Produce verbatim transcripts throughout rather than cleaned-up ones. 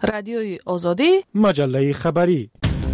رادیوی آزادی، مجله خبری.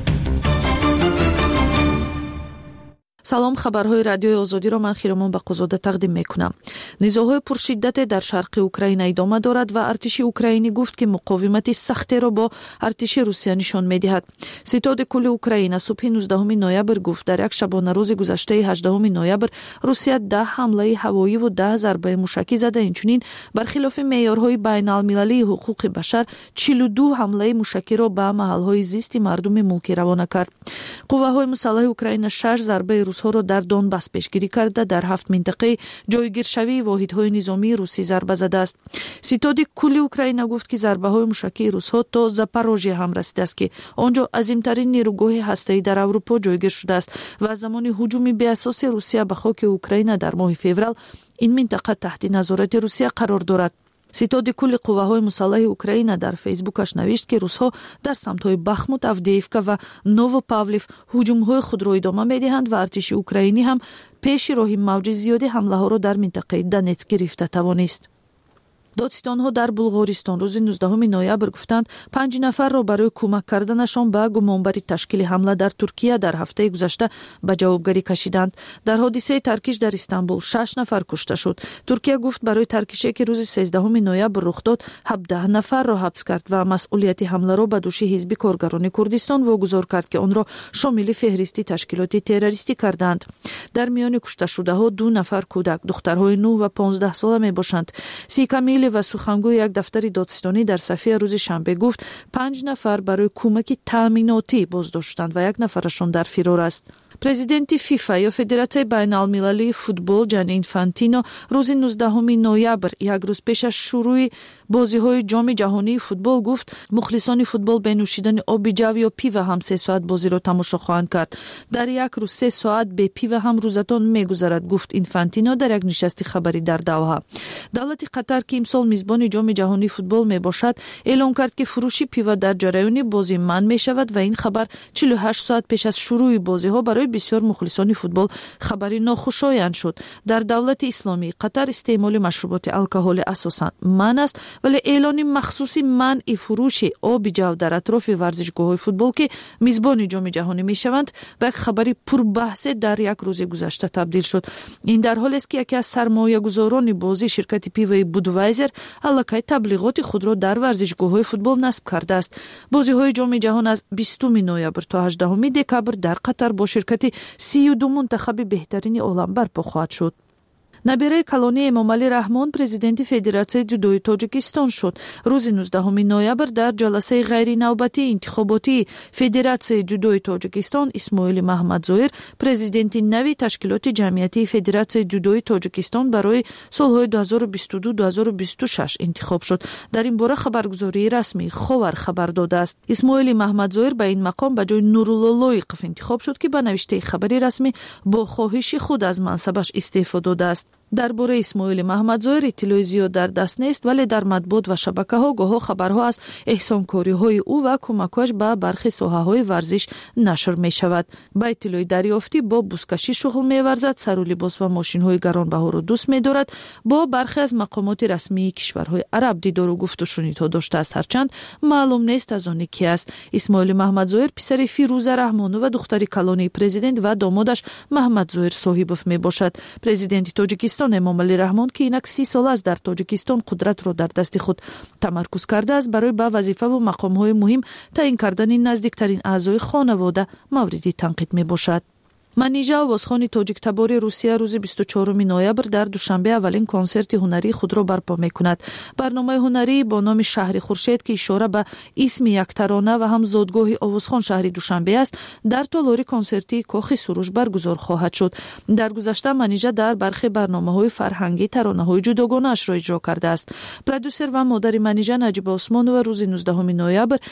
سلام، خبرهای رادیوی آزادی را من خیرمان بقوزاده تقدیم میکنم. نزاعهای پرشدت در شرق اوکراین ادامه دارد و ارتش اوکراینی گفت که مقاومت سخت را با ارتش روسیه نشان میدهد. ستاد کل اوکراین صبح نوزدهم نوامبر گفت در یک شبانه روز گذشته هجدهم نوامبر روسیه ده حمله هوایی و ده ضربه موشکی زده. اینچنین برخلاف معیارهای بین المللی حقوق بشر چهل و دو حمله موشکی را به محلهای زیست مردم ملک روانه کرد. قوه‌های مسلح اوکراین شش ضربه روس‌ها را در دونباس پیشگیری کرده در هفت منطقه جایگیرشوی واحدهای نظامی روسی ضربه زده است. ستاد کل اوکراین گفت که ضربه‌های موشکی روس‌ها تا زاپاروژیه هم رسیده است که آنجا عظیم‌ترین نیروگاه هسته‌ای در اروپا جایگیر شده است و زمان هجوم بی‌اساس روسیه به خاک اوکراین در ماه فوریه این منطقه تحت نظارت روسیه قرار دارد. ستاد کل قوه‌های مسلح اوکراین در فیسبوکش نوشت که روس‌ها در سمت‌های بخموت، آفدییفکا و نووپاولیف هجوم‌های خود را ادامه می‌دهند و ارتش اوکراینی هم پیش راه موج زیاد حمله‌ها را در منطقه دونتسک گرفته توانست. دادستان‌ها در بلغارستان روز نوزدهم نوامبر گفتند پنج نفر را برای کمک کردنشان به گمانبری تشکیل حمله در ترکیه در هفته گذشته به جوابگری کشیدند. در حادثه ترکش در استانبول شش نفر کشته شد. ترکیه گفت برای ترکشی که روز سیزدهم نوامبر رخ داد هفده نفر را حبس کرد و مسئولیت حمله را به دوش حزب کارگران کردستان واگذار کرد که آن را شامل فهرست تشکیلات تروریستی کردند. در میان کشته شده‌ها دو نفر کودک دخترهای نه و پانزده ساله میباشند. سی کامیل و سخنگوی یک دفتر دادستانی در صفحه روز شنبه گفت پنج نفر برای کمک تامیناتی بازداشتند و یک نفرشان در فرار است. پرزیدنت فیفا یا فدراسیون بین المللی فوتبال جانی اینفانتینو روز نوزدهم نوامبر یک روز پیش از شروع بازی‌های جام جهانی فوتبال گفت مخلصان فوتبال به نوشیدن آب جو یا پیو هم سه ساعت بازی را تماشا خواهند کرد. در یک روز سه ساعت به پیو هم روزتان میگذرد، گفت اینفانتینو در یک نشست خبری در دوحه. دولت قطر که امسال میزبان جام جهانی فوتبال میباشد اعلام کرد که فروش پیو در جریان بازی منع میشود و این خبر چهل و هشت ساعت پیش از شروع بازی‌ها برای بسیار مخلصان فوتبال خبری ناخوشایند شد. در دولت اسلامی قطر استعمال مشروبات الکلی اساساً منع است، ولی اعلان مخصوصی منع فروش آب جو در اطراف ورزشگاه‌های فوتبال که میزبان جام جهانی میشوند به یک خبری پربحث در یک روز گذشته تبدیل شد. این در حالی است که یکی از سرمایه‌گذاران بازی شرکت پیو بودوایزر علاقه تبلیغات خود را در ورزشگاه‌های فوتبال نصب کرده است. بازی‌های جام جهان از بیستم نوامبر تا هجدهم دکبر در قطر با شرکت سی و دو منتخب بهترین عالم برپا خواهد شد. نبیره کلانی امامعلی رحمان پرزیدنت فدراسیون جودوی تاجیکستان شد. روز نوزدهم نوامبر در جلسه غیر نوبتی انتخاباتی فدراسیون جودوی تاجیکستان اسماعیل محمدزایر پرزیدنت نوی تشکیلات جمعیتی فدراسیون جودوی تاجیکستان برای سالهای دو هزار و بیست و دو تا دو هزار و بیست و شش انتخاب شد. در این باره خبرگزاری رسمی خاور خبر داده است. اسماعیل محمدزایر به این مقام به جای نورالله لایقف انتخاب شد که به نوشته خبری رسمی با خواهش خود از منصبش استعفا داده است. درباره اسماعیل محمدزایر اطلاعی زیاد در دست نیست، ولی در مطبوعات و شبکه‌ها گاهی خبرها از احسانکاری‌های او و کمکش به برخی ساحه‌های ورزش نشر می‌شود. با اطلاعی دریافتی با بوسکشی شغل می‌ورزد، سر و لباس و ماشین‌های گرانبها را دوست می‌دارد، با برخی از مقامات رسمی کشورهای عرب دیدار و گفت و شنیدها داشته است، هرچند معلوم نیست از آن کی است. اسماعیل محمدزایر پسر فیروز رحمانو و دختر کلانی پرزیدنت و دامادش محمدزایر صاحبوف میباشد. پرزیدنت تاجیکستان امامعلی رحمان که اینک سی سال است در تاجیکستان قدرت را در دست خود تمرکز کرده است، برای به وظیفه و مقام‌های مهم تعیین کردن نزدیکترین اعضای خانواده مورد تنقید میباشد. منیژه آوازخوان تاجیک تبار روسیه روز بیست و چهارم نوامبر در دوشنبه اولین کنسرت هنری خود را برپا می‌کند. برنامه هنری با نام شهر خورشید که اشاره به اسم یک ترانه و هم زادگاه آوازخوان شهر دوشنبه است، در تالار کنسرتی کاخ سروش برگزار خواهد شد. در گذشته منیژه در برخی برنامه‌های فرهنگی ترانه‌های جداگانه اش را اجرا کرده است. پرودوسر و مادر منیژه نجیبه عثمانова روز نوزدهم نوامبر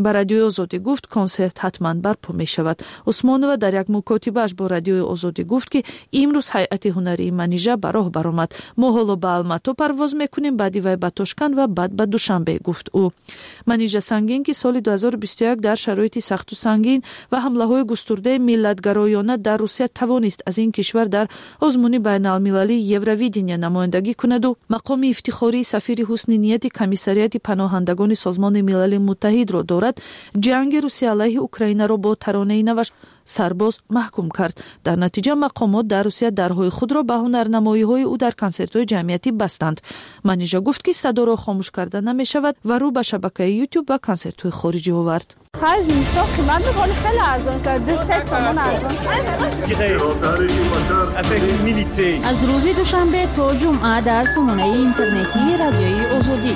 ба радиои озодӣ гуфт консерт ҳатман барпо мешавад. Усмонова дар як мукотибааш бо радиои озодӣ гуфт ки имрӯз ҳайати ҳунарии манижа ба роҳ баромад. Мо ҳоло ба Алмато парвоз мекунем, баъди вай ба Тошканд ва баъд ба Душанбе, гуфт ӯ. Манижа Сангин ки соли ду ҳазору бисту як дар шароити сахту сангин ва ҳамлаҳои густурдаи миллатгароёна дар Русия тавонист аз ин кишвар дар озмуни байналмилалии Евровидения намояндагӣ кунаду мақоми ифтихории сафири ҳусни нияти комиссарияти паноҳандагони созмони милали муттаҳидро дорад, ҷанги Русия алайҳи Украинаро бо таронаи наваш сарбоз маҳкум кард. Дар натиҷа мақомот дар Русия дарҳои худро ба ҳунарнамоиҳои ӯ дар консертҳои ҷамъиятӣ бастанд. Манижа гуфт ки садоро хомӯш карда намешавад ва рӯ ба шабакаи YouTube ва консертҳои хориҷӣ овард. аз рӯзи душанбе то ҷумъа дар сомонаи интернетии радиои озодӣ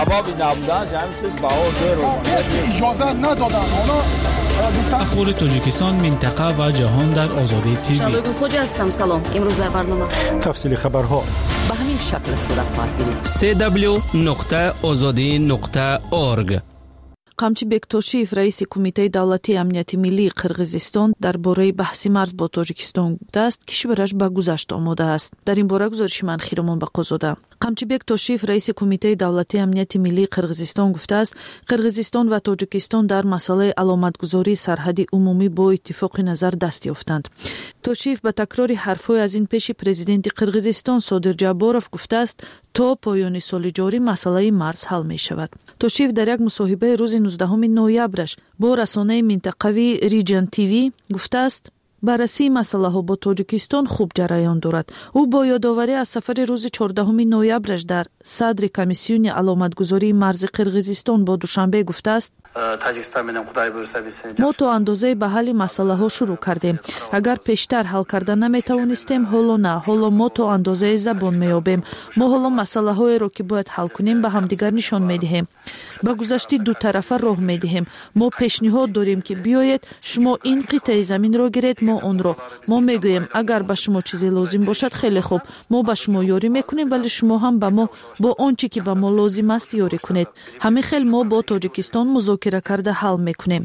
ахбори тоҷикистон, минтақа ва ҷаҳон дар Озодӣ ТВ. Шалоги Хоҷа ҳастам. Салом. Имрӯз дар барнома тафсили хабарҳо ба ҳамин шакл сурат хоҳад гирифт. дабл ю дабл ю дабл ю нуқта озодӣ нуқта орг. Қамчибек Тошиев, раиси Кумитаи давлатии амнияти миллии Қирғизистон, дар бораи баҳси марз бо Тоҷикистон гуфтааст, кишвараш ба гузашт омода аст. Дар ин бора гузориши ман Хиромон Бақозода. Қамчибек Тошиев, раиси Кумитаи давлатии амнияти миллии Қирғизистон гуфтааст, Қирғизистон ва Тоҷикистон дар масъалаи аломатгузории сарҳади умумӣ бо иттифоқи назар даст ёфтанд. Тошиев ба такрори ҳарфҳои аз ин пеши президенти Қирғизистон Содир Ҷабборов гуфтааст, то поёни соли ҷорӣ масъалаи марз ҳал мешавад. Тошиев дар як мусоҳибаи рӯзи нуздаҳуми ноябраш бо расонаи минтақавии Region ти ви гуфтааст, баррасии масъалаҳо бо Тоҷикистон хуб ҷараён дорад. Ӯ бо ёдоварӣ аз сафари рӯзи чордаҳуми ноябраш дар садри комиссиони аломатгузории марзи Қирғизистон бо Душанбе гуфтааст, мо то андозае ба ҳалли масъалаҳо шурӯъ кардем. Агар пештар ҳал карда наметавонистем, ҳоло на, ҳоло мо то андозае забон меёбем. Мо ҳоло масъалаҳоеро ки бояд ҳал кунем ба ҳамдигар нишон медиҳем. Ба гузашти дутарафа роҳ медиҳем. Мо пешниҳод дорем ки биёед шумо ин қитъаи заминро гиред, мо онро. Мо мегӯем, агар ба шумо чизе лозим бошад, хеле хуб, мо ба шумо ёрӣ мекунем, вале шумо ҳам ба мо бо он чӣ ки ба мо лозим аст ёрӣ кунед. ҳамин хел мо бо Тоҷикистон музокира карда ҳал мекунем.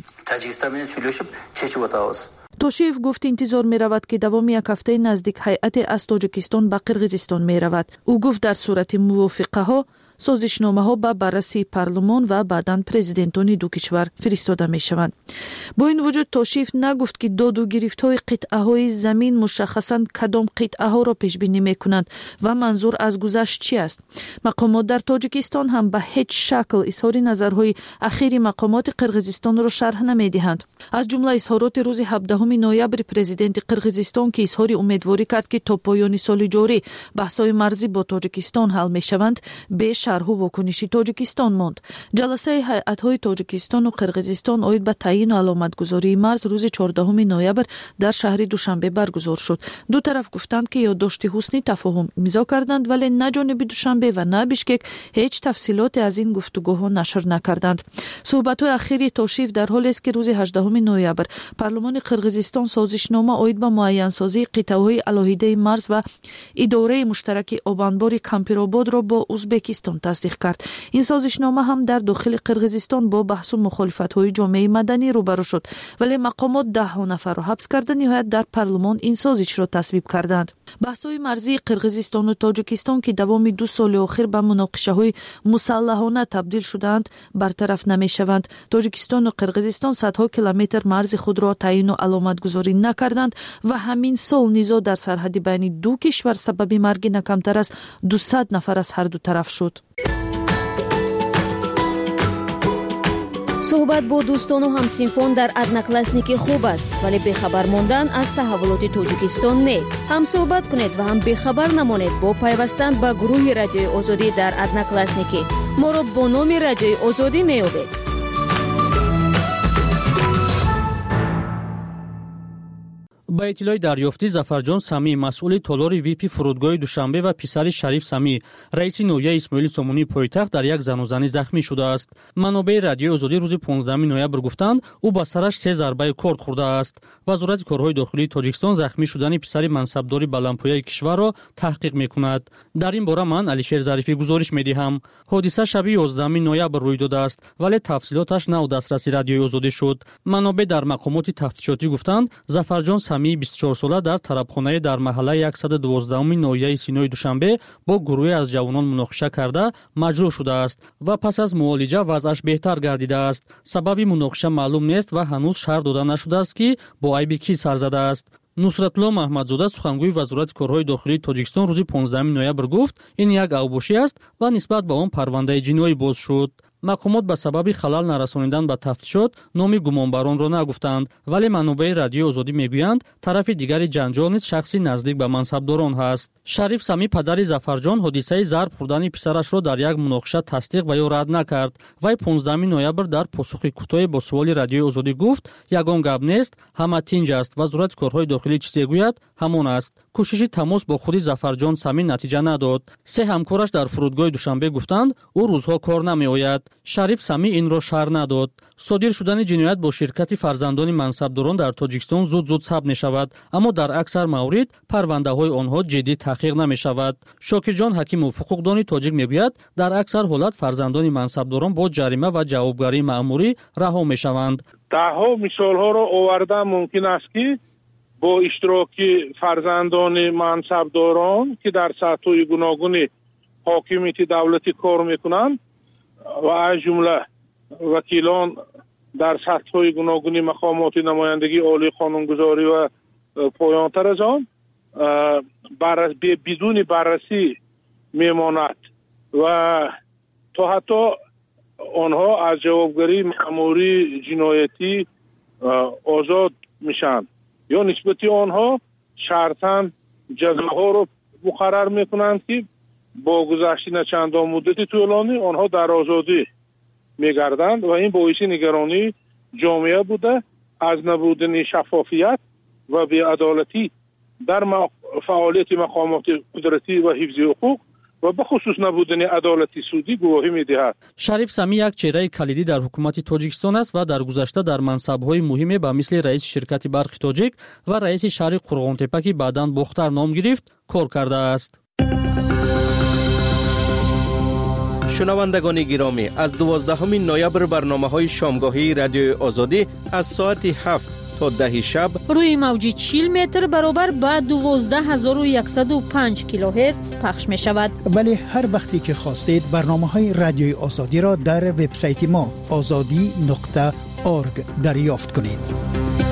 Тошиев гуфт, интизор меравад ки давоми як ҳафтаи наздик ҳайате аз Тоҷикистон ба Қирғизистон меравад. ӯ гуфт, дар сурати мувофиқаҳо созишномаҳо ба баррасии парлумон ва баъдан президентони ду кишвар фиристода мешаванд. Бо ин вуҷуд Тошиев нагуфт ки доду гирифтҳои қитъаҳои замин мушаххасан кадом қитъаҳоро пешбинӣ мекунанд ва манзур аз гузашт чӣ аст. Мақомот дар Тоҷикистон ҳам ба ҳеҷ шакл изҳори назарҳои ахири мақомоти Қирғизистонро шарҳ намедиҳанд. Аз ҷумла изҳороти рӯзи ҳабдаҳуми ноябри президенти Қирғизистон ки изҳори умедворӣ кард ки то поёни соли ҷорӣ баҳсҳои марзӣ бо Тоҷикистон ҳал мешаванд, бе шарҳу вокуниши Тоҷикистон монд. ҷаласаи ҳайатҳои Тоҷикистону Қирғизистон оид ба таъйину аломатгузории марз рӯзи чордаҳуми ноябр дар шаҳри Душанбе баргузор шуд. Ду тараф гуфтанд ки ёддошти ҳусни тафоҳум имзо карданд, вале на ҷониби Душанбе ва на Бишкек ҳеҷ тафсилоте аз ин гуфтугӯҳо нашр накарданд. Суҳбатҳои ахири Тошиев дар ҳолест ки рӯзи ҳаждаҳуми ноябр парлумони Қирғизистон созишнома оид ба муайянсозии қитъаҳои алоҳидаи марз ва идораи муштараки обанбори Кампирободро бо Узбекистон тасдиқ кард. ин созишнома ҳам дар дохили Қирғизистон бо баҳсу мухолифатҳои ҷомеаи маданӣ рӯбарӯ шуд, вале мақомот даҳҳо нафарро ҳабс карда ниҳоят дар парлумон ин созишро тасвиб карданд. баҳсҳои марзии Қирғизистону Тоҷикистон ки давоми ду соли охир ба муноқишаҳои мусаллаҳона табдил шудаанд, бартараф намешаванд. Тоҷикистону Қирғизистон садҳо километр марзи худро таъйину аломатгузорӣ накарданд ва ҳамин сол низоъ дар сарҳади байни ду кишвар сабаби марги на камтар аз дусад нафар аз ҳар ду тараф шуд. суҳбат бо дӯстону ҳамсинфон дар одноклассники хуб аст, вале бехабар мондан аз таҳаввулоти Тоҷикистон не. ҳам суҳбат кунед ва ҳам бехабар намонед бо пайвастан ба гурӯҳи Радиои Озодӣ дар одноклассники. моро бо номи Радиои Озодӣ меёбед. با اطلاع دریافتی ظفرجان سمی مسئول تالار ویپی فرودگاه دوشنبه و پسر شریف سمی رئیس نویه اسماعیل سامونی پایتخت در یک زن و زنی زخمی شده است. منابع رادیوی آزادی روز پانزدهم نوامبر گفتند او با سرش سه ضربه کورد خورده است. وزارت کارهای داخلی تاجیکستان زخمی شدن پسر منصبداری بلندپایه کشور را تحقیق میکند. در این باره من علیشیر ظریفی گزارش میدهم. حادثه شب یازدهم نوامبر روی داده است ولی تفصیلاتش نه دسترسی رادیوی آزادی شد. منابع در مقامات تفتیشاتی گفتند ظفرجان سمی بیست و چهار ساله در طربخانه در محله صد و دوازده ناحیه سینای دوشنبه با گروهی از جوانان مناقشه کرده مجروح شده است و پس از معالجه وضعش بهتر گردیده است. سبب مناقشه معلوم نیست و هنوز شرح داده نشده است که با عیب کی سر زده است. نصرتالله محمدزاده سخنگوی وزارت کارهای داخلی تاجیکستان روز پانزدهم نوامبر گفت این یک اوباشی است و نسبت به آن پرونده جنایی باز شد. مقامات به سبب خلل نرسانیدن به تفتیشات نام گمانبران را نگفتند ولی منابع رادیوی آزادی میگویند طرف دیگر جنجال نیز شخصی نزدیک به منصبداران است. شریف سمی پدر ظفرجان حادثه ضرب خوردن پسرش را در یک مناقشه تصدیق و یا رد نکرد. وی پانزدهم نوامبر در پاسخ کوتاه با سوال رادیوی آزادی گفت یگان گپ نیست، همه تنج است. وزارت کارهای داخلی چیزی گوید همان است. کوشش تماس با خود ظفرجان سمی نتیجه نداد. سه همکارش در فرودگاه دوشنبه گفتند او روزها کار نمیآید. شریف سمی این را شرح نداد. صادر شدن جنایت با شرکت فرزندان منصبداران در تاجیکستان زود زود ثبت می‌شود، اما در اکثر موارد پرونده‌های آنها جدی تحقیق نمی‌شود. شاکرجان حکیم و حقوقدان تاجیک میگوید در اکثر حالات فرزندان منصبداران با جریمه و جوابگاری مأموری رها می‌شوند. ده‌ها مثال‌ها را آوردن ممکن است که با اشتراک فرزندان منصبداران که در سطح‌های گوناگون حاکمیت دولتی کار می‌کنند و از جمله وکیلان در سطح‌های گوناگون مقامات نمایندگی عالی قانونگذاری و پایان‌تر از آن بر بدون بررسی میماند و تا حتی آنها از جوابگری مأموری جنایتی آزاد میشن یا نسبت آنها شرطاً جزاها رو مقرر میکنند که با گذشتن چندان مدت طولانی آنها در آزادی میگردند و این باعث نگرانی جامعه بوده از نبودن شفافیت و بی‌عدالتی در فعالیت مقامات قدرتی و حفظ حقوق و به خصوص نبودن عدالت سودی گواهی می‌دهد. شریف سمی یک چهره کلیدی در حکومت تاجیکستان است و در گذشته در منصب‌های مهمی به مثل رئیس شرکت برق تاجیک و رئیس شهر قرغان‌تپه که بعداً بختر نام گرفت کار کرده است. شنوندگان گرامی، از دوازدهم نوامبر برنامه‌های شامگاهی رادیوی آزادی از ساعت هفت تا ده شب روی موج چهل متر برابر با دوازده هزار و صد و پنج کیلوهرتز پخش می شود. ولی هر وقتی که خواستید برنامه‌های رادیوی آزادی را در وبسایت ما آزادی نقطه اورگ دریافت کنید.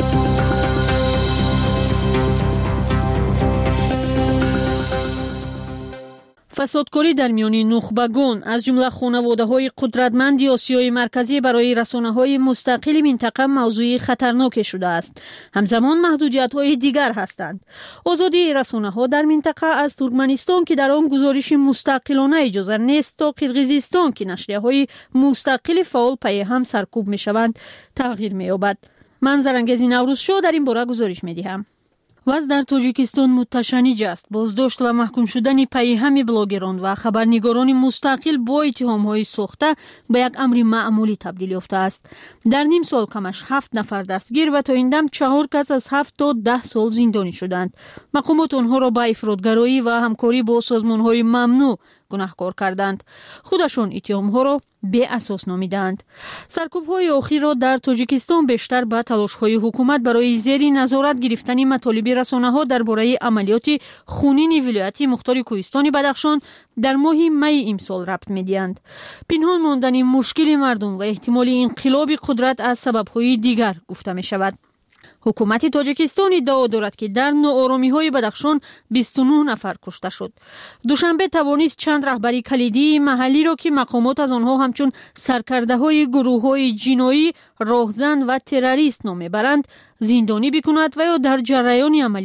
فسادکاری در میان نخبگان از جمله خانواده‌های قدرتمند آسیای مرکزی برای رسانه‌های مستقل منطقه موضوع خطرناک شده است. همزمان محدودیت‌های دیگر هستند. آزادی رسانه‌ها در منطقه از ترکمنستان که در آن گزارش مستقلانه اجازه نیست تا قرقیزستان که نشریه‌های مستقل فعال پی هم سرکوب می‌شوند تغییر می‌یابد. من زرنگزی نوروزشاه در این باره گزارش می‌دهم. وضع در تاجیکستان متشنج است. بازداشت و محکوم شدن پی هم بلاگران و خبرنگاران مستقل با اتهام‌های ساخته به یک امر معمولی تبدیل یافته است. در نیم سال کمش هفت نفر دستگیر و تا این دم چهار کس از هفت تا ده سال زندانی شدند. مقامات آنها را به افراطگرایی و همکاری با سازمان‌های ممنوع گناهکار کردند. خودشان اتهام‌ها را بی اساس نامیدند. سرکوب‌های اخیر را در تاجیکستان بیشتر به تلاش‌های حکومت برای زیر نظارت گرفتن مطالب رسانه‌ها درباره عملیات خونین ولایت مختار کوهستان بدخشان در ماه می امسال ربط می‌دهند. پنهان ماندن مشکل مردم و احتمال انقلاب قدرت از سبب‌های دیگر گفته می‌شود. حکومت تاجیکستان ادعا دارد که در ناآرامی‌های بدخشان بیست و نه نفر کشته شد. دوشنبه توانست چند رهبری کلیدی محلی را که مقامات از آنها همچون سرکرده‌های گروه‌های جنایی، راهزن و تروریست نام می‌برند زندانی بکند و یا در جریان عملیات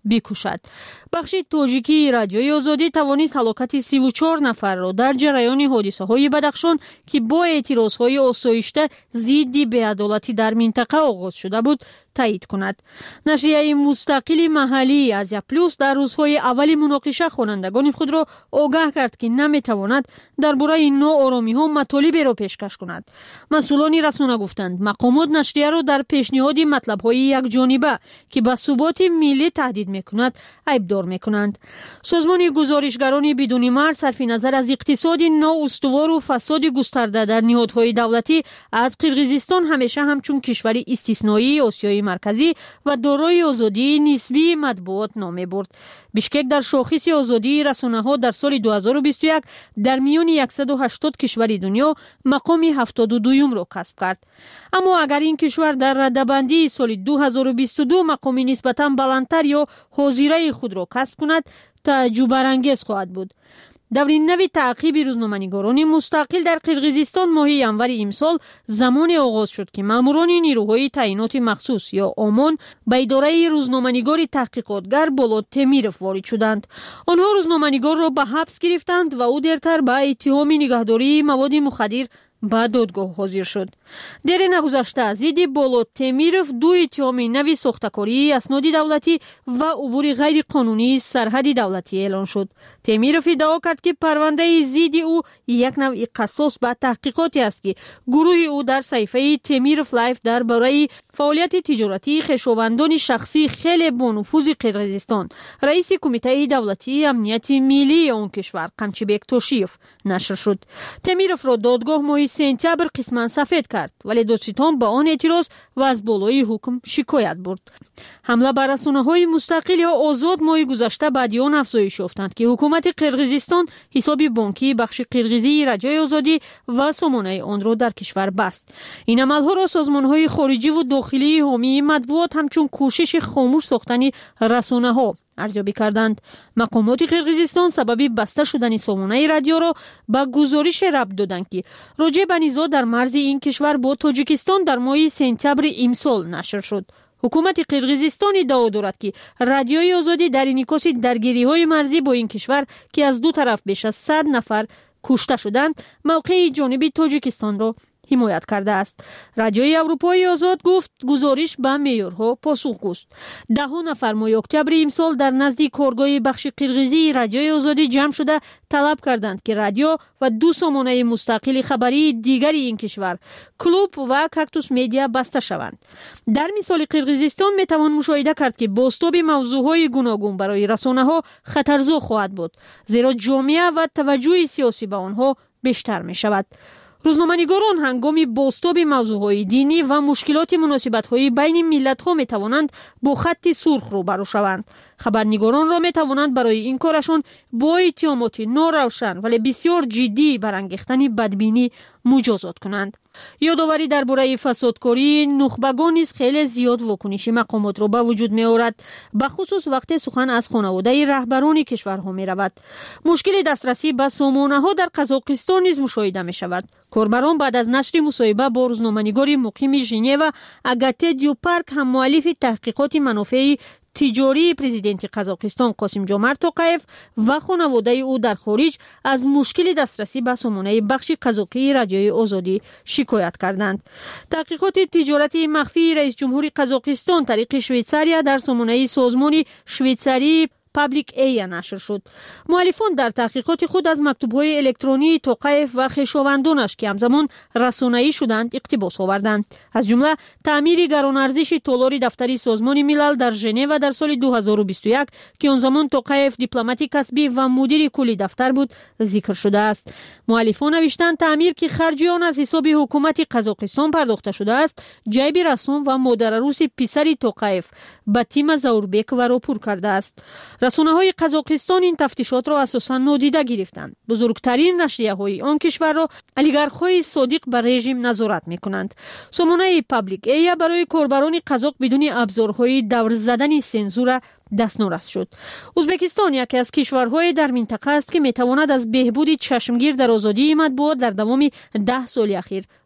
بکشد. بخش تاجیکی رادیوی آزادی توانست هلاکت سی و چهار نفر را در جریان حادثه های بدخشان که با اعتراض های آسایشته ضد بی‌عدالتی در منطقه آغاز شده بود تایید کند. نشریه مستقل محلی آزیا پلوس در روزهای اول مناقشه خوانندگان خود را آگاه کرد که نمیتواند درباره ناآرامی ها مطالب را پیشکش کند. مسئولان رسانه گفتند مقامات نشریه را در پیشنهاد مطلب های یک جانبه که به ثبات ملی تهدید میکند عیبدار میکنند. سازمان گزارشگران بدون مرز صرف نظر از اقتصاد نااستوار و فساد گسترده در نهادهای دولتی از قرقیزستان همیشه همچون کشوری استثنایی آسیای مرکزی و دارای آزادی نسبی مطبوعات نام برد. بیشکک در شاخص آزادی رسانه‌ها در سال دو هزار و بیست و یک در میان صد و هشتاد کشور دنیا مقام هفتاد و دوم را کسب کرد. اما اگر این کشور در رده‌بندی سال دو هزار و بیست و دو مقام نسبتاً بلندتر یا حاضره خود را کسب کند تعجب برانگیز خواهد بود. دورین نوی تعقیب روزنامه‌نگاران مستقل در قرقیزستان ماه ینور امسال زمان آغاز شد که ماموران نیروهای تعیینات مخصوص یا آمان به اداره روزنامه‌نگار تحقیقاتگر بولود تمیرف وارد شدند. آنها روزنامه‌نگار را به حبس گرفتند و او دیرتر به اتهام نگهداری مواد مخدر به دادگاه حاضر شد. در نگذشته ضد بولود تمیرف دو اتهام نوی ساختکاری اسناد دولتی و عبور غیر قانونی سرحد دولتی اعلان شد. تمیرف ادعا کرد که پرونده ضد او یک نوع قصاص به تحقیقاتی است که گروه او در صفحه تمیرف لایف درباره فعالیت تجارتی خویشاوندان شخصی خیلی با نفوذ قرقیزستان رئیس کمیته دولتی امنیت ملی آن کشور قمچیبک توشیف نشر شد. تمیرف را دادگاه ماه سپتامبر قسماً سفید کرد ولی دادستان با آن اعتراض و از بالای حکم شکایت برد. حمله بر رسانه‌های مستقل یا آزاد ماه گذشته بعد آن افزایش یافتند که حکومت قرقیزستان حساب بانکی بخش قرقیزی رجای آزادی و سامانه آن را در کشور بست. این عملها را سازمان‌های خارجی و داخلی حامی مطبوعات همچون کوشش خاموش ساختن رسانه‌ها ارزیابی کردند. مقامات قرقیزستان سبب بسته شدن سامانه رادیو را به گزارش ربط دادند که راجع به نزاع در مرز این کشور با تاجیکستان در ماه سپتامبر امسال نشر شد. حکومت قرقیزستان ادعا دارد که رادیوی آزادی در انعکاس درگیری‌های مرزی با این کشور که از دو طرف بیش از صد نفر کشته شدند موقع جانب تاجیکستان را حمایت کرده است. رادیوی اروپایی آزاد گفت گزارش به معیارها پاسخگوست. ده نفر ماه اکتبر امسال در نزد کارگاه بخش قرقیزی رادیوی آزادی جمع شده طلب کردند که رادیو و دو سامانه مستقل خبری دیگر این کشور کلوب و کاکتوس مدیا بسته شوند. در مثال قرقیزستان می توان مشاهده کرد که بازتاب موضوعهای گوناگون برای رسانه‌ها خطرزا خواهد بود زیرا جامعه و توجه سیاسی به آنها بیشتر می شود. روزنامه‌نگاران هنگام بازتاب موضوعهای دینی و مشکلات مناسبت‌های بین ملت‌ها می‌توانند با خط سرخ روبرو شوند. خبرنگاران را می‌توانند برای این کارشان با اتهامات ناروشن ولی بسیار جدی برانگیختن بدبینی مجازات کنند. یادآوری درباره فسادکاری نخبگان نیز خیلی زیاد واکنش مقامات را به وجود می‌آورد، به خصوص وقتی سخن از خانواده رهبران کشورها می‌رود. مشکل دسترسی به سامانه‌ها در قزاقستان نیز مشاهده می‌شود. کاربران بعد از نشر مصاحبه با روزنامه‌نگار مقیم ژنو اگاته دیوپارک هم مؤلف تحقیقات منافع تجاری پرزیدنت قزاقستان قاسم جمعت توقیف و خانواده او در خارج از مشکل دسترسی به سامانه بخش قزاقی رادیوی آزادی شکایت کردند. تحقیقات تجارت مخفی رئیس جمهور قزاقستان طریق شویتساریا در سامانه سازمان شویتساری پابلیک ای نشر شد. مؤلفان در تحقیقات خود از مکتوب‌های الکترونی توقیف و خویشاوندانش که همزمان رسانه‌ای شدند اقتباس آوردند. از جمله تعمیر گران‌ارزش دلار دفتری سازمان ملل در ژنو در سال دو هزار و بیست و یک که آن زمان توقیف دیپلمات کسبی و مدیر کلی دفتر بود ذکر شده است. مؤلفان نوشتند تعمیر که خرج آن از حساب حکومت قزاقستان پرداخته شده است، جیب رسام و مادر عروس پسر توقیف باتیما زاوربک و راپور کرده است. رسانه‌های قزاقستان این تفتیشات را اساساً نادیده گرفتند. بزرگترین نشریه‌های آن کشور را اولیگارخ‌های صادق به رژیم نظارت می‌کنند. سامانه پابلیک ای برای کاربران قزاق بدون ابزارهای دور زدن سنزور دستنورس شد. ازبکستان یکی از کشورهای در منطقه است که می‌تواند از بهبود چشمگیر در آزادی مطبوعات در دوام ده سال اخیر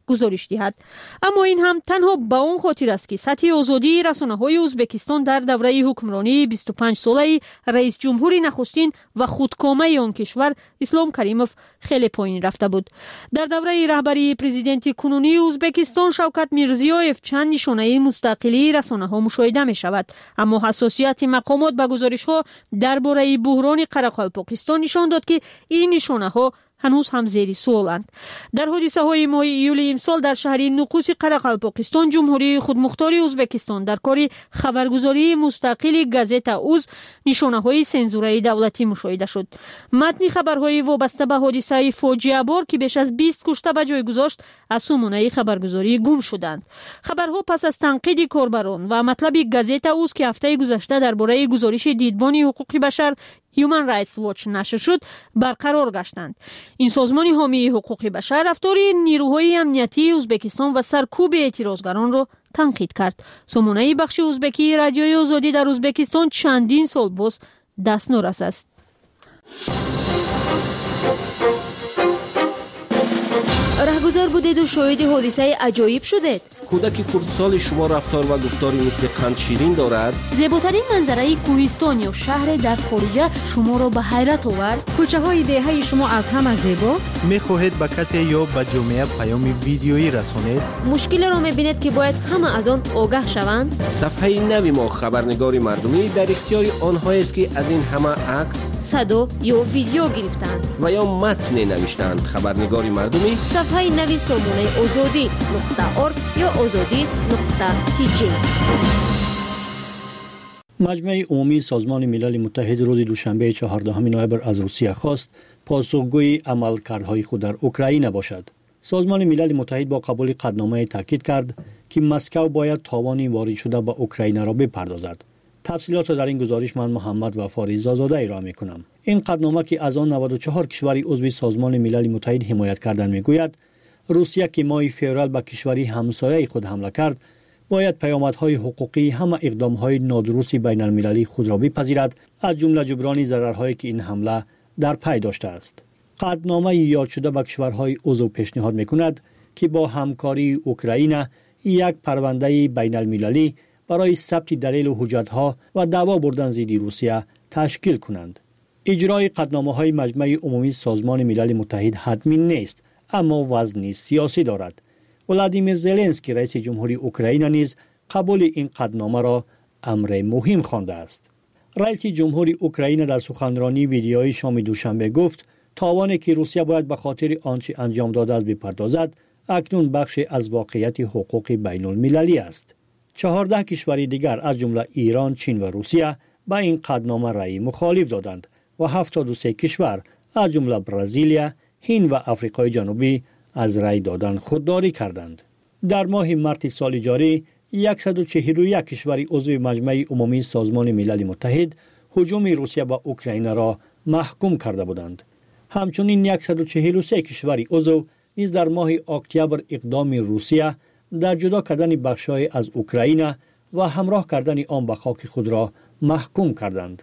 گزارش دهد. اما این هم تنها به اون خاطر است که سطح آزادی رسانه‌های ازبکستان در دوره حکمرانی بیست و پنج ساله رئیس جمهور نخستین و خودکامه آن کشور اسلام کریموف خیلی پایین رفته بود. در دوره رهبری پرزیدنت کنونی ازبکستان شوکت میرزیویف چند نشانه مستقلی رسانه‌ها مشاهده می‌شود، اما حساسیت مقامات به گزارش‌ها درباره بحران قرقلپاکستان نشان داد که این نشانه‌ها هنوز هم زیر سوالند. در حادثه های ماه ایول امسال در شهر نقوس قرقلپاکستان جمهوری خودمختار ازبکستان در کار خبرگزاری مستقل گازت اوز نشانه های سنزوره دولتی مشاهده شد. متن خبرهای وابسته به حادثه فاجعه بار که بیش از بیست کشته به جای گذاشت از سامانه خبرگزاری گم شدند. خبرها پس از تنقید کاربران و مطلب گازت اوز که هفته گذشته درباره گزارش دیدبان حقوق بشر Human Rights Watch نشر شد برقرار گشتند. این سازمان حامی حقوق بشر رفتار نیروهای امنیتی ازبکستان و سرکوب اعتراضگران را تنقید کرد. سامانه بخش ازبکی رادیوی آزادی در ازبکستان چندین سال باز دستنورس است. رهگذر بودید و شاهد حادثه عجایب شدید. کودک کردسال شما رفتار و گفتاری مثل قند شیرین دارد. زیباترین منظره کوهستان یا شهر در خارجه شما را به حیرت آورد. کوچه های دهه شما از همه زیباست. میخواهید به کسی یا به جامعه پیام ویدیویی رسانید. مشکل را میبینید که باید همه از آن آگاه شوند. صفحه نوی ما خبرنگار مردمی در اختیار آنها است که از این همه عکس، صدا یا ویدیو گرفتند و یا متن نوشتند. خبرنگار مردمی صفحه نوی سامانه آزادی نقطه ارگ یا آزادی نقطه تی جی. مجمع عمومی سازمان ملل متحد روز دوشنبه چهاردهم نوامبر از روسیه خواست پاسخگوی عملکردهای خود در اوکراین باشد. سازمان ملل متحد با قبول قطعنامه تاکید کرد که مسکو باید تاوان وارد شده به اوکراین را بپردازد. تفصیلات در این گزارش من محمد وفا رضازاده ارائه می‌کنم. این قطعنامه که از آن نود و چهار کشور عضو سازمان ملل متحد حمایت کردن میگوید روسیه که ماه فوریه به کشوری همسایه خود حمله کرد باید پیامدهای حقوقی همه اقدامهای نادرست بین المللی خود را بپذیرد، از جمله جبران ضررهایی که این حمله در پی داشته است. قطعنامه یاد شده به کشورهای عضو پیشنهاد میکند که با همکاری اوکراین یک پرونده بین المللی برای ثبت دلیل و حجتها و دعوا بردن ضد روسیه تشکیل کنند. اجرای قطعنامه‌های مجمع عمومی سازمان ملل متحد حتمی نیست، اما وزنی سیاسی دارد. ولادیمیر زلنسکی رئیس جمهوری اوکراین نیز قبول این قطعنامه را امر مهم خوانده است. رئیس جمهوری اوکراین در سخنرانی ویدیویی شام دوشنبه گفت تاوانی که روسیه باید به خاطر آنچه انجام داده است بپردازد اکنون بخش از واقعیت حقوق بین المللی است. چهارده کشور دیگر از جمله ایران، چین و روسیه به این قطعنامه رأی مخالف دادند و هفتاد و سه کشور از جمله برزیل، هند و آفریقای جنوبی از رأی دادن خودداری کردند. در ماه مارس سال جاری صد و چهل و یک کشور عضو مجمع عمومی سازمان ملل متحد هجوم روسیه به اوکراین را محکوم کرده بودند. همچنین صد و چهل و سه کشور عضو نیز در ماه اکتبر اقدام روسیه در جدا کردن بخش‌های از اوکراین و همراه کردن آن به خاک خود را محکوم کردند.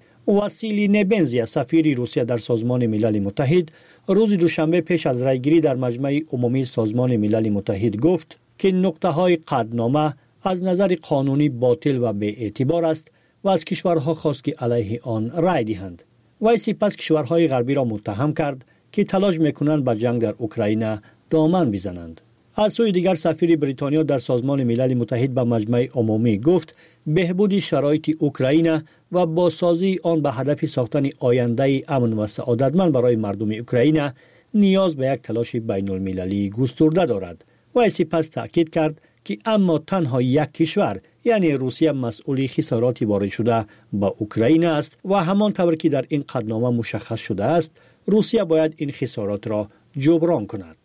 واسیلی نبنزی سفیر روسیه در سازمان ملل متحد روز دوشنبه پیش از رایگیری در مجمع عمومی سازمان ملل متحد گفت که نقطه‌های قطعنامه از نظر قانونی باطل و بی‌اعتبار است و از کشورها خواست که علیه آن رای دهند. وی سپس کشورهای غربی را متهم کرد که تلاش می‌کنند به جنگ در اوکراین دامن بزنند. از سوی دیگر سفیر بریتانیا در سازمان ملل متحد به مجمع عمومی گفت بهبود شرایط اوکراین و بازسازی آن به هدف ساختن آینده امن و سعادتمند برای مردم اوکراین نیاز به یک تلاش بین المللی گسترده دارد. و سپس تأکید کرد که اما تنها یک کشور یعنی روسیه مسئول خسارات وارد شده به اوکراین است و همان طور که در این قطعنامه مشخص شده است روسیه باید این خسارات را جبران کند.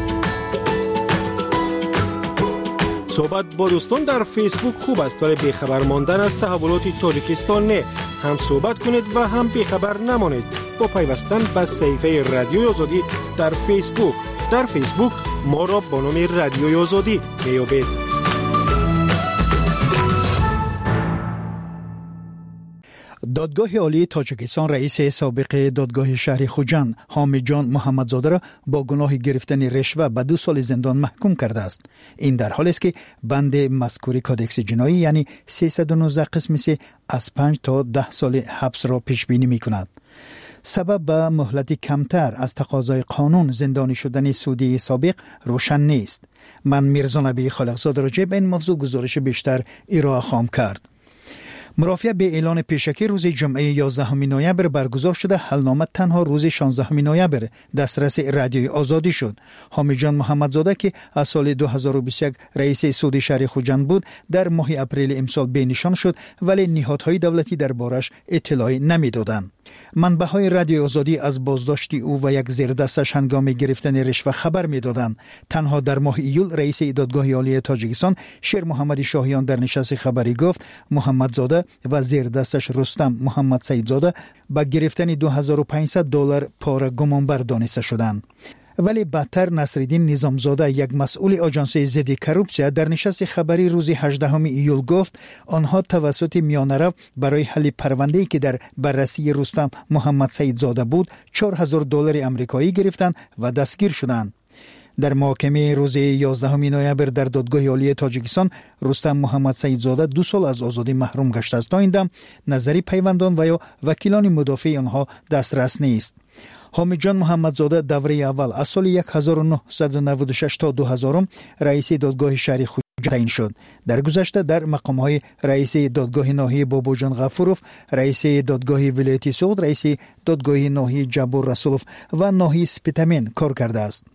صحبت با دوستان در فیسبوک خوب است ولی بیخبر ماندن از تحولات تاجیکستان نه. هم صحبت کنید و هم بیخبر نمانید با پیوستن به صفحه رادیوی آزادی در فیسبوک. در فیسبوک ما را با نام رادیوی آزادی میابید. دادگاه عالی تاجیکستان رئیس سابق دادگاه شهر خوجند حامد جان محمدزاده را با گناه گرفتن رشوه به دو سال زندان محکوم کرده است. این در حالی است که بند مذکور کادکس جنایی یعنی سیصد و نوزده قسم سه از پنج تا ده سال حبس را پیش بینی می کند. سبب به مهلت کمتر از تقاضای قانون زندانی شدن سعودی سابق روشن نیست. من میرزا نبی خالقزاده راجع به این موضوع گزارش بیشتر ارائه خواهم کرد. مرافعه به اعلان پیشکی روز جمعه یازدهم نوامبر برگزار شده، حلنامه تنها روز شانزدهم نوامبر دسترس رادیوی آزادی شد. حامد جان محمدزاده که از سال دو هزار و بیست و یک رئیس سود شهر خوجند بود، در ماه اپریل امسال بینشان شد، ولی نهادهای دولتی دربارش اطلاعی نمیدادند. منبع‌های رادیوی آزادی از بازداشت او و یک زیردستش هنگام گرفتن رشوه خبر می‌دادند. تنها در ماه ایول رئیس دادگاه عالی تاجیکستان شیر محمد شاهیان در نشست خبری گفت محمدزاده و زیردستش رستم محمد سیدزاده با گرفتن دو هزار و پانصد دلار پاره گمانبر دانسته شدند. ولی بدتر نصرالدین نظامزاده یک مسئول آژانس ضد کروپسیا در نشست خبری روز هجدهم ایول گفت آنها توسط میانه‌رو برای حل پرونده‌ای که در بررسی رستم محمد سیدزاده بود چهار هزار دلار آمریکایی گرفتند و دستگیر شدند. در محاکمه روز یازدهم نوامبر در دادگاه عالی تاجیکستان رستم محمد سیدزاده دو سال از آزادی محروم گشته است. تا این دم نظری پیوندان و یا وکیلان مدافع آنها دسترس نیست. حامد جان محمدزاده دوره اول از سال هزار و نهصد و نود و شش تا دو هزار رئیس دادگاه شهر خوجند تعیین شد. در گذشته در مقام‌های رئیس دادگاه ناحیه باباجان غفوروف، رئیس دادگاه ولایتی سوخت، رئیس دادگاه ناحیه جبور رسولوف و ناحیه سپتامین کار کرده است.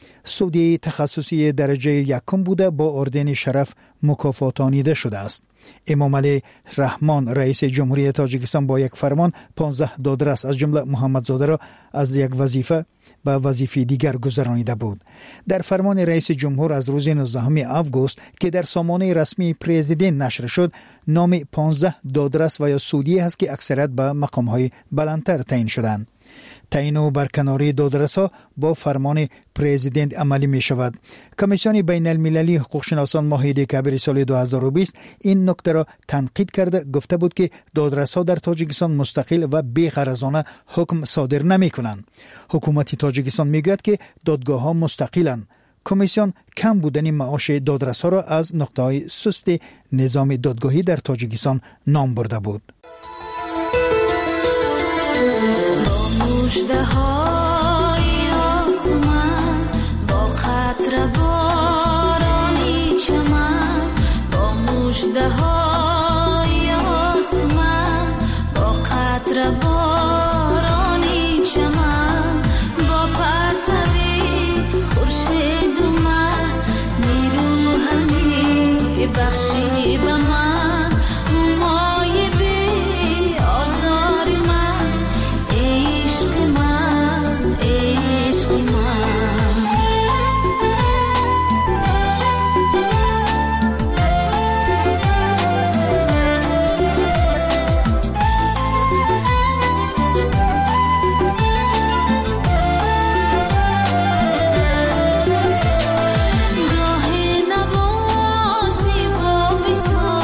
سودی تخصصی درجه یکم بوده با اردن شرف مکافاتانیده شده است. امام علی رحمان رئیس جمهوری تاجیکستان با یک فرمان پانزده دادرس از جمله محمدزاده را از یک وظیفه به وظیفه دیگر گذرانیده بود. در فرمان رئیس جمهور از روز نوزدهم آگوست که در سامانه رسمی پرزیدنت نشر شد، نام پانزده دادرس و یا سودی است که اکثریت به مقام‌های بلندتر تعیین شدند. تعیین و برکناری دادرس‌ها با فرمان پرزیدنت عملی می شود. کمیسیون بین المللی حقوق شناسان ماه دکامبر سال دو هزار و بیست این نکته را تنقید کرده، گفته بود که دادرس‌ها در تاجیکستان مستقل و بی‌غرضانه حکم صادر نمی‌کنند. حکومت تاجیکستان میگوید که دادگاه‌ها مستقلند. کمیسیون کم بودن معاش دادرس‌ها را از نقطه‌های سست نظام دادگاهی در تاجیکستان نام برده بود. مژده های آسمان با قطره بارانی چمن، با مژده های آسمان با قطره بارانی چمن، با پرتوی خورشید اومد نیرو همی بخشی به من، اومای بی آزار من، عشق من عشق من. گاه نوازی با وصال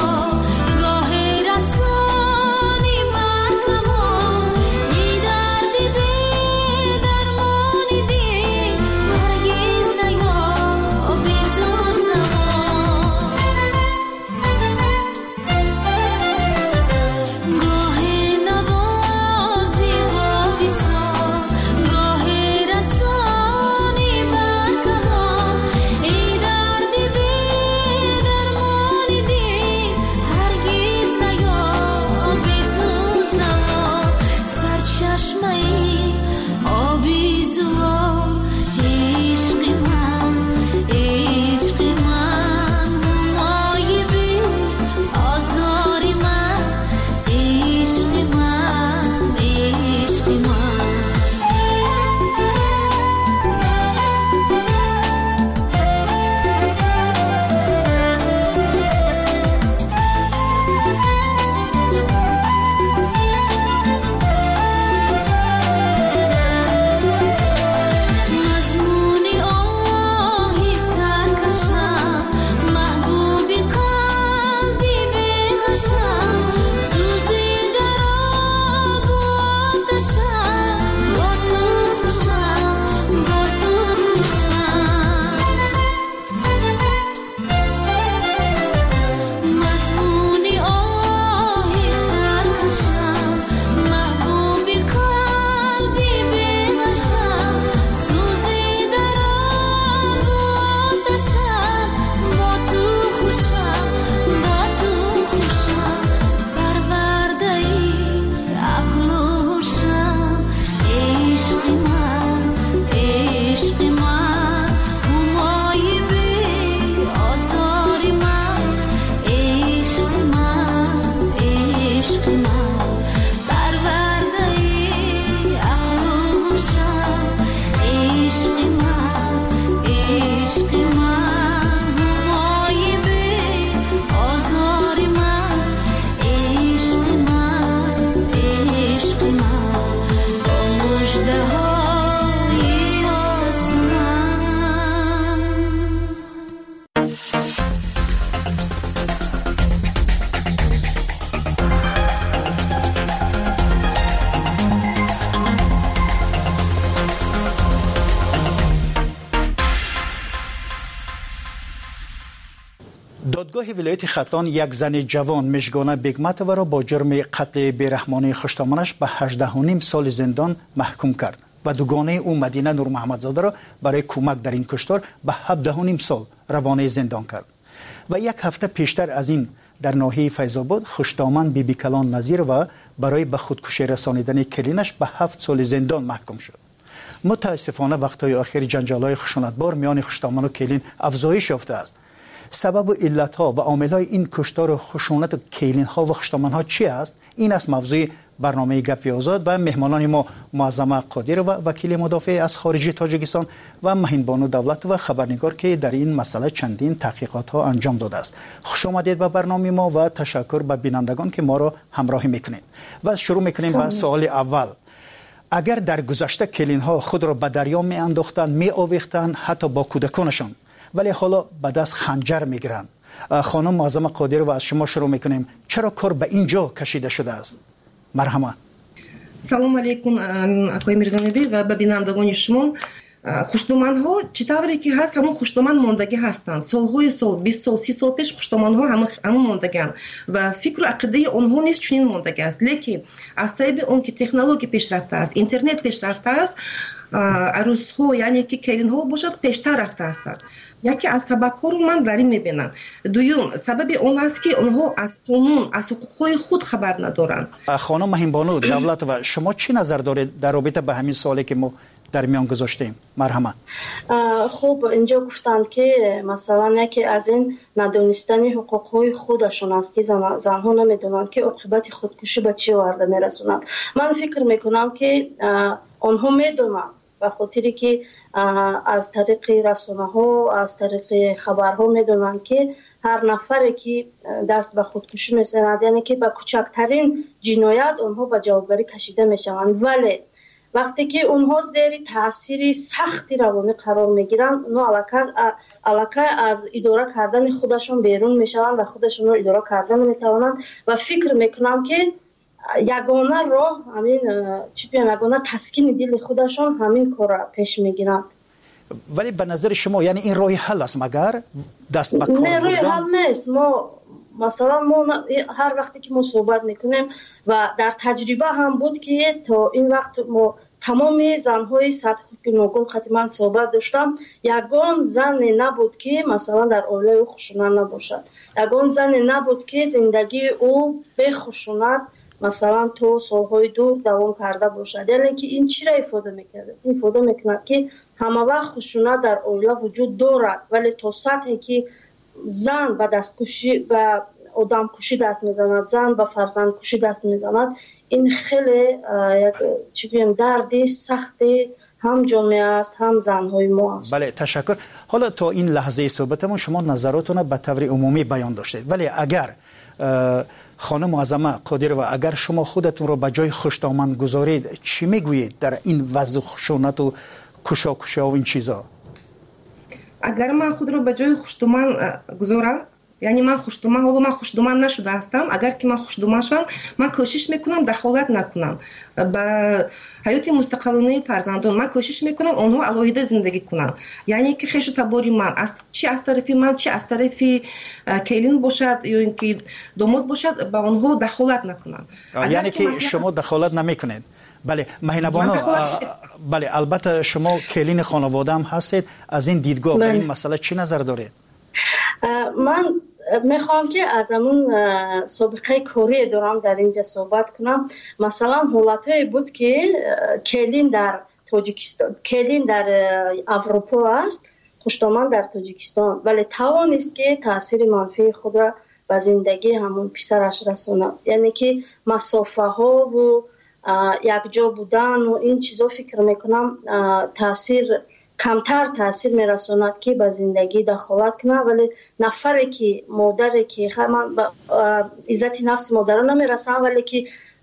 دادگاه ولایت ختلان یک زن جوان مشگانه بیگمتوه را با جرم قتل بیرحمانه خوشتامنش به هجده و نیم سال زندان محکوم کرد و دوگانه او مدینه نور محمدزاده را برای کمک در این کشتار به هفده و نیم سال روانه زندان کرد. و یک هفته پیشتر از این در ناحیه فیض‌آباد خوشتامن بیبی کلان نظیر و برای به خودکشی رسانیدن کلینش به هفت سال زندان محکوم شد. متاسفانه وقتهای آخر جنجال‌های خشونتبار میان خوشتامن و کلین افزایش یافته است. سبب و علت‌ها و عامل‌های این کشتار و خشونت کلین‌ها و خوشتامن‌ها چی است؟ این است موضوع برنامه گپی آزاد و مهمانان ما معظمه قادر و وکیل مدافع از خارجی تاجیکستان و مهین بانو دولت و خبرنگار که در این مسئله چندین تحقیقات‌ها انجام داده است. خوش آمدید به برنامه ما و تشکر به بینندگان که ما را همراهی می‌کنید. و شروع می‌کنیم با سوال اول. اگر در گذشته کلین‌ها خود را به دریا می‌انداختند، می‌آویختند، حتی با کودکانشان، ولی حالا به دست خنجر میگیرند. خانم معظمه قادر و از شما شروع میکنیم. چرا کار به اینجا کشیده شده است؟ مرحمت. سلام علیکم آقای میرزانبی و ببینندگان شما. خوشتومان ها چطوری که هست همون خوشتومان ماندگی هستند. سالهای سال بیست سال سی سال پیش خوشتومان ها همون همون ماندگان و فکر و عقیده آنها نیست چنین ماندگی است. لیکن از سبب اون که تکنولوژی پیشرفته است، اینترنت پیشرفته است، عروس ها یعنی که کلین ها باشد پیشتر رفته هستند. یکی از سبب ها رو من در این میبینم. دوم سبب اون است که آنها از قانون از حقوق خود خبر ندارند. خانم مهین بانو دولت و شما چی نظر دارید در رابطه به همین سوالی که ما در میان گذاشتیم؟ مرحمت. خب اینجا گفتند که مثلا یکی از این ندانستن حقوق خودشون است که زن زنها نمیدونند که عاقبت خودکشی به چه ورده میرسونند. من فکر میکنم که آنها میدونند به خاطری که از طریق رسانه ها از طریق خبرها میدونند که هر نفری که دست به خودکشی میزند یعنی که به کوچکترین جنایت آنها به جوابداری کشیده میشوند، ولی وقتی که اونها زیر تاثیر سختی روانی قرار میگیرند اونها علاقه از اداره کردن خودشون بیرون میشوند و خودشون رو اداره کردن نمیتوانند و فکر میکنم که یگانه راه همین چی بگم یگانه تسکین دل خودشون همین کار پیش میگیرند. ولی به نظر شما یعنی این راه حل است مگر دست به کار بردن؟ نه، راه حل نیست. ما مثلا ما هر وقتی که ما صحبت میکنیم و در تجربه هم بود که تا این وقت ما تمام زنهای سطح نوگون خطیمان صحبت داشتم، یگان زن نبود که مثلا در اوله او خشونت نباشد، یگان زن نبود که زندگی او به خشونت مثلا تو سالهای دور دوام کرده باشد. یعنی که این چی را افاده میکرده؟ این افاده میکند که همه وقت خشونت در اولیه وجود دارد، ولی تا سطحی که زن به دستکشی و آدم کشی دست میزند، زن به فرزند کشی دست میزند، این خیلی یک چی بگم دردی سختی هم جامعه است هم زنهای ما است. بله تشکر. حالا تا این لحظه صحبتمون شما نظراتون به طور عمومی بیان داشتید، ولی اگر خانم معظمه قادر و اگر شما خودتون رو به جای خوشتامن گذارید چی میگویید در این وضع خشونت و کشاکشی و این چیزا؟ اگر من خود رو به جای خوشتامن گذارم، یعنی من خوشتومن حالا من خوشتومن نشده هستم، اگر که من خوشتومن شدم من کوشش میکنم دخالت نکنم به حیات مستقلانه فرزندان، من کوشش میکنم آنها علاهیده زندگی کنن، یعنی که خیش و تباری من از چی از طرفی من چی از طرفی کلین باشد یا اینکه داماد باشد به آنها دخالت نکنن. یعنی که مثلا... شما دخالت نمیکنید؟ بله مهینبانو، بله البته شما کلین خانواده هم هستید، از این دیدگاه به این مسئله چی نظر دارید؟ من میخوام که از همون سابقه کاری دارم در اینجا صحبت کنم. مثلا حالتایی بود که کلین در تاجیکستان، کلین در اروپا است، خوشتامن در تاجیکستان، ولی توانست که تاثیر منفی خود را به زندگی همون پسرش رسونه، یعنی که مسافه ها و یک جا بودن و این چیزا فکر میکنم تاثیر کمتر تاثیر میرساند که به زندگی دخالت کنه، ولی نفری که مادری که من به عزت نفس مادران نمیرسم، ولی که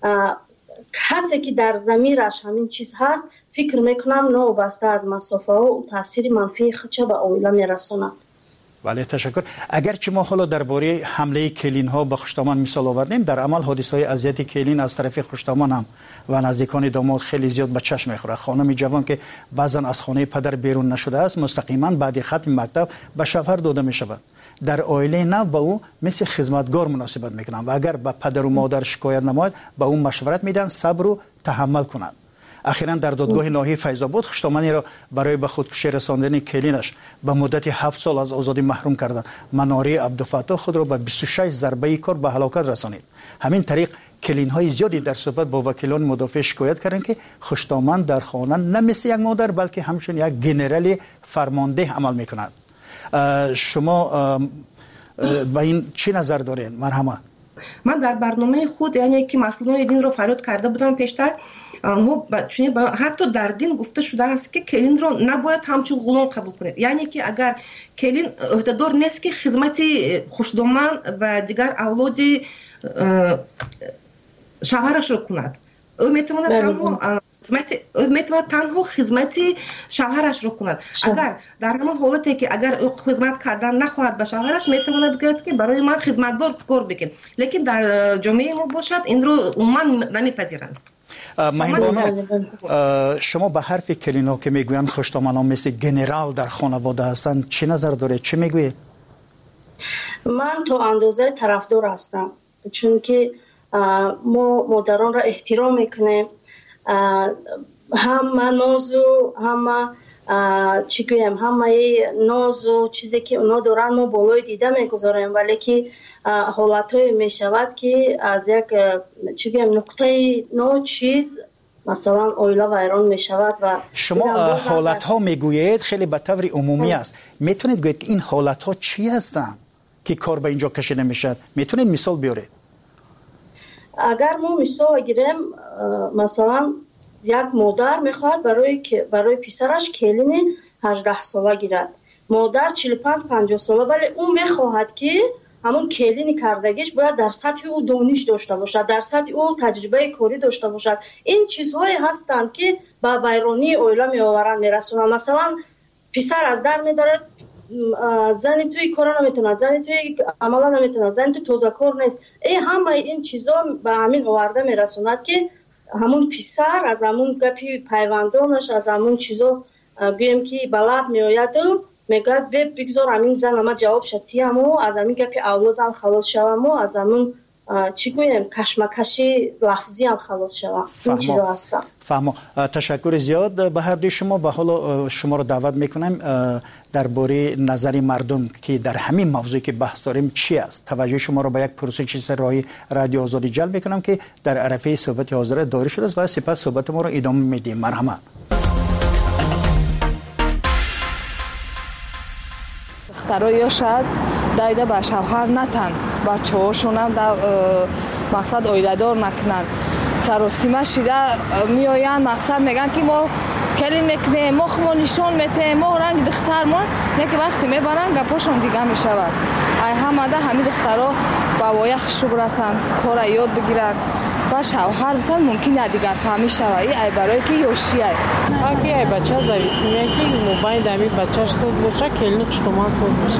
کسی که در ضمیرش همین چیز هست فکر میکنم نوبسته از مسافه ها و تاثیر منفی خودش به عائله میرساند. بله تشکر. اگرچه ما حالا درباره حمله کلین ها به خوشتامن مثال آوردیم، در عمل حادثه های اذیت کلین از طرف خوشتامن هم و نزدیکان داماد خیلی زیاد به چشم میخوره. خانم جوان که بعضا از خانه پدر بیرون نشده است مستقیما بعد ختم مکتب به شوهر داده می شود. در آیله نو با او مثل خدمتگار مناسبت میکنن و اگر به پدر و مادر شکایت نماید به اون مشورت میدن صبر و تحمل کنند. اخیراً در دادگاه ناحیه فیض آباد خشتامانی را برای به خودکشی رساندن کلینش به مدت هفت سال از آزادی محروم کردند. مناری عبدالفتاح خود را به بیست و شش ضربه کار به هلاکت رسانید. همین طریق کلین های زیادی در صحبت با وکیلان مدافع شکایت کردند که خشتامان در خانه نه مثل یک مادر بلکه همچون یک گنرال فرمانده عمل میکنند. شما به این چی نظر دارین؟ مرحمه. من در برنامه خود یعنی که مسئولان دین رو فریاد کرده بودم پیشتر، حتی در دین گفته شده است که کلین رو نباید همچون غلام قبول کنید. یعنی که اگر کلین عهدهدار نیست که خدمت خشدامن و دیگر اولاد شوهرش رو کند، او میتواند تنها خدمت میتواند تنها خدمت شوهرش رو کند. اگر در همون حالتی که اگر او خدمت کردن نخواهد به شوهرش میتواند بگوید که برای من خدمتگار کار بکن، لیکن در جامعه ما باشد این رو عموما نمیپذیرند. مهمانان، شما به حرف کلینا که میگویند خشتامنان مثل گنرال در خانواده هستند چه نظر دارید؟ چه میگویید؟ من تا اندازه طرفدار هستم، چون که ما مادران را احترام میکنیم، همه ناز و همه چی گویم همه ناز و چیزی که اونا دارن ما بالای دیده میگذاریم، ولی که حالتهای میشود که از یک چی گویم نقطه نو چیز مثلا اویلا ویران میشود. و شما حالت ها میگویید خیلی به طور عمومی است، میتونید گویید که این حالت ها چی هستند که کار به اینجا کشیده میشد؟ میتونید مثال بیارید؟ اگر ما مثال گیریم، مثلا یک مادر میخواد برای برای پسرش کلین هجده ساله گیرد، مادر چهل و پنج پنجاه ساله، ولی اون میخواهد که همون کلین کردگیش باید در سطح او دانش داشته باشد، در سطح او تجربه کاری داشته باشد. این چیزهایی هستند که به ویرانی اویلا میآورند میرسونند. مثلا پسر از در میدارد، زنی توی کار نمیتونه، زنی توی عملا نمیتونه، زنی توی تازه کار نیست. ای همه این چیزا به همین آورده میرسوند که همون پسر از همون گپی پیوندانش از همون چیزا بیم که بلب میآید میگد بگذار همین زن اما جواب شدی همو از همین گپی اولادم خلاص شوم و از همون چی گویم کشمکشی لفظی هم خلاص شوم. این چیزا هستم. فهمم. تشکر زیاد به هر دوی شما و حالا شما رو دعوت میکنم درباره نظر مردم که در همین موضوعی که بحث داریم چی است. توجه شما رو به یک پروسه چیز راهی رادیو آزادی جلب میکنم که در عرفه صحبت حاضر دایر شده است و سپس صحبت ما رو ادامه میدیم. مرحمت. دخترها یا شاید دایده به شوهر نتن، بچه هاشون هم در مقصد اویله‌دار نکنن، سراسیمه شده میآین مقصد میگن که ما کلین میکنیم، ما خمو نشان میتیم، ما رنگ دخترمون، نه که وقتی میبرن گپاشون دیگه میشود. ای همه ده همین دخترها با وایخ شو برسن، کار یاد بگیرن و شوهر بتن ممکنه دیگر فهمی شوی ای برای که یوشی ای اگه ای بچه زویسیه که موبایل دمی بچهش سوز باشه کلین خشتومان سوز باشه.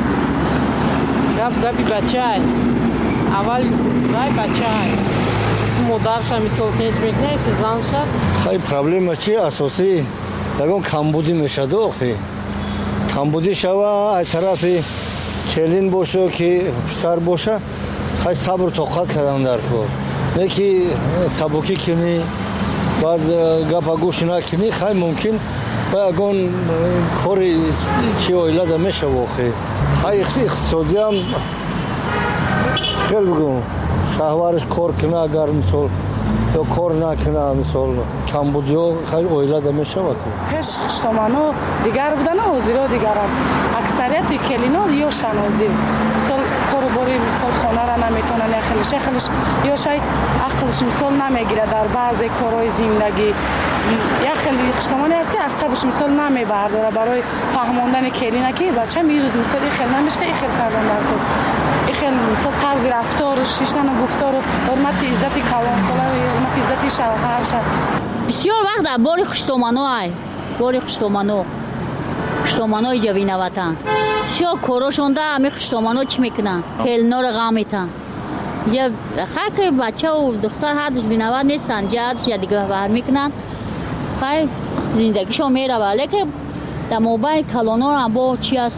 گپ گپی بچه ای اول ای بچه ای مادرش هم مثال کنید میکنه ایسی زنش خیلی پرابلم چی اساسی یکم کمبودی میشد آخی کمبودی شوه ای طرفی کلین باشه که پسر باشه خیلی صبر و طاقت کردم در کار نه که سبکی کنی بعد گپ گوش نکنی خیلی ممکن با اگون کاری چی اویلا ده میشه واقعی های اقتصادی هم خیلی بگم شهوارش کار کنه اگر مثال یا کار نکنه مثال کمبودی ها خیلی اویلا ده میشه واقعی هش خشتامانو دیگر بودن حاضر دیگر هم اکثریت کلینا یا شنازی مثال کاروباری مثال خانه را نمیتونن یا خیلیش خیلیش یا شاید عقلش مثال نمیگیره در بعضی کارهای زندگی یا خیلی خشتامانی است که عصبش مثال نمیبرداره برای فهماندن کلینه که بچه میروز مثال این خیلی نمیشه این خیلی کردن در کن این خیلی مثال طرز رفتار شیشتن و گفتار حرمت عزت کلان ساله حرمت عزت شوهر شد بسیار وقت در باری خشتامانو ای باری خشتامانو خشتامانو جوین وطن شو کاراشون ده همه خشتامانو چی میکنن کلنا رو غم میتن یا خیلی بچه و دختر حدش بینود نیستن جدش یا دیگه بر میکنن خیلی زندگیشو میره ولی که در موبایل کلانا رو هم با چی هستن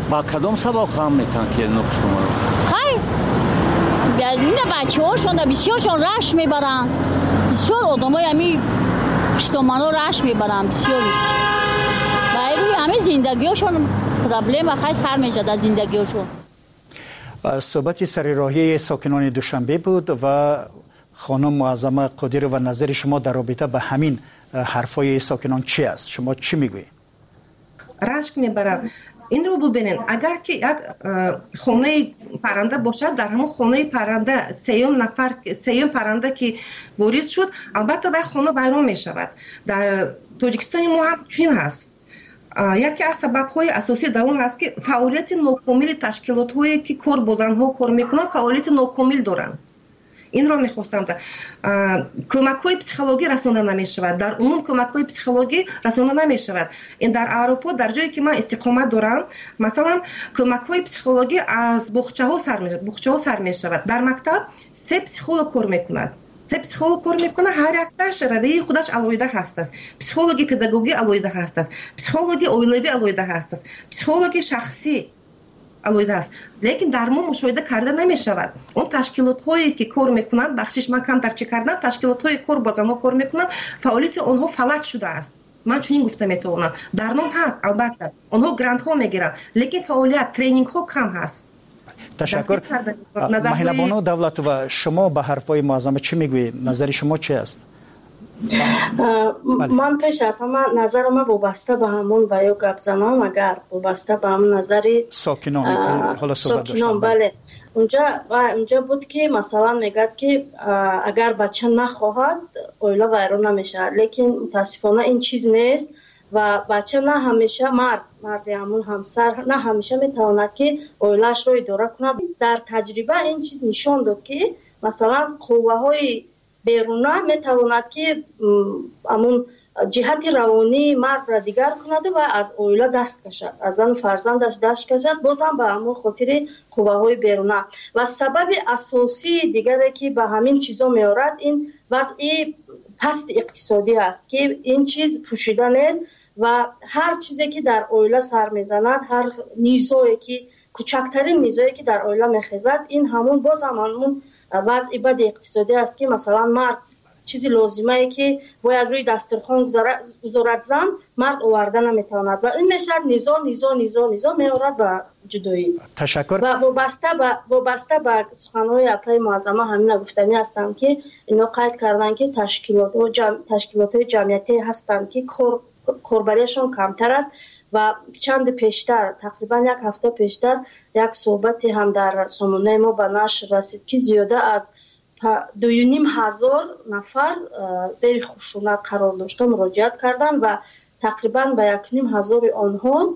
با کدام سبب کم میتن که نقش شما رو؟ خیر این بچه هاشون بسیارشون رشت میبرن، بسیار آدم های همی پشتومن ها رشت میبرن بسیارش و روی همه زندگی هاشون پرابلم و خیلی سر میشد از زندگی هاشون. صحبت سر راهی ساکنان دوشنبه بود و خانم معظمه قادری و نظر شما در رابطه به همین حرفای ساکنان چی است؟ شما چی میگویید؟ رشک میبرن. این رو ببینید، اگر که یک خانه پرنده باشد، در همون خانه پرنده سیوم نفر سیوم پرنده که وارد شد، البته به خانه ویران می شود. در تاجیکستان ما هم چنین هست. یکی از سبب‌های اساسی در اون هست که فعالیت ناکامل تشکیلات‌هایی که کار با زن‌ها کار می‌کنند فعالیت ناکامل دارند. این رو می‌خواستم تا کمک‌های پسیخولوژی رسانده نمی‌شود. در عموم کمک‌های پسیخولوژی رسانده نمی‌شود. این در اروپا در جایی که من استقامت دارم، مثلا کمک‌های پسیخولوژی از باغچه‌ها سر می‌شود. باغچه‌ها سر می‌شود. در مکتب سه پسیخولوژ کار می‌کند. سه پسیخولوژ کار می‌کنه، هر یکش روی خودش علایده هست است. پسیخولوژی پداگوژی علایده هست است. پسیخولوژی اویلوی علایده هست است. پسیخولوژی شخصی علایده است. لیکن در ما مشاهده کرده نمی شود. اون تشکیلات هایی که کار میکنند، بخشش من کم ترچه کردن، تشکیلات های کار با زنها کار میکنند، فعالیت آنها فلج شده است. من چنین گفته میتونم. در نام هست البته. آنها گرانت ها میگیرند، لیکن فعالیت ترینینگ ها کم هست. تشکر. مهینه بانو دولت و شما به حرفای معظمه چی میگویید؟ نظر شما چی است؟ من پیش از همه نظر ما وابسته به همون و یا گپ زنم، اگر وابسته به همون نظری ساکنان حالا صحبت داشتم. بله اونجا و اونجا بود که مثلا میگد که اگر بچه نخواهد اویلا ویران نمیشه، لیکن متاسفانه این چیز نیست و بچه نه همیشه مرد مرد همون همسر نه همیشه میتواند که اویلاش رو اداره کند. در تجربه این چیز نشان داد که مثلا قوه های بیرونه میتواند که همون جهت روانی مرد را دیگر کند و از اویلا دست کشد، از آن فرزندش دست کشد، بازم به همون خاطر قوه های بیرونه. و سبب اساسی دیگری که به همین چیزا میارد این وضع پست اقتصادی است که این چیز پوشیده نیست و هر چیزی که در اویلا سر میزند، هر نیزایی که کوچکترین نیزایی که در اویلا میخیزد، این همون باز همون وضع بد اقتصادی است که مثلا مرد چیزی لازمه ای که باید روی دسترخوان گذارد زن، مرد آورده نمیتواند و این میشه نیزا نیزا نیزا نیزا میارد به جدایی. تشکر. و وابسته به وابسته به سخنهای اپلای معظمه همین گفتنی هستم که اینا قید کردن که تشکیلات و جمع... تشکیلات جمعیتی هستند که کار کاربریشون کمتر است و چند پیشتر تقریبا یک هفته پیشتر یک صحبتی هم در سامانه ما به نشر رسید که زیاده از دو و نیم هزار نفر زیر خشونت قرار داشته مراجعت کردن و تقریبا به یک نیم هزار آنها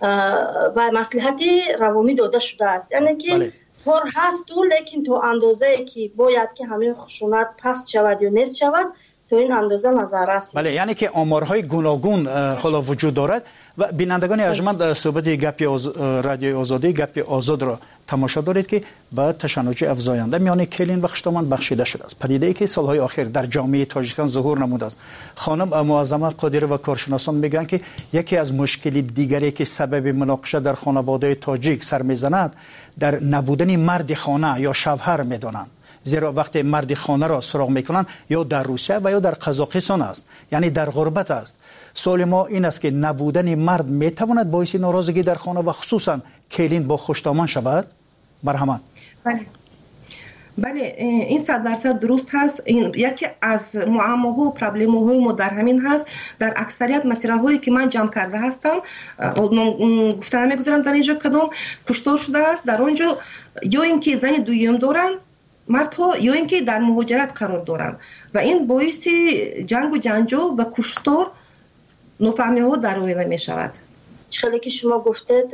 و مصلحت روانی داده شده است. یعنی که فور هست تو، لیکن تو اندازه که باید که همه خشونت پست شود یا نیست شود تو این اندازه نظر است. بله، یعنی که آمارهای گوناگون حالا وجود دارد و بینندگان ارجمند صحبت گپی آز... رادیو آزادی گپی آزاد را تماشا دارید که با تشنج افزاینده میان کلین و خشتمان بخشیده شده است. پدیده‌ای که سالهای اخیر در جامعه تاجیکستان ظهور نموده است. خانم معظمه قادری و کارشناسان میگن که یکی از مشکل دیگری که سبب مناقشه در خانواده تاجیک سر میزند در نبودن مرد خانه یا شوهر میدانند. زیرا وقتی مرد خانه را سراغ میکنن یا در روسیه و یا در قزاقستان است، یعنی در غربت است. سوال ما این است که نبودن مرد میتواند باعث ناراضگی در خانه و خصوصا کلین با خوشتامان شود؟ مرحمت. بله بله این صد درصد درست هست. این یکی از معماها و پرابلم‌های ما در همین هست. در اکثریت مطرح‌هایی که من جمع کرده هستم گفتن نمیگذارم در اینجا کدام کشتار شده است. در اونجا یا اینکه زن دویم دارن مردها یا اینکه در مهاجرت قرار دارند و این باعث جنگ و جنجال و کشتار نفهمی ها در اویلا می شود. چخیلی که شما گفتید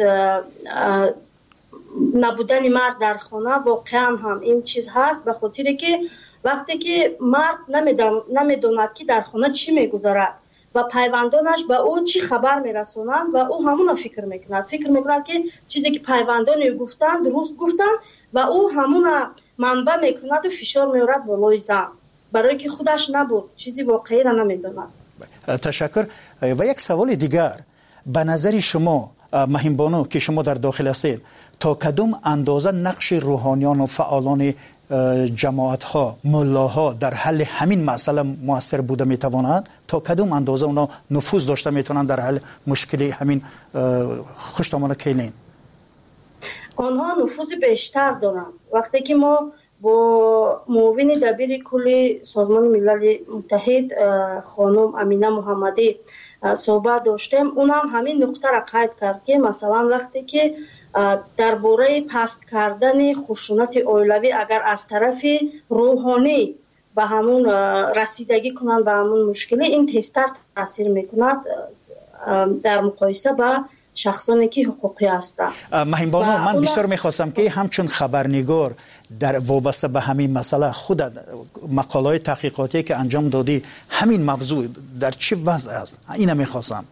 نبودن مرد در خانه واقعا هم این چیز هست، به خاطر که وقتی که مرد نمیداند که در خانه چی میگذارد و پیوندانش به او چی خبر میرسونند و او همون فکر میکند فکر میکند که چیزی که پیوندان گفتند درست گفتند و او همون منبع میکند و فشار میارد بالای زن برای که خودش نبود، چیزی واقعی را نمیداند. تشکر. و یک سوال دیگر، به نظر شما مهم بانو که شما در داخل هستید، تا کدوم اندازه نقش روحانیان و فعالان جماعت ها، ملاها در حل همین مسئله موثر بوده میتواند؟ تا کدوم اندازه اونا نفوذ داشته میتونن در حل مشکل همین خشتمان کیلین؟ آنها نفوذ بیشتر دارند. وقتی که ما با معاون دبیر کل سازمان ملل متحد خانم امینه محمدی صحبت داشتیم، اونم همین نقطه را قید کرد که مثلا وقتی که درباره پست کردن خشونت اولیوی اگر از طرف روحانی به همون رسیدگی کنند به همون مشکل، این تیزتر تاثیر میکند در مقایسه با شخصانی که حقوقی هستند. مهم بانو، من بسیار میخواستم که همچون خبرنگار در وابسته به همین مسئله خود مقاله تحقیقاتی که انجام دادی همین موضوع در چه وضع است؟ اینو میخواستم.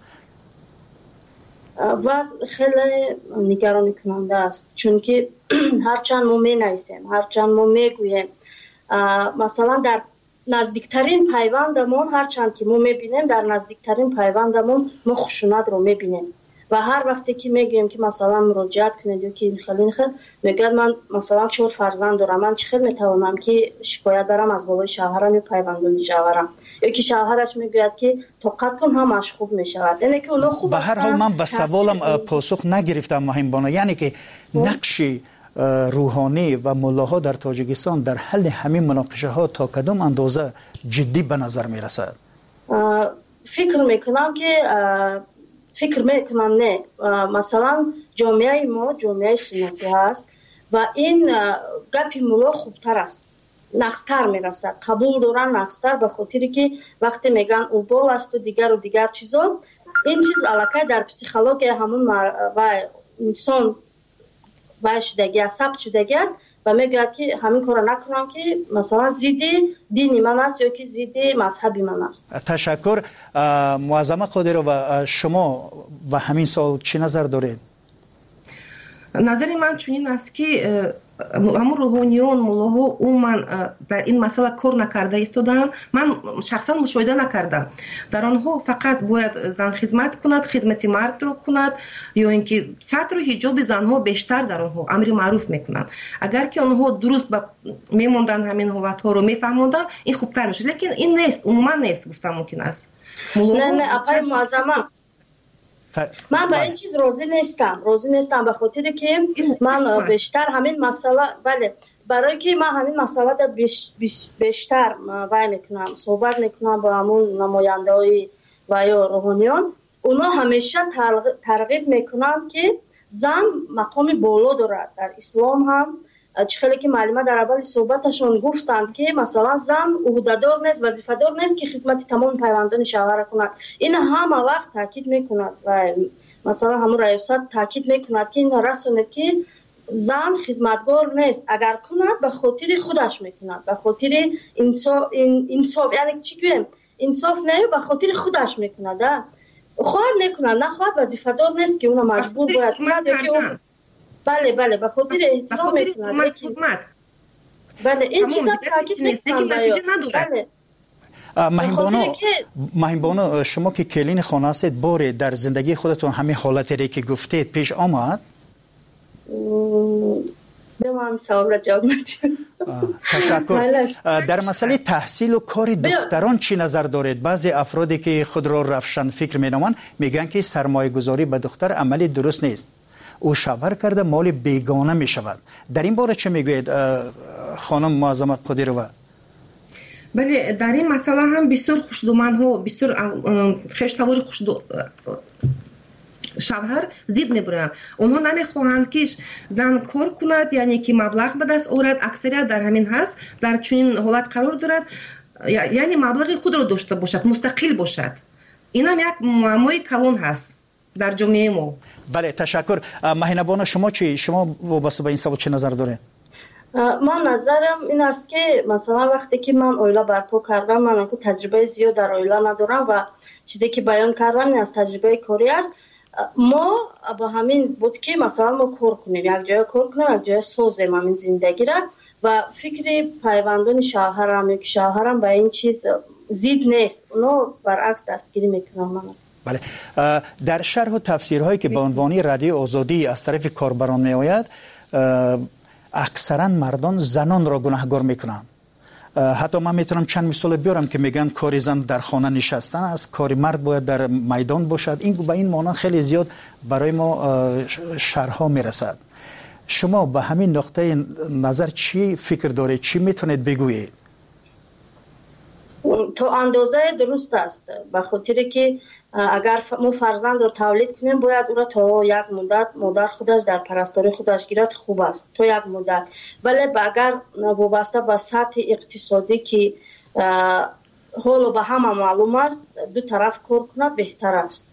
وضع خیلی نگران کننده است، چون که هرچند ما می نویسیم، هرچند ما می گوییم، مثلا در نزدیکترین پیوندمون، هرچند که ما می بینیم در نزدیکترین پیوندمون ما خشونت رو می بینیم و هر وقتی که میگیم که مثلا مراجعت کنید یا که این خیلی این خیلی میگه من مثلا چهار فرزند دارم، من چه خیلی میتوانم که شکایت برم از بالای شوهرم یا پیوندون شوهرم، یا که شوهرش میگوید که طاقت کن همش خوب میشود. یعنی که اونا خوب. به هر حال من به سوالم پاسخ نگرفتم مهم بانو، یعنی که نقش روحانی و ملاها در تاجیکستان در حل همین مناقشه ها تا کدام اندازه جدی به نظر میرسد؟ فکر میکنم که فکر میکنم نه، مثلا جامعه ما جامعه سنتی هست و این گپی ملا خوبتر است، نقصتر میرسد، قبول دارن نقصتر، به خاطری که وقتی میگن اوبال است و دیگر و دیگر چیزا، این چیز علاقه در پسیخولوژی همون و انسان و شدگی است، ثبت شدگی است و میگوید که همین کار نکنم که مثلا ضد دینی من است یا که ضد مذهبی من است. تشکر. معظمه قادر، و شما و همین سال چی نظر دارید؟ نظر من چنین است که همون روحانیون ملاها عموما در این مسئله کار نکرده ایستادن. من شخصا مشاهده نکردم در آنها فقط باید زن خدمت کند، خدمت مرد رو کند، یا اینکه سطر و حجاب زنها بیشتر در آنها امر معروف میکنند. اگر که آنها درست میموندن همین حالت ها رو میفهموندن این خوبتر میشه، لیکن این نیست، عموما نیست گفتم ممکن است. نه نه آقای معظمه، من به این چیز راضی نیستم، راضی نیستم به خاطر که من بیشتر همین مسئله، بله، برای که من همین مسئله در بیش بیش بیشتر وای میکنم، صحبت میکنم با همون نماینده های و یا روحانیان، اونا همیشه ترغیب میکنن که زن مقام بالا دارد. در اسلام هم چه خیلی که معلومه در اول صحبتشون گفتند که مثلا زن عهده‌دار نیست، وظیفه‌دار نیست که خدمت تمام پیوندان شوهر کند. این همه وقت تاکید میکند و مثلا همون ریاست تاکید میکند که این رسونه که زن خدمتگار نیست، اگر کند به خاطر خودش میکند، به خاطر انصاف، انصاف یعنی چی گویم، انصاف نه، به خاطر خودش میکند. خواهد میکند، نخواهد وظیفه‌دار نیست که اون مجبور باید کند یا که بله بله به خاطر احترام میکنند. بله این چیزا تاکید میکنند. بله مهم بانو، مهم بانو، شما که کلین خانه هستید، باره در زندگی خودتون همین حالتی که گفتید پیش آمد؟ به من سوال جواب ندید. تشکر. در مسئله تحصیل و کار دختران چی نظر دارید؟ بعضی افرادی که خود را روشن فکر مینامند میگن که سرمایه گذاری به دختر عملی درست نیست، او شوهر کرده مال بیگانه می شود. در این باره چه میگوید خانم معظمه قادروا؟ بله، در این مسئله هم بسیار خوشدومان ها، بسیار خشتوار خوشدو شوهر زید میبرند. اونها نمیخواهند که زن کار کند، یعنی که مبلغ به دست آورد. اکثریت در همین هست، در چنین حالت قرار دارد، یعنی مبلغ خود را داشته باشد، مستقل باشد. این هم یک معمای کلان هست در جامعه ما. بله تشکر. مهینبانو، شما چی؟ شما وابسته به این سوال چه نظر داره؟ من نظرم این است که مثلا وقتی که من اویلا برپا کردم، من که تجربه زیاد در اویلا ندارم و چیزی که بیان کردم این از تجربه کاری است. ما با همین بود که مثلا ما کار کنیم، یک جای کار کنیم، یک جای سازیم همین زندگی را و فکر پیوندان شوهرم یا که شوهرم به این چیز زید نیست، اونا برعکس دستگیری میکنم. من بله، در شرح و تفسیرهایی که به عنوان رادیو آزادی از طرف کاربران می آید، اکثرا مردان زنان را گناهکار میکنند. حتی من میتونم چند مثال بیارم که میگن کاری زن در خانه نشستن است، کاری مرد باید در میدان باشد. این به این معنی خیلی زیاد برای ما شرحها میرسد. شما به همین نقطه نظر چی فکر دارید؟ چی میتونید بگویید؟ تا اندازه درست است، به خاطر که اگر ما فرزند را تولید کنیم باید او را تا یک مدت مادر خودش در پرستاری خودش گیرد، خوب است تا یک مدت. ولی اگر وابسته به سطح اقتصادی که حالا به همه معلوم است دو طرف کار کند بهتر است.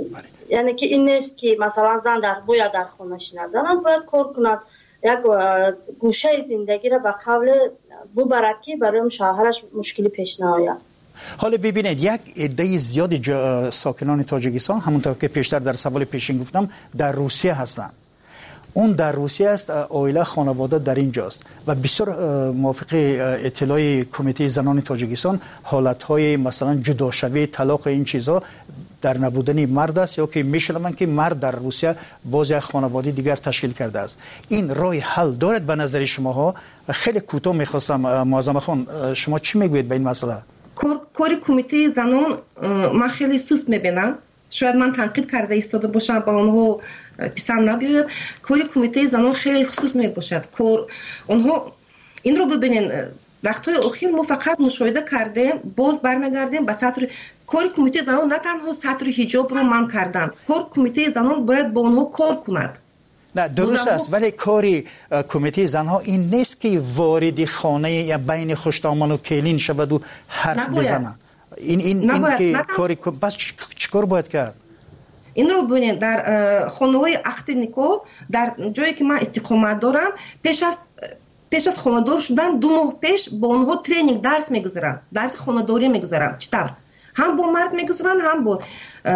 یعنی که این نیست که مثلا زن در باید در خانه شیند، زن باید کار کند، یک گوشه زندگی را به قبل ببرد که برای شوهرش مشکلی پیش نیاید. حالا ببینید یک عده زیادی ساکنان تاجیکستان همونطور که پیشتر در سوال پیشین گفتم در روسیه هستند. اون در روسیه است، عائله خانواده در اینجاست و بسیار موافق اطلاع کمیته زنان تاجیکستان حالتهای مثلا جداشوی، طلاق، این چیزها در نبودن مرد است، یا که میشنوند که مرد در روسیه باز یک خانواده دیگر تشکیل کرده است. این راه حل دارد به نظر شماها؟ خیلی کوتاه میخواستم معظم خان شما چی میگوید به این مسئله؟ کاری کمیته زنان من خیلی سست میبینم. شاید من تنقید کرده ایستاده باشم با اونها پسند نبیاید. کاری کمیته زنان خیلی خصوص میباشد. کار اونها این رو ببینین، وقتای اخیر ما فقط مشاهده کردیم، باز برمیگردیم به سطر کاری کمیته زنان. نه تنها سطر حجاب رو من کردن، کار کمیته زنان باید با اونها کار کند. نه درست است، ولی کاری کمیته زنها این نیست که وارد خانه یا بین خشتامان و کلین شود و حرف بزنه. این این این که کاری بس چیکار باید کرد؟ این رو ببینید در خانه‌های عقد نکاح در جایی که من استقامت دارم، پیش از پیش از خانه‌دار شدن دو ماه پیش با اونها ترینینگ درس میگذارم، درس خانه‌داری میگذارم. چطور؟ هم با مرد میگذارن هم با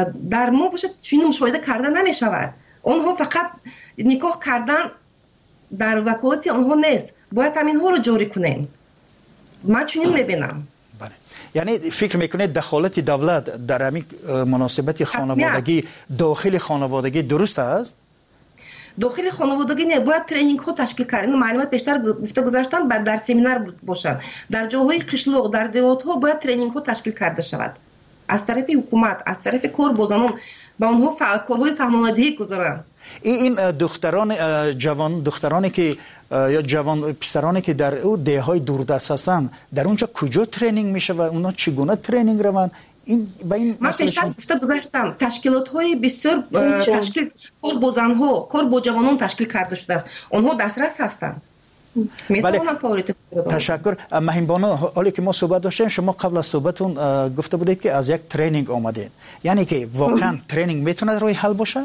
در ما باشه چنین مشاهده کرده نمیشود. اونها فقط نکاح کردن در وکالت اونها نیست، باید همین ها رو جاری کنیم. من چنین میبینم. بله، یعنی فکر میکنید دخالت دولت در همین مناسبت خانوادگی داخل خانوادگی درست است؟ داخل خانوادگی نه، باید ترینینگ ها تشکیل کردن. معلومات بیشتر گفته گذاشتن بعد در سمینار باشن. در جاهای قشلاق، در دیهات ها باید ترینینگ ها تشکیل کرده شود از طرف حکومت، از طرف کارگزاران، با اونها کارهای فهماندهی گذارن. این دختران جوان دخترانی که یا جوان پسرانی که در او دههای دوردست هستن در اونجا کجا ترینینگ میشه و اونا چگونه ترینینگ روند؟ این با این من پیشتر گفته گذاشتم تشکیلات های بسیار تشکیل کار با زنها، کار با جوانان تشکیل کرده شده است. اونها دسترس هستند. بله. تشکر. مهین بانو، حالی که ما صحبت داشتیم شما قبل از صحبتون گفته بودید که از یک ترینینگ آمدید، یعنی که واقعا ترینینگ میتونه روی حل باشه؟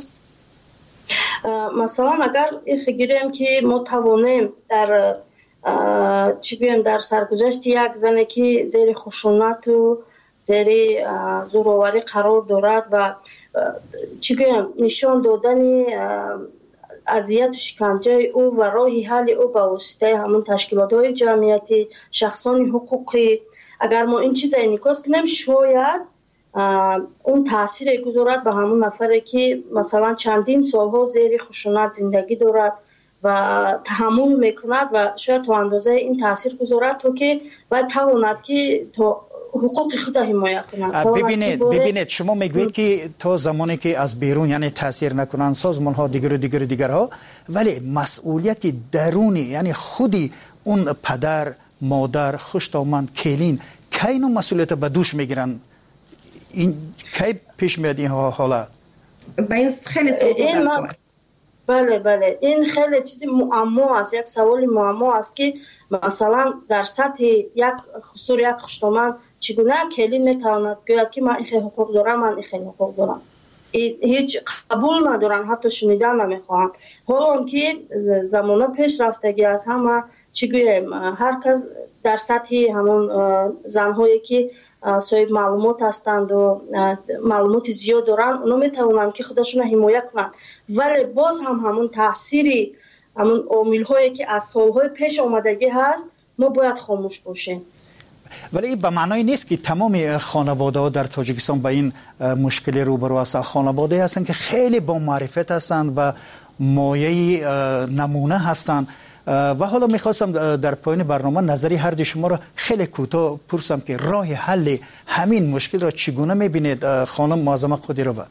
مثلا اگر خگیریم که ما توانیم در چی بگیم در سرگذشت یک زنی که زیر خشونت و زیر زورآوری قرار دارد و چی بگیم نشان دادن اذیت و شکنجه او و راه حل او با واسطه همون تشکیلات‌های جمعیتی، شخصان حقوقی، اگر ما این چیز انعکاس کنیم شاید اون تاثیر گذارد به همون نفری که مثلا چندین سالها زیر خشونت زندگی دارد و تحمل میکند و شاید تا اندازه این تاثیر گذارد تا که باید تواند که تا حقوق خود حمایت کنند. ببینید ببینید شما میگویید که تا زمانی که از بیرون یعنی تاثیر نکنند سازمان ها دیگر و دیگر و دیگرها، ولی مسئولیت درونی یعنی خودی اون پدر، مادر، خشتامند، کلین کی اینو مسئولیت به دوش میگیرن؟ این کی پیش میاد این حالت؟ این خیلی سوال است. بله بله این خیلی چیزی معما است، یک سوال معما است که مثلا در سطح یک خصوص یک خشتامند چگونه کلین میتواند گوید که من این خیلی حقوق دارم، من این خیلی حقوق دارم، هیچ قبول ندارن، حتی شنیدن نمیخواهند. حالا که زمانه پیش رفتگی از همه چی گویم هر کس در سطح همون زنهایی که صاحب معلومات هستند و معلومات زیاد دارن اونا میتونن که خودشون حمایت کنن، ولی باز هم همون تأثیری همون عامل هایی که از سالهای پیش آمدگی هست ما باید خاموش باشیم. ولی به معنای نیست که تمام خانواده ها در تاجیکستان با این مشکل روبرو هستند. خانواده هستند که خیلی با معرفت هستند و مایه نمونه هستند. و حالا میخواستم در پایان برنامه نظری هر دو شما را خیلی کوتاه پرسم که راه حل همین مشکل را چگونه میبینید خانم معظمه قادرova؟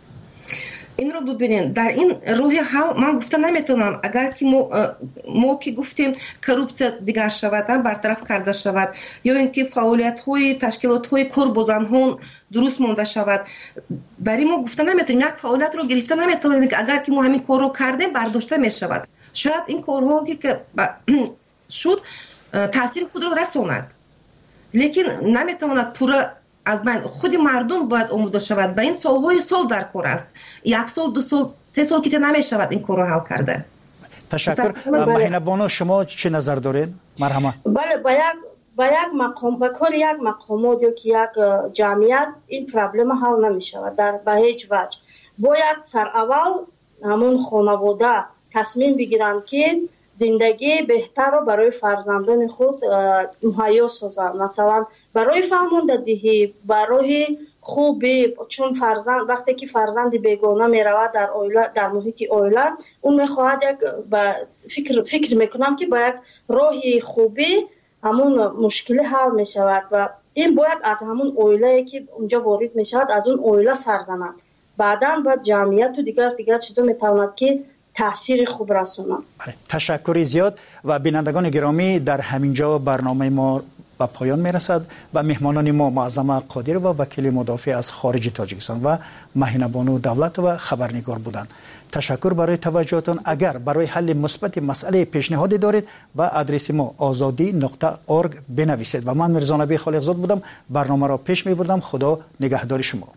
این رو ببینید، در این راه حل من گفته نمیتونم اگر که ما, ما که گفتیم کروپسیا دیگر شود، برطرف کرده شود، یا اینکه فعالیت های تشکیلات های کوربزنان درست مونده شود، در این ما گفته نمیتونیم یک فعالیت رو گرفته نمیتونیم که اگر که ما همین کار رو کردیم برداشته میشود. شاید این کارها که شد تاثیر خود رو رساند، لیکن نمیتواند پورا از من خود مردم باید آموزش شود. به این سالهای سال در کار است، یک سال دو سال سه سال که نمی شود این کار رو حل کرده. تشکر. مهینه بانو شما چه نظر دارید؟ مرحمت. بله، با یک با یک مقام با کار یک مقامات یا که یک جمعیت این پرابلم حل نمی شود در به هیچ وجه. باید سر اول همون خانواده تصمیم بگیرند که زندگی بهتر رو برای فرزندان خود مهیا سازند. مثلا برای فرماندهی، برای خوبی، چون فرزند وقتی که فرزند بیگانه می رود در اویله، در محیط اویله، اون میخواهد یک فکر فکر میکنم که با یک راهی خوبی همون مشکل حل می شود و این باید از همون اویله که اونجا وارد می شود از اون اویله سر زند. بعداً با جمعیت و دیگر دیگر چیزا میتواند که تاثیر خوب رسونم. تشکر زیاد. و بینندگان گرامی، در همینجا برنامه ما به پایان میرسد و مهمانان ما معظمه قادرova و وکیل مدافع از خارج تاجیکستان و مهینه بانو دولتova خبرنگار بودند. تشکر برای توجهتان. اگر برای حل مثبت مسئله پیشنهادی دارید با آدرس ما آزادی نقطه اورگ بنویسید. و من میرزا نبی خالقزاد بودم، برنامه را پیش میبردم. خدا نگهدار شما.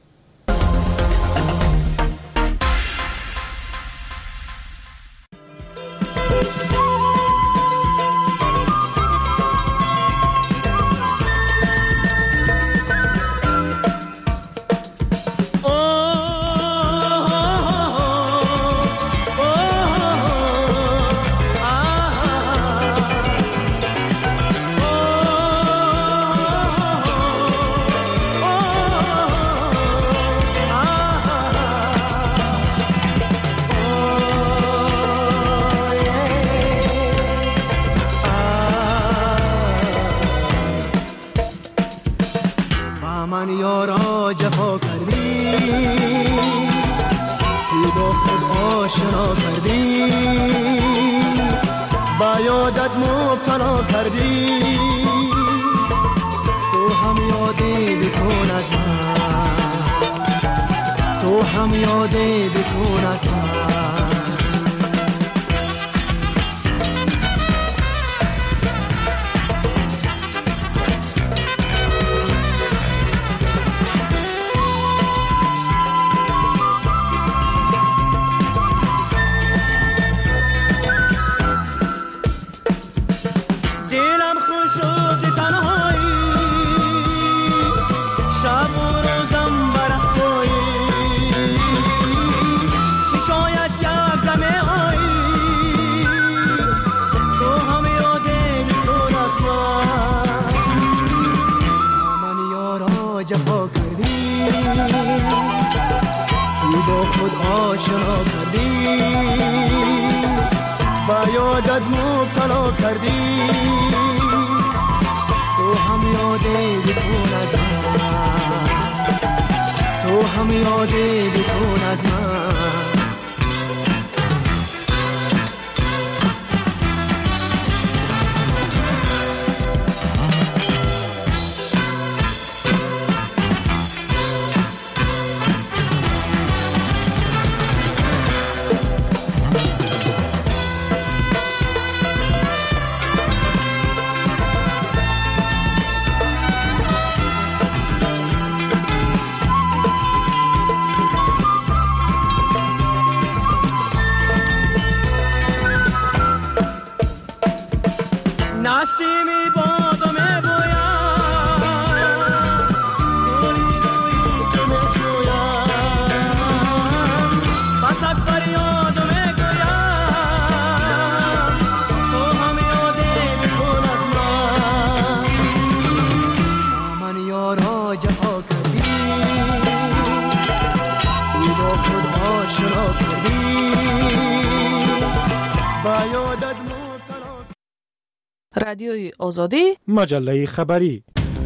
رادیوی آزادی مجله خبری.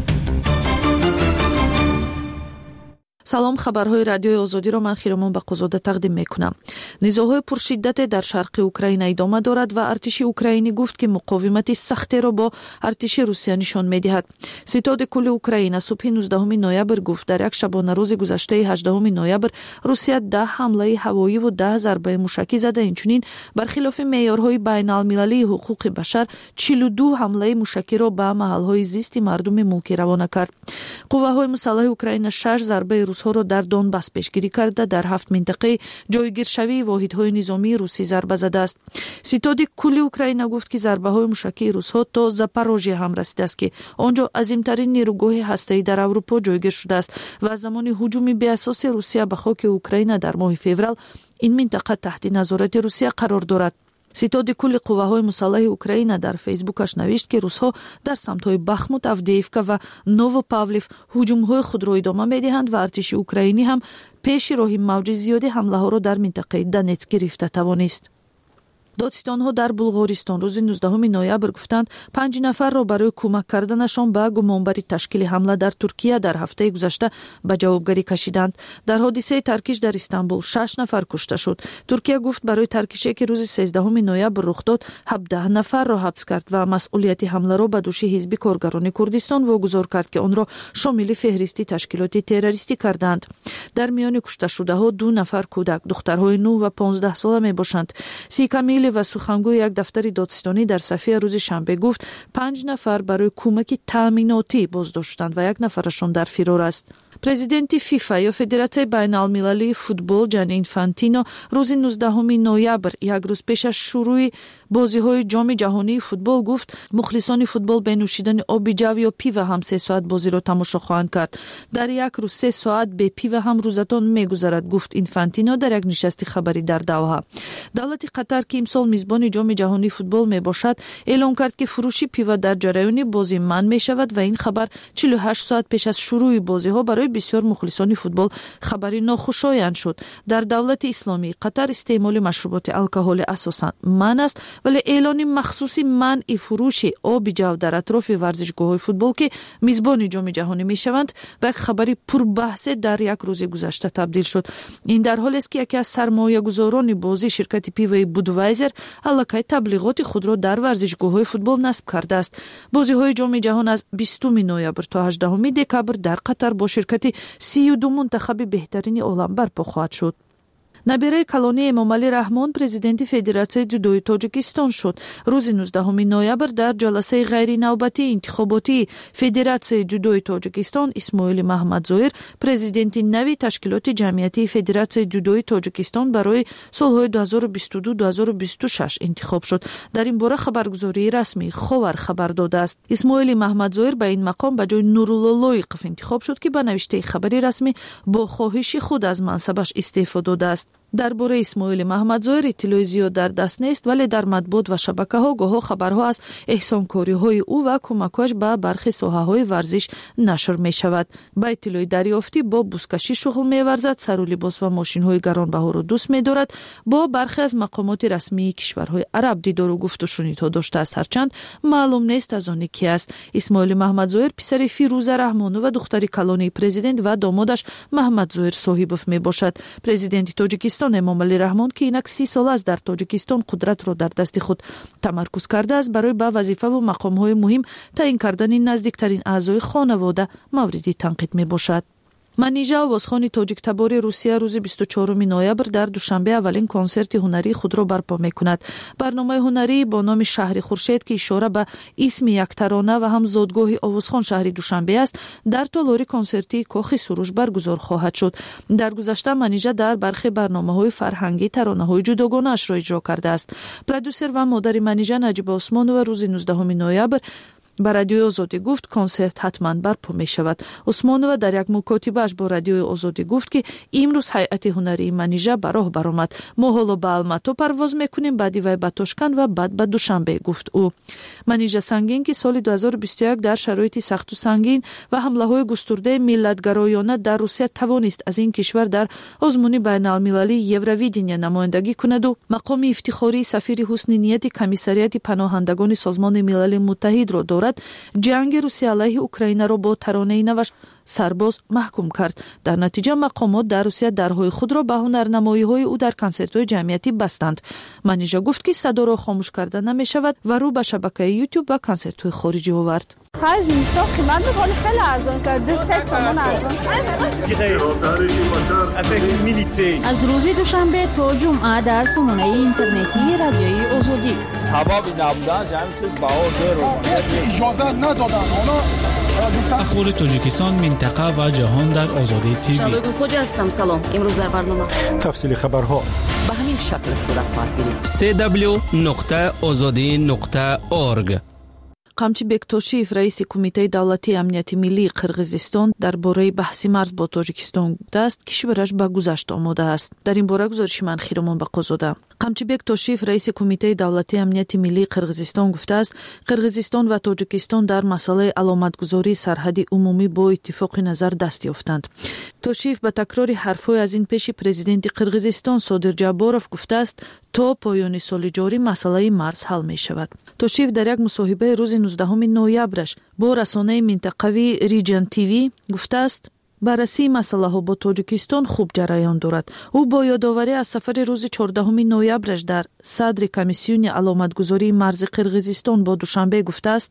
салом, хабарҳои радиои озодиро ман Хиромон Бақозода тақдим мекунам. низоҳои пуршиддате дар шарқи Украина идома дорад ва артиши украинӣ гуфт ки муқовимати сахтеро бо артиши Русия нишон медиҳад. Ситоди кулли Украина субҳи нуздаҳуми ноябр гуфт дар як шабонарӯзи гузаштаи ҳаждаҳуми ноябр Русия даҳ ҳамлаи ҳавоиву даҳ зарбаи мушакӣ зада, инчунин бархилофи меъёрҳои байналмилалии ҳуқуқи башар чилу ду ҳамлаи мушакиро ба маҳалҳои зисти мардуми мулкӣ равона кард. қувваҳои мусаллаҳи Украина шаш зарбаи русҳоро дар Донбас пешгирӣ карда дар ҳафт минтақаи ҷойгиршавии воҳидҳои низомии русӣ зарба задааст. Ситоди кулли Украина гуфт ки зарбаҳои мушакии русҳо то Запорожье ҳам расидааст ки онҷо азимтарин нерӯгоҳи ҳастаӣ дар Аврупо ҷойгир шудааст ва аз замони ҳуҷуми беасоси Русия ба хоки Украина дар моҳи феврал ин минтақа таҳти назорати Русия қарор дорад. ситоди кулли қувваҳои мусаллаҳи Украина дар фейсбукаш навишт ки русҳо дар самтҳои Бахмут, Авдеевка ва Новопавлив ҳуҷумҳои худро идома медиҳанд ва артиши украинӣ ҳам пеши роҳи мавҷи зиёди ҳамлаҳоро дар минтақаи Донецк гирифта тавонист. додистонҳо дар Булғористон рӯзи нуздаҳуми ноябр гуфтанд панҷ нафарро барои кӯмак карданашон ба гумонбари ташкили ҳамла дар Туркия дар ҳафтаи гузашта ба ҷавобгарӣ кашиданд. Дар ҳодисаи таркиш дар Истанбул шаш нафар кушта шуд. Туркия гуфт барои таркише ки рӯзи сезддаҳуми ноябр рух дод ҳабдаҳ нафарро ҳабс кард ва масъулияти ҳамларо ба дӯши ҳизби Коргарони Курдистон вогузор кард ки онро шомили феҳристи ташкилоти террористӣ карданд. Дар миёни кушташудаҳо ду нафар кӯдак, духтарҳои нӯҳ ва понздаҳ сола мебошанд. Сикамил ва сухангӯи як дафтари додистонӣ дар София рӯзи шанбе гуфт панҷ нафар барои кӯмаки таъминотӣ боздошт шуданд ва як нафарашон дар фирор аст. президенти фифа ё Федератсияи байналмилалии футбол Ҷани Инфантино рӯзи нуздаҳуми ноябр як рӯз пеш аз шурӯи бозиҳои ҷоми ҷаҳонии футбол гуфт мухлисони футбол бе нӯшидани оби ҷав ё пива ҳам се соат бозиро тамошо хоҳанд кард. дар як рӯз се соат бе пива ҳам рӯзатон мегузарад, гуфт Инфантино дар як нишасти хабарӣ дар Давҳа. давлати Қатар ки имсол мизбони ҷоми ҷаҳонии футбол мебошад эълон кард ки фурӯши пива дар ҷараёни бозӣ манъ мешавад ва ин хабар чилу ҳашт соат пеш аз шурӯи бозиҳо барои бисёр мухлисони футбол хабари нохушоянд шуд. дар давлати исломии Қатар истеъмоли машруботи алкоҳолӣ асосан манъ аст, вале эълони махсуси манъи фурӯши оби ҷав дар атрофи варзишгоҳҳои футбол ки мизбони ҷоми ҷаҳонӣ мешаванд ба як хабари пурбаҳсе дар як рӯзи гузашта табдил шуд. ин дар ҳолест ки яке аз сармоягузорони бозӣ ширкати пивои Будвайзер аллакай таблиғоти худро дар варзишгоҳҳои футбол насб кардааст. бозиҳои ҷоми ҷаҳон аз бистуми ноябр то ҳаждаҳуми декабр дар Қатар бо ширкати сию ду мунтахаби беҳтарини олам барпо хоҳад шуд. набираи Калони Эмомалӣ Раҳмон президенти Федератсияи ҷудои Тоҷикистон шуд. рӯзи нуздаҳуми ноябр дар ҷаласаи ғайринавбатии интихоботии Федератсияи ҷудои Тоҷикистон Исмоили Маҳмадзоир президенти нави ташкилоти ҷамъиятии Федератсияи ҷудои Тоҷикистон барои солҳои ду ҳазору бисту ду - ду ҳазору бисту шаш интихоб шуд. дар ин бора хабаргузории расмии Ховар хабар додааст. Исмоили Маҳмадзоир ба ин мақом ба ҷои Нурулло Лоиқов интихоб шуд ки ба навиштаи хабари расмӣ бо хоҳиши худ аз мансабаш истеъфо додааст. дар бораи Исмоили Маҳмадзоир иттилои зиёд дар даст нест, вале дар матбуот ва шабакаҳо гоҳо хабарҳо аз эҳсонкориҳои ӯ ва кӯмакҳояш ба бархи соҳаҳои варзиш нашр мешавад. ба иттилои дарёфтӣ бо бузкашӣ шуғл меварзад, сару либос ва мошинҳои гаронбаҳоро дӯст медорад, бо бархе аз мақомоти расмии кишварҳои араб дидору гуфтушунидҳо доштааст, ҳарчанд маълум нест аз они ки аст. Исмоили Маҳмадзоир писари Фирӯза Раҳмонова, духтари калонии президент ва домодаш Маҳмадзоир Соҳибов мебошад. президенти Тоҷикистон Эмомалӣ Раҳмон ки инак си сол аст дар Тоҷикистон қудратро дар дасти худ тамаркуз кардааст, барои ба вазифаву мақомҳои муҳим таъин кардани наздиктарин аъзои хонавода мавриди танқид мебошад. манижа овозхони тоҷиктабори Русия рӯзи бисту чорум ноябр дар душанбе аввалин консерти ҳунарии худро барпо мекунад. барномаи ҳунарӣ бо номи Шаҳри Хуршед ки ишора ба исми як тарона ва ҳам зодгоҳи овозхон шаҳри Душанбе аст, дар толори консертии Кохи Суруш баргузор хоҳад шуд. дар гузашта манижа дар бархи барномаҳои фарҳангӣ таронаҳои ҷудогонаашро иҷро кардааст. продюсер ва модари манижа Наҷиба Усмонова рӯзи нуздаҳуми ноябр ба радиои озодӣ гуфт консерт ҳатман барпо мешавад. усмонова дар як мукотибааш бо радиои озодӣ гуфт ки имрӯз ҳайати ҳунарии манижа ба роҳ баромад. мо ҳоло ба алмато парвоз мекунем, баъди вай ба тошканд ва баъд ба душанбе, гуфт ӯ. манижа сангин ки соли ду ҳазору бисту як дар шароити сахту сангин ва ҳамлаҳои густурдаи миллатгароёна дар русия тавонист аз ин кишвар дар озмуни байналмилалии евровидения намояндагӣ кунаду мақоми ифтихории сафири ҳусни нияти комиссарияти паноҳандагони созмони милали муттаҳидро дорад, ҷанги русия алайҳи украинаро бо таронаи наваш сарбоз маҳкум кард. дар натиҷа мақомот дар русия дарҳои худро ба ҳунарнамоиҳои ӯ дар консертҳои ҷамъиятӣ бастанд. манижа гуфт ки садоро хомӯш карда намешавад ва рӯ ба шабакаи ютуб ва консертҳои хориҷӣ овард. аз рӯзи душанбе то ҷумъа дар сомонаи интернетии радиои озодӣ اخبار تاجیکستان منطقه و جهان در آزادی تیوی. شادو خوجا هستم. سلام. امروز در برنامه تفصیل خبرها به همین شکل صورت خواهد سی دبلیو نقطه آزادی نقطه اورگ. қамчи бектошиев раиси кумитаи давлатии амнияти миллии қирғизистон дар бораи баҳси марз бо тоҷикистон гуфтааст кишвараш ба гузашт омода аст. дар ин бора гузориши ман Хиромон Бақозода. қамчи бектошиев раиси кумитаи давлатии амнияти миллии қирғизистон гуфтааст қирғизистон ва тоҷикистон дар масъалаи аломатгузории сарҳади умумӣ бо иттифоқи назар даст ёфтанд. тошиев ба такрори ҳарфҳои аз ин пеши президенти қирғизистон Содир Ҷаборов гуфтааст то поёни соли ҷорӣ масъалаи марз ҳал мешавад. тошиев дар як мусоҳибаи рӯзи нуздаҳуми ноябраш бо расонаи минтақавии Region ти ви гуфтааст баррасии масъалаҳо бо тоҷикистон хуб ҷараён дорад. ӯ бо ёдоварӣ аз сафари рӯзи чордаҳуми ноябраш дар садри комиссиони аломатгузории марзи қирғизистон бо душанбе гуфтааст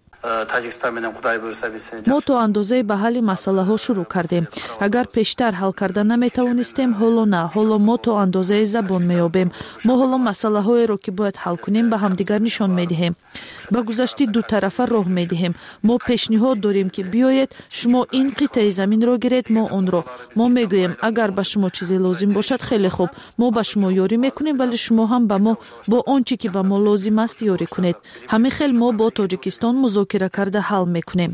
мо то андозае ба ҳалли масъалаҳо шурӯъ кардем. агар пештар ҳал карда наметавонистем, ҳоло на, ҳоло мо то андозае забон меёбем. мо ҳоло масъалаҳоеро ки бояд ҳал кунем ба ҳамдигар нишон медиҳем. ба гузашти дутарафа роҳ медиҳем. мо пешниҳод дорем ки биёед шумо ин қитъаи заминро гиред, мо онро. мо мегӯем агар ба шумо чизе лозим бошад, хеле хуб, мо ба шумо ёрӣ мекунем, вале шумо ҳам ба мо бо он чӣ ки ба мо лозим аст ёрӣ кунед. ҳамин хел мо бо тоҷикистон музокира карда ҳал мекунем.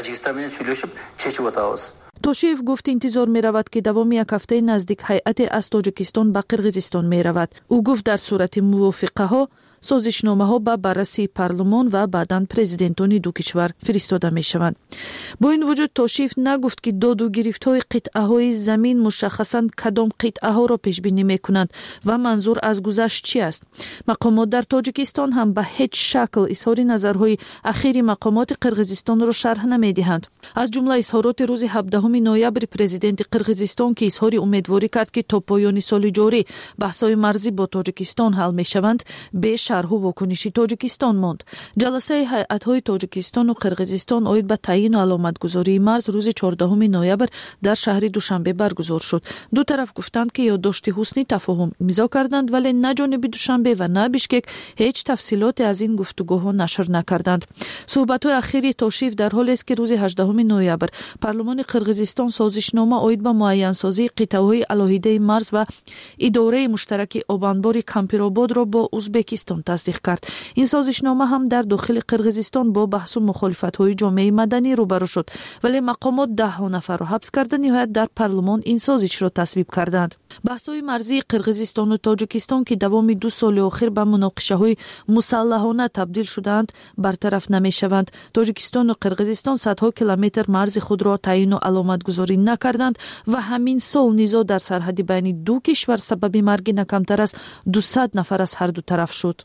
тошиев гуфт интизор меравад ки давоми як ҳафтаи наздик ҳайате аз тоҷикистон ба қирғизистон меравад. ӯ гуфт дар сурати мувофиқаҳо созишномаҳо ба баррасии парлумон ва баъдан президентони ду кишвар фиристода мешаванд. бо ин вуҷуд тошиев нагуфт ки доду гирифтҳои қитъаҳои замин мушаххасан кадом қитъаҳоро пешбинӣ мекунанд ва манзур аз гузашт чӣ аст. мақомот дар тоҷикистон ҳам ба ҳеҷ шакл изҳори назарҳои ахири мақомоти қирғизистонро шарҳ намедиҳанд. аз ҷумла изҳороти рӯзи ҳабдаҳуми ноябри президенти қирғизистон ки изҳори умедворӣ кард ки то поёни соли ҷорӣ баҳсҳои марзӣ бо тоҷикистон ҳал мешаванд, бе шарҳу вокуниши тоҷикистон монд. ҷаласаи ҳайатҳои тоҷикистону қирғизистон оид ба таъину аломатгузории марз рӯзи чордаҳуми ноябр дар шаҳри душанбе баргузор шуд. ду тараф гуфтанд ки ёддошти ҳусни тафоҳум имзо карданд, вале на ҷониби душанбе ва на бишкек ҳеҷ тафсилоте аз ин гуфтугӯҳо нашр накарданд. суҳбатҳои ахири тошиев дар ҳолест ки рӯзи ҳаждаҳуми ноябр парлумони қирғизистон созишнома оид ба муайянсозии қитъаҳои алоҳидаи марз ва идораи муштараки обанбори Кампирободро бо Узбекистон тасдиқ кард. ин созишнома ҳам дар дохили қирғизистон бо баҳсу мухолифатҳои ҷомеаи маданӣ рӯбарӯ шуд, вале мақомот даҳҳо нафарро ҳабс карда ниҳоят дар парлумон ин созишро тасвиб карданд. баҳсҳои марзии қирғизистону тоҷикистон ки давоми ду соли охир ба муноқишаҳои мусаллаҳона табдил шудаанд, бартараф намешаванд. тоҷикистону қирғизистон садҳо километр марзи худро таъину аломатгузорӣ накарданд ва ҳамин сол низо дар сарҳади байни ду кишвар сабаби марги на камтар аз дусад нафар аз ҳар ду тараф шуд.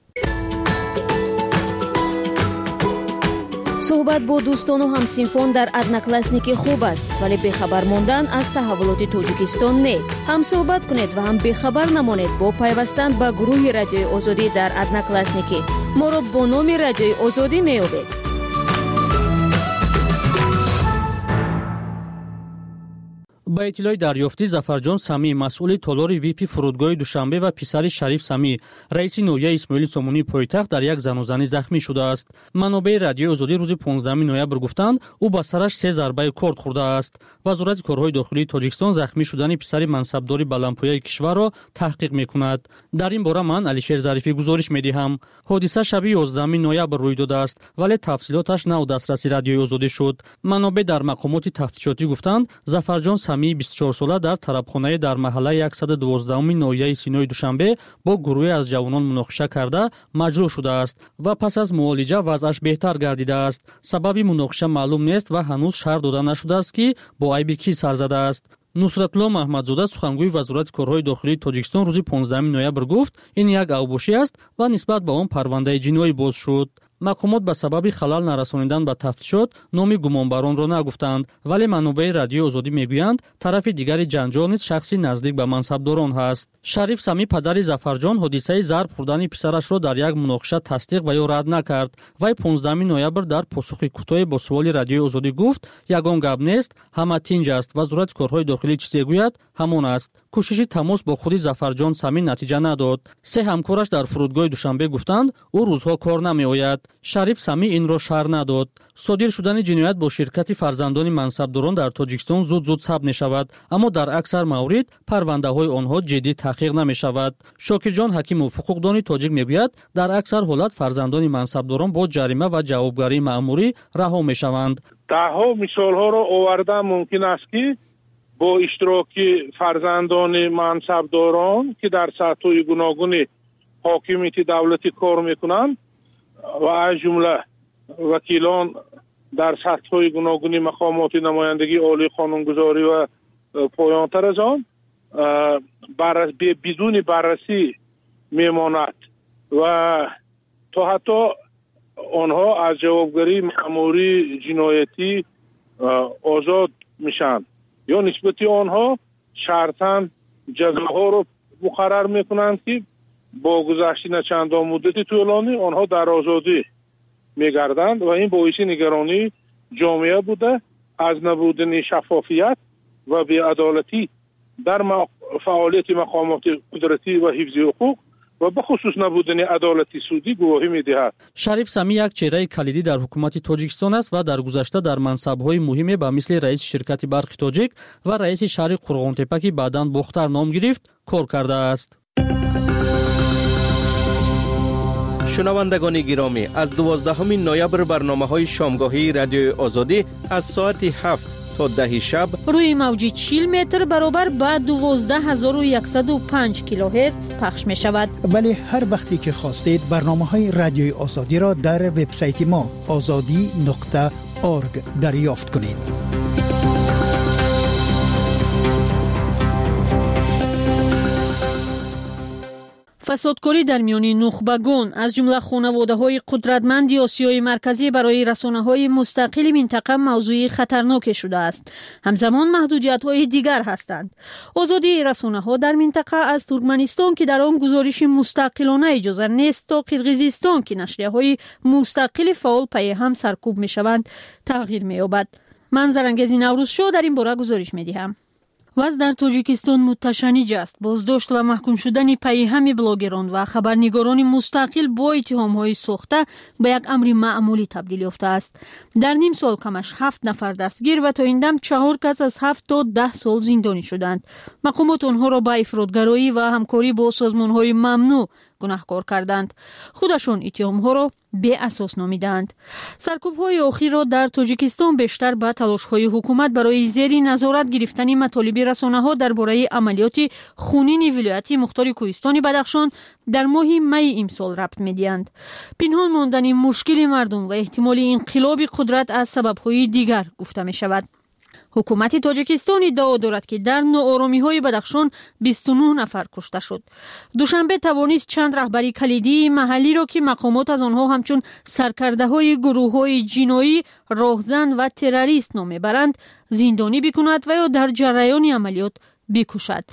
суҳбат бо дӯстону ҳамсинфон дар одноклассники хуб аст, вале бехабар мондан аз таҳаввулоти тоҷикистон не. ҳам суҳбат кунед ва ҳам бехабар намонед бо пайвастан ба гурӯҳи радиои озодӣ дар одноклассники. моро бо номи радиои озодӣ меёбед. با اطلاع دریافتی ظفرجان سمی مسئول تالار ویپی فرودگاه دوشنبه و پسر شریف سمی رئیس نویه اسماعیل سامونی پایتخت در یک زن و زنی زخمی شده است. منابع رادیو آزادی روز پانزدهم نوامبر گفتند او با سرش سه ضربه کورد خورده است. وزارت کارهای داخلی تاجیکستان زخمی شدن پسر منصبدار بلندپایه کشور را تحقیق میکند. در این باره من علیشیر ظریفی گزارش میدهم. حادثه شب یازدهم نوامبر روی داده است ولی تفصیلاتش نه دسترس رادیو آزادی شد. منابع در مقامات تفتیشاتی گفتند ظفرجان سمی بیست و چهار ساله در طربخانه در محله صد و دوازده ناحیه سینای دوشنبه با گروهی از جوانان مناقشه کرده مجروح شده است و پس از معالجه وضعش بهتر گردیده است. سبب مناقشه معلوم نیست و هنوز شرح داده نشده است که با عیب کی سر زده است. نصرتالله محمدزاده سخنگوی وزارت کارهای داخلی تاجیکستان روز پانزدهم نوامبر گفت این یک اوباشی است و نسبت به آن پرونده جنایی باز شد. مقامات به سبب خلل نرسانیدن به تفتیشات نام گمانبران را نگفتند ولی منابع رادیو آزادی میگویند طرف دیگر جنجال نیز شخصی نزدیک به منصبداران است. شریف سمی پدر ظفرجان حادثه ضرب خوردن پسرش را در یک مناقشه تصدیق و یا رد نکرد. وی پانزدهم نوامبر در پاسخ کوتاه با سوال رادیو آزادی گفت یگان گپ نیست، همه تینج است. وزارت کارهای داخلی چیزی گوید همان است. کوشش تماس با خود ظفرجان سمی نتیجه نداد. سه همکارش در فرودگاه دوشنبه گفتند او روزها کار نمیآید. شریف سمی این را شرح نداد. صادر شدن جنایت با شرکت فرزندان منصبداران در تاجیکستان زود زود ثبت می شود اما در اکثر موارد پرونده های آنها جدی تحقیق نمی شود. شاکرجان حکیم و حقوقدان تاجیک می گوید در اکثر حالت فرزندان منصبداران با جریمه و جوابگری مأموری رها می شوند. دهها مثال ها را آوردن ممکن است که با اشتراک فرزندان منصبداران که در سطح گوناگون حاکمیت دولتی کار میکنند و از جمله وکیلان در سطح گوناگون مقامات نمایندگی عالی قانونگذاری و پایان‌تر از آن بررس بدون بررسی میماند و تا حتی آنها از جوابگری مأموری جنایتی آزاد میشن یا نسبت آنها شرطاً جزاها رو مقرر میکنند که با گذشتن چندان مدت طولانی آنها در آزادی میگردند و این باعث نگرانی جامعه بوده از نبودن شفافیت و بی‌عدالتی در فعالیت مقامات قدرتی و حفظ حقوق و به خصوص نبودن عدالت سودی گواهی می‌دهد. شریف سمی یک چهره کلیدی در حکومت تاجیکستان است و در گذشته در منصب‌های مهمی به مثل رئیس شرکت برق تاجیک و رئیس شهر قرغانتپه که بعداً بختر نام گرفت کار کرده است. شنوندگان گرامی، از دوازدهم نوامبر برنامه‌های شامگاهی رادیو آزادی از ساعت هفت تا ده شب روی موج چهل متر برابر با دوازده هزار و صد و پنج کیلوهرتز پخش می شود. ولی هر وقتی که خواستید برنامه‌های رادیوی آزادی را در وبسایت ما آزادی نقطه اورگ دریافت کنید. فسادکاری در میان نخبگان از جمله خانواده‌های قدرتمند آسیای مرکزی برای رسانه‌های مستقل منطقه موضوع خطرناک شده است. همزمان محدودیت‌های دیگر هستند. آزادی رسانه‌ها در منطقه از ترکمنستان که در آن گزارش مستقلانه اجازه نیست تا قرقیزستان که نشریه‌های مستقل فعال پی هم سرکوب می‌شوند تغییر می‌یابد. منظرانگیز نوروز شو در این باره گزارش می‌دهم. وضع در تاجیکستان متشنج است. بازداشت و محکوم شدن پیهم بلاگران و خبرنگاران مستقل با اتهام‌های ساخته به یک امر معمولی تبدیل یافته است. در نیم سال کمش هفت نفر دستگیر و تا این دم چهار کس از هفت تا ده سال زندانی شدند. مقامات آنها را به افراطگرایی و همکاری با سازمان‌های ممنوع گناهکار کردند. خودشان اتهام‌ها را بی اساس نامیدند. سرکوب‌های اخیر را در تاجیکستان بیشتر به تلاش‌های حکومت برای زیر نظارت گرفتن مطالب رسانه‌ها درباره عملیات خونین ولایت مختار کوهستان بدخشان در ماه می امسال ربط می‌دهند. پنهان ماندن مشکل مردم و احتمال انقلاب قدرت از سبب‌های دیگر گفته می‌شود. حکومت تاجیکستان ادعا دارد که در ناآرامی‌های بدخشان بیست و نه نفر کشته شد. دوشنبه توانست چند رهبری کلیدی محلی را که مقامات از آنها همچون سرکرده‌های گروه‌های جنایی، راهزن و تروریست نام می‌برند زندانی بکند و یا در جریان عملیات بکشد.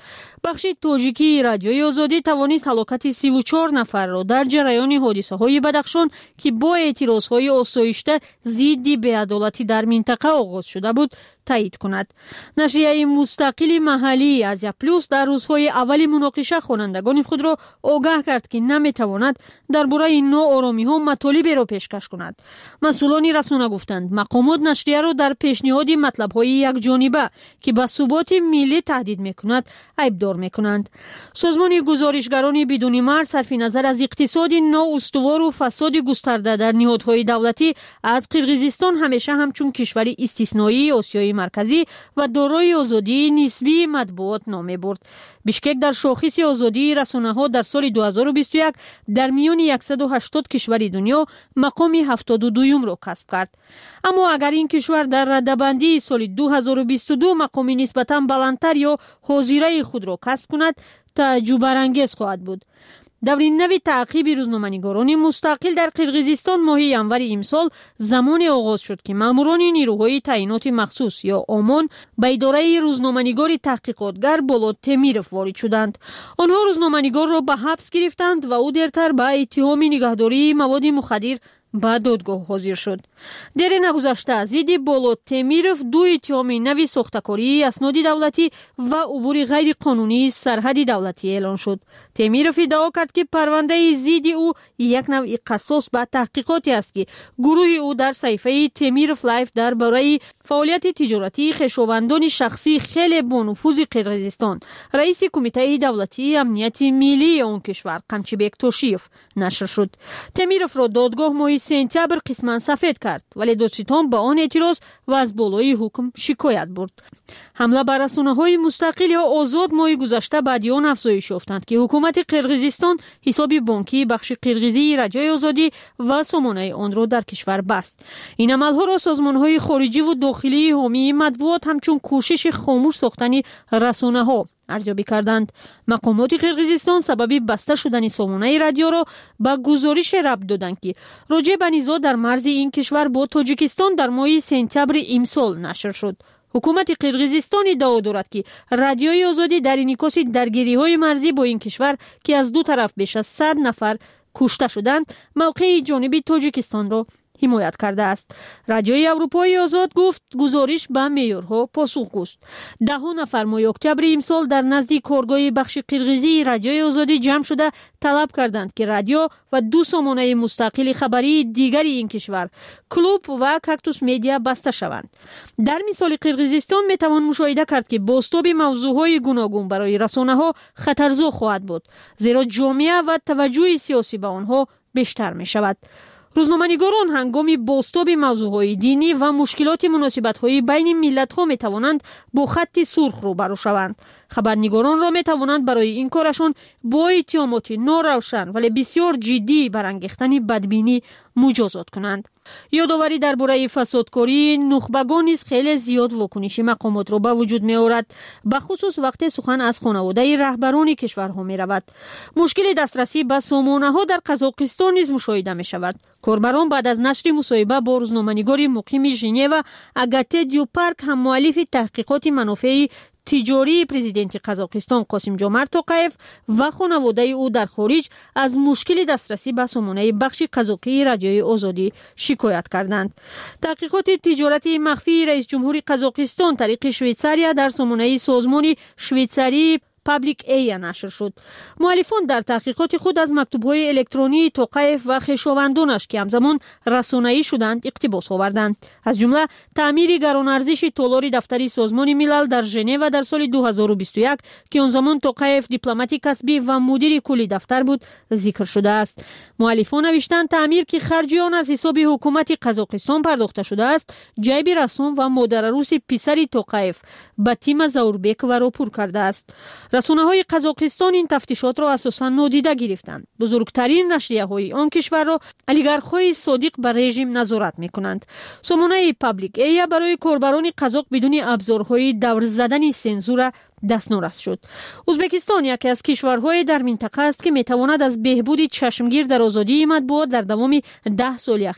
بخش تاجیکی رادیوی آزادی توانست هلاکت سی و چهار نفر را در جریان حادثه‌های بدخشان که با اعتراضهای آسایشته ضد بی‌عدالتی در منطقه آغاز شده بود تایید کند. نشریه مستقل محلی آزیا پلوس در روزهای اول مناقشه خوانندگان خود را آگاه کرد که نمیتواند درباره ناآرامی‌ها مطالبی را پیشکش کند. مسئولان رسانه گفتند مقامات نشریه را در پیشنهاد مطلب‌های یکجانبه که به ثبات ملی تهدید می‌کند عیبدار می‌کنند. سازمان گزارشگران بدون مرز صرف نظر از اقتصاد نااستوار و فساد گسترده در نهادهای دولتی از قرقیزستان همیشه همچون کشوری استثنایی آسیای مرکزی و دارای آزادی نسبی مطبوعات نام برد. بیشکک در شاخص آزادی رسانه‌ها در سال دو هزار و بیست و یک در میان صد و هشتاد کشور دنیا مقام هفتاد و دوم را کسب کرد. اما اگر این کشور در رده‌بندی سال دو هزار و بیست و دو مقامی نسبتاً بلندتر یا حاضره خود را کسب کند تعجب برانگیز خواهد بود. دورین نوی تعقیب روزنامه‌نگاران مستقل در قرقیزستان ماه ینور امسال زمان آغاز شد که ماموران نیروهای تعیینات مخصوص یا آمان به اداره روزنامه‌نگار تحقیقاتگر بولود تمیرف وارد شدند. آنها روزنامه‌نگار را به حبس گرفتند و او دیرتر به اتهام نگهداری مواد مخدر به دادگاه حاضر شد. در نگذشته ضد بولود تمیرف دو اتهام نوی ساختکاری اسناد دولتی و عبور غیر قانونی سرحد دولتی اعلان شد. تمیرف ادعا کرد که پرونده ضد او یک نوع قصاص به تحقیقاتی است که گروه او در صفحه تمیرف لایف درباره فعالیت تجارتی خویشاوندان شخصی خیلی با نفوذ قرقیزستان رئیس کمیته دولتی امنیت ملی آن کشور قمچیبک توشیف نشر شد. تمیرف را دادگاه ماه سپتامبر قسما سفید کرد ولی دادستان با آن اعتراض و از بالای حکم شکایت برد. حمله بر رسانه‌های مستقل یا آزاد ماه گذشته بعد آن افزایش یافتند که حکومت قرقیزستان حساب بانکی بخش قرقیزی رجای آزادی و سامانه آن را در کشور بست. این عملها را سازمان‌های خارجی و داخلی حامی مطبوعات همچون کوشش خاموش ساختن رسانه‌ها ارزیابی کردند. مقامات قرقیزستان سبب بسته شدن سامانه رادیو را به گزارش ربط دادند که راجع به نزاع در مرز این کشور با تاجیکستان در ماه سپتامبر امسال نشر شد. حکومت قرقیزستان ادعا دارد که رادیوی آزادی در انعکاس درگیری‌های مرزی با این کشور که از دو طرف بیش از صد نفر کشته شدند موقع جانب تاجیکستان را حمایت کرده است. رادیوی اروپایی آزاد گفت گزارش به معیارها پاسخگوست. ده نفر ماه اکتبر امسال در نزدیک کارگاه بخش قرقیزی رادیوی آزادی جمع شده طلب کردند که رادیو و دو سامانه مستقل خبری دیگری این کشور کلوب و کاکتوس مدیا بسته شوند. در مثال قرقیزستان می توان مشاهده کرد که بازتاب موضوعهای گوناگون برای رسانه‌ها خطرزا خواهد بود زیرا جامعه و توجه سیاسی به آنها بیشتر می شود. روزنامه‌نگاران هنگامی بازتاب موضوعهای دینی و مشکلات مناسبت‌های بین ملت‌ها می‌توانند با خط سرخ روبرو شوند. خبرنگاران را می‌توانند برای این کارشان با اتهامات ناروشن ولی بسیار جدی برانگیختن بدبینی مجازات کنند. یادآوری درباره فسادکاری نخبگان نیز خیلی زیاد واکنش مقامات را به وجود می‌آورد، به خصوص وقتی سخن از خانواده رهبران کشورها می‌رود. مشکل دسترسی به سامانه‌ها در قزاقستان نیز مشاهده می‌شود. کاربران بعد از نشر مصاحبه با روزنامه‌نگار مقیم ژنو اگاته دیوپارک هم مؤلف تحقیقات منافع تجاری پرزیدنت قزاقستان قاسم جمرت توقیف و خانواده او در خارج از مشکل دسترسی به سامانه بخش قزاقی رادیوی آزادی شکایت کردند. تحقیقات تجارتی مخفی رئیس جمهور قزاقستان طریق شویتساریا در سامانه سازمان شویتساری پابلیک ای نشر شد. مؤلفان در تحقیقات خود از مکتوب‌های الکترونی توقیف و خویشاوندانش که همزمان رسانه‌ای شدند اقتباس آوردند. از جمله تعمیر گران‌ارزش دلار دفتری سازمان ملل در ژنو در سال دو هزار و بیست و یک که آن زمان توقیف دیپلمات کسبی و مدیر کلی دفتر بود ذکر شده است. مؤلفان نوشتند تعمیر که خرج آن از حساب حکومت قزاقستان پرداخته شده است، جیب رسوم و مادر عروس پسر توقیف باتیما زاوربک و راپور کرده است. رسانه‌های قزاقستان این تفتیشات را اساساً نادیده گرفتند. بزرگترین نشریه‌های آن کشور را اولیگارخ‌های صادق به رژیم نظارت می‌کنند. سامانه پابلیک ای برای کاربران قزاق بدون ابزارهای دور زدن سنزور دستنورست شد. ازبکستان یکی از کشورهای در منطقه است که می‌تواند از بهبود چشمگیر در آزادی مطبوعات در دوام ده سال اخیر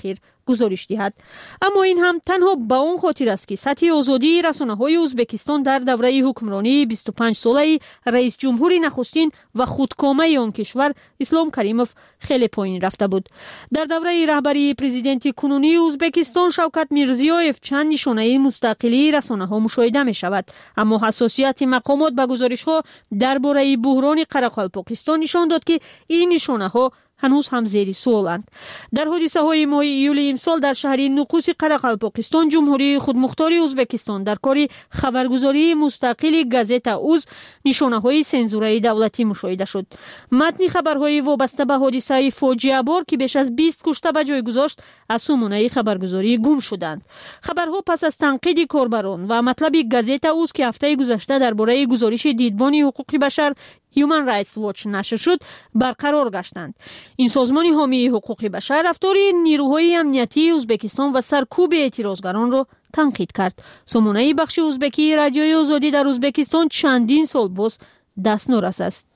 گزارش دهد. اما این هم تنها به اون خاطر است که سطح آزادی رسانه‌های ازبکستان در دوره حکمرانی بیست و پنج ساله رئیس جمهور نخستین و خودکامه آن کشور اسلام کریموف خیلی پایین رفته بود. در دوره رهبری پرزیدنت کنونی ازبکستان شوکت میرزیویف چند نشانه مستقلی رسانه‌ها مشاهده می شود، اما حساسیت مقامات به گزارش‌ها درباره بحران قرقلپاکستان نشان داد که این نشانه‌ها هنوز هم زیر سوالند. در حادثه های ماه ایول امسال در شهر نقوس قرقلپاکستان جمهوری خودمختار ازبکستان در کار خبرگزاری مستقل گازت اوز نشانه های سنزوره دولتی مشاهده شد. متن خبرهای وابسته به حادثه فاجعه بار که بیش از بیست کشته به جای گذاشت از سامانه خبرگزاری گم شدند. خبرها پس از تنقید کاربران و مطلب گازت اوز که هفته گذشته درباره گزارش دیدبان حقوق بشر Human Rights Watch نشر شد برقرار گشتند. این سازمان حامی حقوق بشر رفتار نیروهای امنیتی ازبکستان و سرکوب اعتراضگران را تنقید کرد. سامانه بخش ازبکی رادیوی آزادی در ازبکستان چندین سال باز دست نورس است.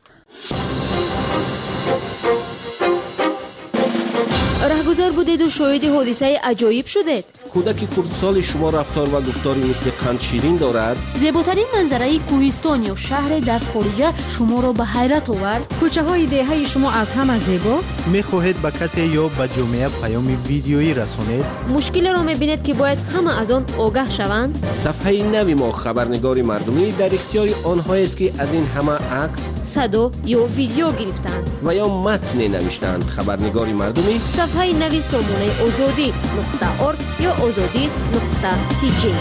رهگذر بودید و شاهد حادثه عجایب شدید. کودک خردسال شما رفتار و گفتاری مثل قند شیرین دارد. زیباترین منظره کوهستان یا شهر در خارج شما را به حیرت آورد. کوچه های دهه شما از همه زیباست. میخواهید به کسی یا به جامعه پیام ویدیویی رسانید؟ مشکل را میبینید که باید همه از آن آگاه شوند. صفحه نوی ما خبرنگار مردمی در اختیار آنهایی است که از این همه عکس، صدا یا ویدیو گرفتند و یا متن نوشتند. خبرنگار مردمی صفحه نوی سامانه آزادی نقطه ارگ یا آزادی نقطه تی جی.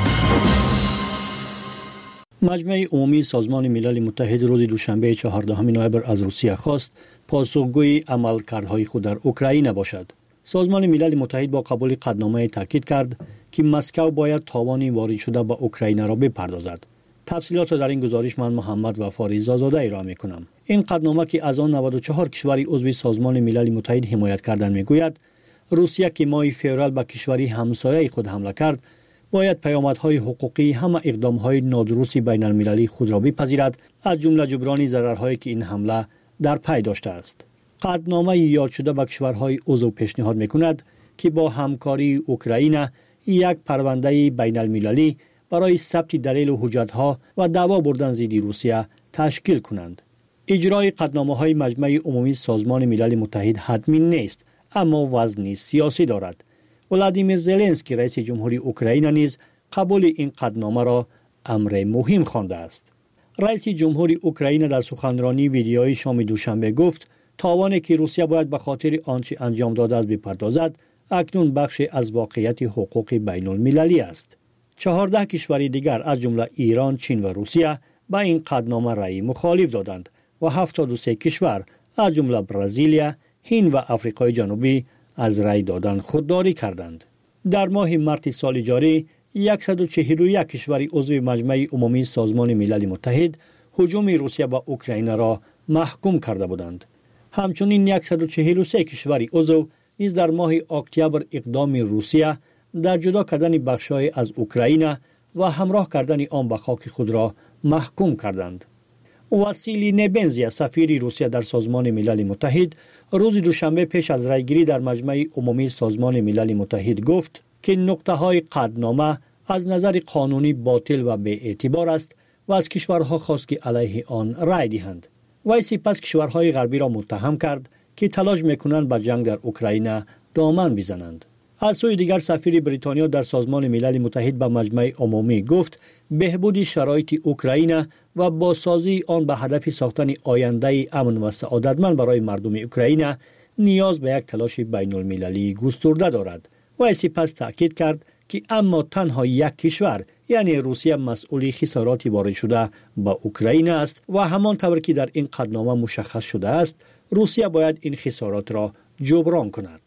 مجمع عمومی سازمان ملل متحد روز دوشنبه چهاردهم نوامبر از روسیه خواست پاسخگوی عملکردهای خود در اوکراین باشد. سازمان ملل متحد با قبول قطعنامه تاکید کرد که مسکو باید تاوان وارد شده به اوکراین را بپردازد. تفصیلات در این گزارش من محمد وفا رضازاده ارائه می‌کنم. این قطعنامه که از آن نود و چهار کشور عضو سازمان ملل متحد حمایت کردند میگوید روسیه که ماه فوریه به کشوری همسایه خود حمله کرد باید پیامدهای حقوقی همه اقدامهای نادرست بین المللی خود را بپذیرد، از جمله جبران ضررهایی که این حمله در پی داشته است. قطعنامه یاد شده به کشورهای عضو پیشنهاد میکند که با همکاری اوکراین یک پرونده بین المللی برای ثبت دلیل و حجتها و دعوا بردن ضد روسیه تشکیل کنند. اجرای قطعنامه‌های مجمع عمومی سازمان ملل متحد حتمی نیست، اما وزنی سیاسی دارد. ولادیمیر زلنسکی رئیس جمهوری اوکراین نیز قبول این قطعنامه را امر مهم خوانده است. رئیس جمهوری اوکراین در سخنرانی ویدیویی شام دوشنبه گفت تاوانی که روسیه باید به خاطر آنچه انجام داده است بپردازد اکنون بخش از واقعیت حقوق بین المللی است. چهارده کشور دیگر از جمله ایران، چین و روسیه به این قطعنامه رأی مخالف دادند و هفتاد و سه کشور از جمله برزیل، هند و آفریقای جنوبی از رأی دادن خودداری کردند. در ماه مارس سال جاری صد و چهل و یک کشور عضو مجمع عمومی سازمان ملل متحد هجوم روسیه به اوکراین را محکوم کرده بودند. همچنین صد و چهل و سه کشور عضو نیز در ماه اکتبر اقدام روسیه در جدا کردن بخش‌های از اوکراین و همراه کردن آن به خاک خود را محکوم کردند. واسیلی نبنزی سفیر روسیه در سازمان ملل متحد روز دوشنبه پیش از رأیگیری در مجمع عمومی سازمان ملل متحد گفت که نقطه‌های قطعنامه از نظر قانونی باطل و بی‌اعتبار است و از کشورها خواست که علیه آن رأی دهند. وی سپس کشورهای غربی را متهم کرد که تلاش می‌کنند به جنگ در اوکراین دامن بزنند. از سوی دیگر سفیر بریتانیا در سازمان ملل متحد به مجمع عمومی گفت بهبود شرایط اوکراین و بازسازی آن به هدف ساختن آینده امن و سعادتمند برای مردم اوکراین نیاز به یک تلاش بین المللی گسترده دارد. و سپس تأکید کرد که اما تنها یک کشور یعنی روسیه مسئول خسارات وارد شده به اوکراین است و همان طور که در این قطعنامه مشخص شده است روسیه باید این خسارات را جبران کند.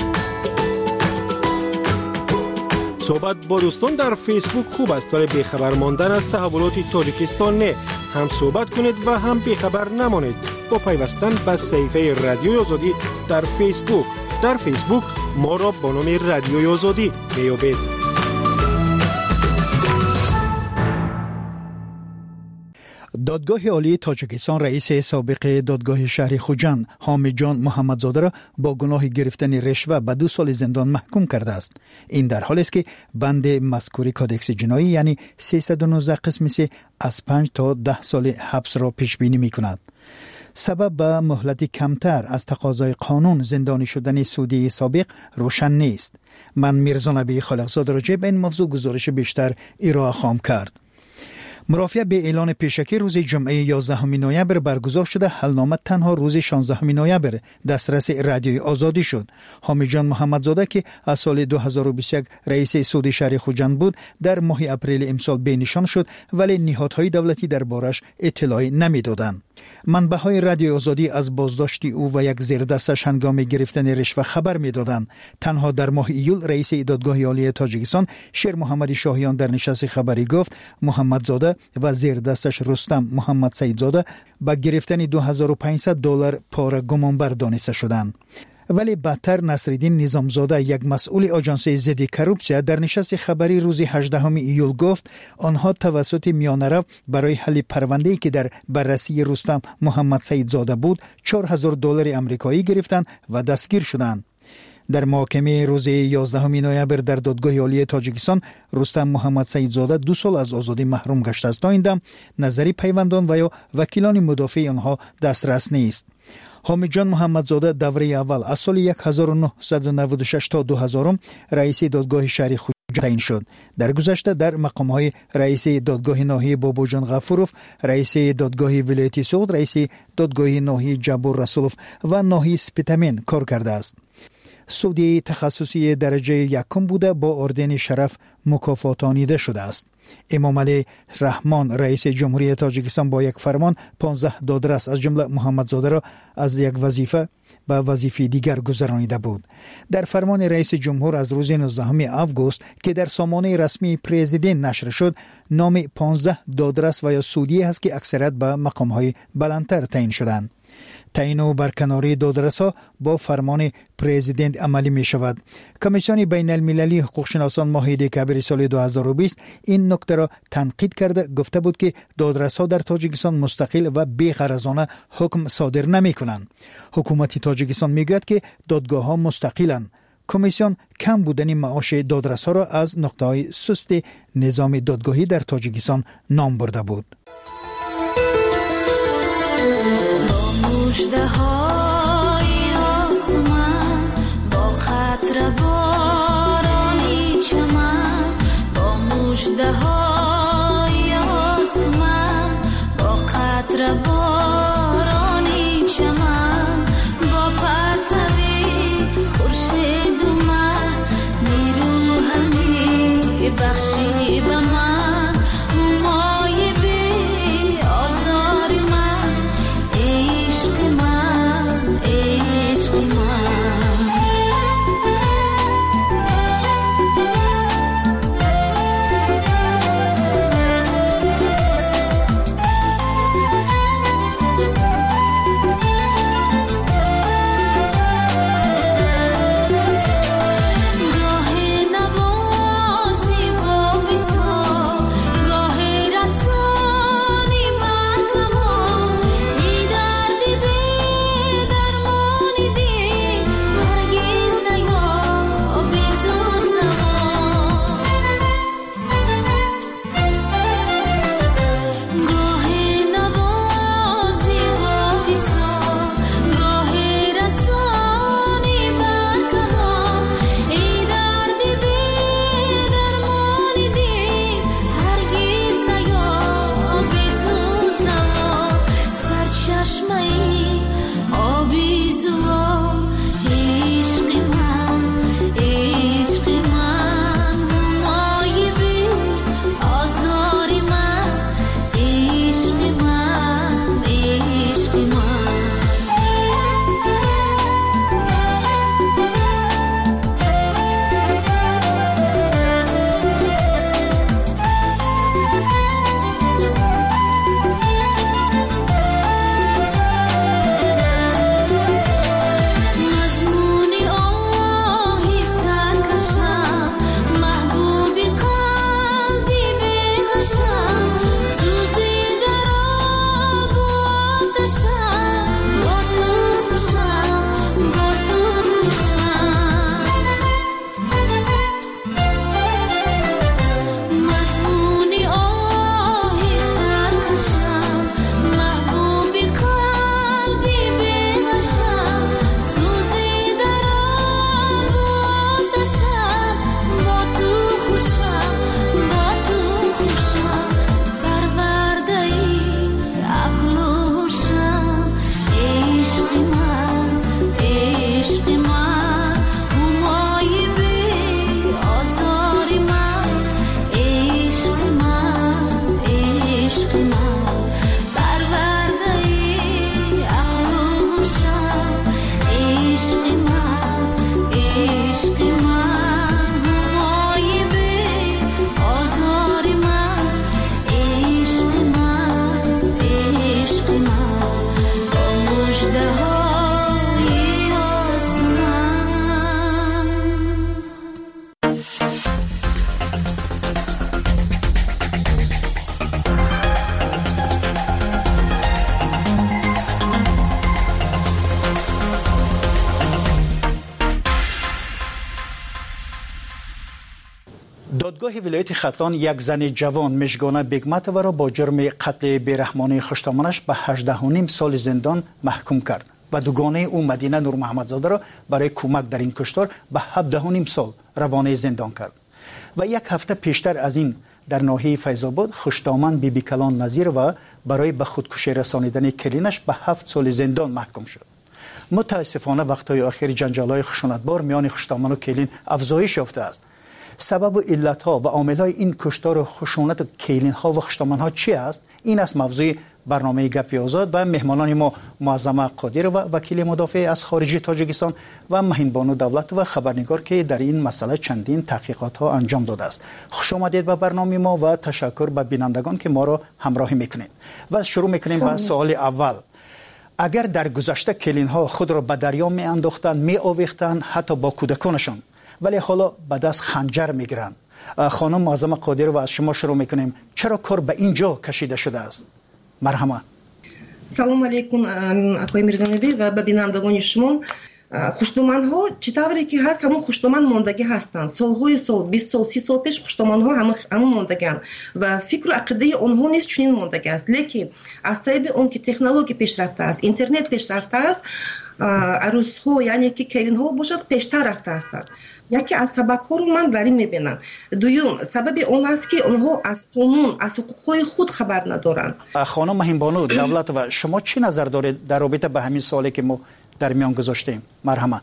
صحبت با دوستان در فیسبوک خوب است ولی بیخبر ماندن از تحولات تاجیکستان نه. هم صحبت کنید و هم بیخبر نمانید با پیوستن به صفحه رادیوی آزادی در فیسبوک. در فیسبوک ما را با نام رادیوی آزادی بیابید. دادگاه عالی تاجیکستان رئیس سابق دادگاه شهر خوجند حامد جان محمدزاده را با گناه گرفتن رشوه به دو سال زندان محکوم کرده است. این در حالی است که بند مذکور کادکس جنایی یعنی سیصد و نوزده قسم سه از پنج تا ده سال حبس را پیش بینی می کند. سبب به مهلت کمتر از تقاضای قانون زندانی شدن سعودی سابق روشن نیست. من میرزا نبی خالقزاده راجع به این موضوع گزارش بیشتر ارائه خواهم کرد. مرافعه به اعلان پیشکی روز جمعه یازدهم نوامبر برگزار شده، حلنامه تنها روز شانزدهم نوامبر دسترس رادیوی آزادی شد. حامد جان محمدزاده که از سال دو هزار و بیست و یک رئیس سعودی شهر خوجند بود، در ماه اپریل امسال بینشان شد، ولی نهادهای دولتی دربارش اطلاعی نمیدادند. منبع‌های رادیوی آزادی از بازداشت او و یک زیردستش هنگام گرفتن رشوه خبر می‌دادند. تنها در ماه ایول رئیس دادگاه عالی تاجیکستان شیر محمد شاهیان در نشست خبری گفت محمدزاده و زیردستش رستم محمد سیدزاده با گرفتن دو هزار و پانصد دلار پاره گمانبر دانسته شدند. ولی بدتر نصرالدین نظامزاده یک مسئول آژانس ضد کروپسیا در نشست خبری روز هجدهم ایول گفت آنها توسط میانه‌رو برای حل پرونده‌ای که در بررسی رستم محمد سیدزاده بود چهار هزار دلار آمریکایی گرفتند و دستگیر شدند. در محاکمه روز یازدهم نوامبر در دادگاه عالی تاجیکستان رستم محمد سیدزاده دو سال از آزادی محروم گشته است. تا این دم نظری پیوندان و یا وکیلان مدافع آنها دسترس نیست. حامد جان محمدزاده دوره اول از سال هزار و نهصد و نود و شش تا دو هزار رئیس دادگاه شهر خوجند تعیین شد. در گذشته در مقام‌های رئیس دادگاه ناحیه باباجان غفوروف، رئیس دادگاه ولایتی سعود، رئیس دادگاه ناحیه جبور رسولوف و ناحیه سپیتامین کار کرده است. سعودی تخصصی درجه یکم بوده با اردن شرف مکافاتانیده شده است. امام علی رحمان رئیس جمهوری تاجیکستان با یک فرمان پانزده دادرس از جمله محمدزاده را از یک وظیفه به وظیفه دیگر گذرانیده بود. در فرمان رئیس جمهور از روز نوزدهم آگوست که در سامانه رسمی پرزیدنت نشر شد، نام پانزده دادرس و یا سعودی است که اکثریت به مقام‌های بلندتر تعیین شدند. تعیین و برکناری دادرس‌ها با فرمان پرزیدنت عملی می شود. کمیسیون بین المللی حقوق شناسان ماه دکامبر سال دو هزار و بیست این نکته را تنقید کرده، گفته بود که دادرس‌ها در تاجیکستان مستقل و بی‌غرضانه حکم صادر نمی کنند. حکومت تاجیکستان می گوید که دادگاه‌ها مستقلند. کمیسیون کم بودن معاش دادرس‌ها را از نقطه‌های سست نظام دادگاهی در تاجیکستان نام برده بود. مژده‌های آسمان با قطره بارانی چمن، با مژده‌های آسمان با قطره بارانی چمن، با پرتوی خورشید و من نیرو همی بخشی به من، همای بی آزار من، عشق من، عشق من. دادگاه ولایت ختلان یک زن جوان مژگانه بیگمتова را با جرم قتل بیرحمانه خوشتامنش به هجده و نیم سال زندان محکوم کرد و دوگانه او مدینه نور محمدزاده را برای کمک در این کشتار به هفده و نیم سال روانه زندان کرد. و یک هفته پیشتر از این در ناحیه فیض‌آباد خوشتامن بیبی کلان نظیر و برای به خودکشی رسانیدن کلینش به هفت سال زندان محکوم شد. متاسفانه وقتهای اخیر جنجال‌های خشونتبار میان خوشتامن و کلین افزایش یافته است. سبب و علت‌ها و عامل‌های این کشتار و خشونت کلین‌ها و خوشتامن‌ها چی است؟ این است موضوع برنامه گپی آزاد و مهمانان ما معظمه قادر و وکیل مدافع از خارجی تاجیکستان و مهین بانو دولت و خبرنگار که در این مسئله چندین تحقیقات‌ها انجام داده است. خوش آمدید به برنامه ما و تشکر به بینندگان که ما را همراهی می‌کنید. و شروع می‌کنیم با سوال اول. اگر در گذشته کلین‌ها خود را به دریا می‌انداختند، می‌آویختند حتی با کودکانشان، ولی حالا به دست خنجر میگیرند. خانم معظمه قادر و از شما شروع میکنیم. چرا کار به اینجا کشیده شده است؟ مرحمت. سلام علیکم آقای میرزانبی و به بینندگان شما. خوشتومن ها چطوری که هست همون خوشتومن ماندگی هستند. سالهای سال بیست سال سی سال پیش خوشتومن ها همون همون ماندگان و فکر و عقیده آنها نیست چنین ماندگی است. لیکن از سبب اون که تکنولوژی پیشرفته است، اینترنت پیشرفته است، عروس ها یعنی که کلین ها باشد پیشتر رفته هستند. یکی از سبب ها رو من در این میبینم. دوم سبب اون است که اونها از قانون از حقوق خود خبر ندارند. خانم مهین بانو دولت و شما چی نظر دارید در رابطه به همین سوالی که ما در میان گذاشتیم؟ مرحمت.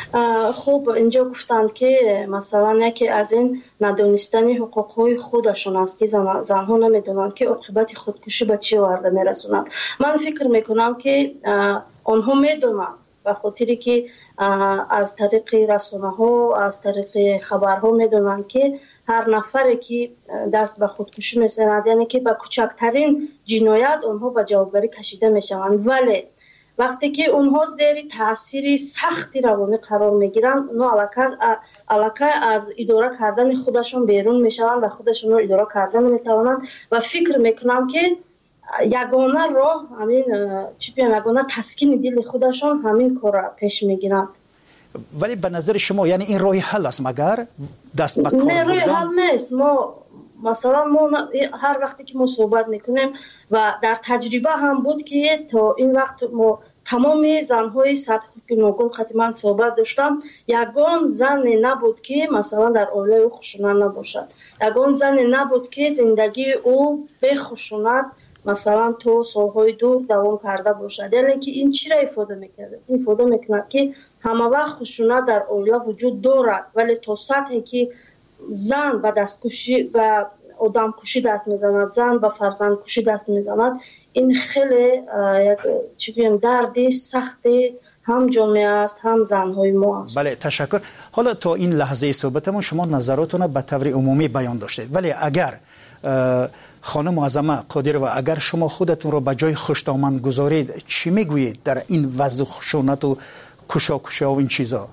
خب اینجا گفتند که مثلا یکی از این ندانستن حقوق خودشون است که زن زنها نمیدونند که عاقبت خودکشی به چه ورده میرسونند. من فکر میکنم که آنها میدونند و خاطری که از طریق رسانه ها از طریق خبرها میدونند که هر نفری که دست به خودکشی میزند یعنی که به کوچکترین جنایت آنها به جوابداری کشیده میشوند، ولی وقتی که اونها زیر تاثیر سختی روانی قرار میگیرند اونها علاقه از اداره کردن خودشون بیرون میشوند و خودشون رو اداره کردن نمیتوانند و فکر میکنم که یگانه راه همین چی بگم یگانه تسکین دل خودشون همین کار پیش میگیرند. ولی به نظر شما یعنی این راه حل است مگر دست به کار بردن؟ نه، راه حل نیست. ما مثلا ما هر وقتی که ما صحبت میکنیم و در تجربه هم بود که تا این وقت ما تمام زنهای سطح گوناگون خاطر من صحبت داشتم، یگان زن نبود که مثلا در عائله او خشونت نباشد، یگان زن نبود که زندگی او به خشونت مثلا تو سالهای دور دوام کرده باشد. یعنی که این چی را افاده میکرده؟ این افاده میکنه که همه وقت خشونت در عائله وجود دارد، ولی تا سطحی که زن به دستکشی و آدم کشی دست میزند، زن به فرزند کشی دست میزند، این خیلی یک چی بگم دردی سختی هم جامعه است هم زنهای ما است. بله تشکر. حالا تا این لحظه صحبتمون شما نظراتون به طور عمومی بیان داشتید، ولی اگر خانم معظمه قادر و اگر شما خودتون رو به جای خوشتامن گذارید چی میگویید در این وضع خشونت و کشاکشی و این چیزا؟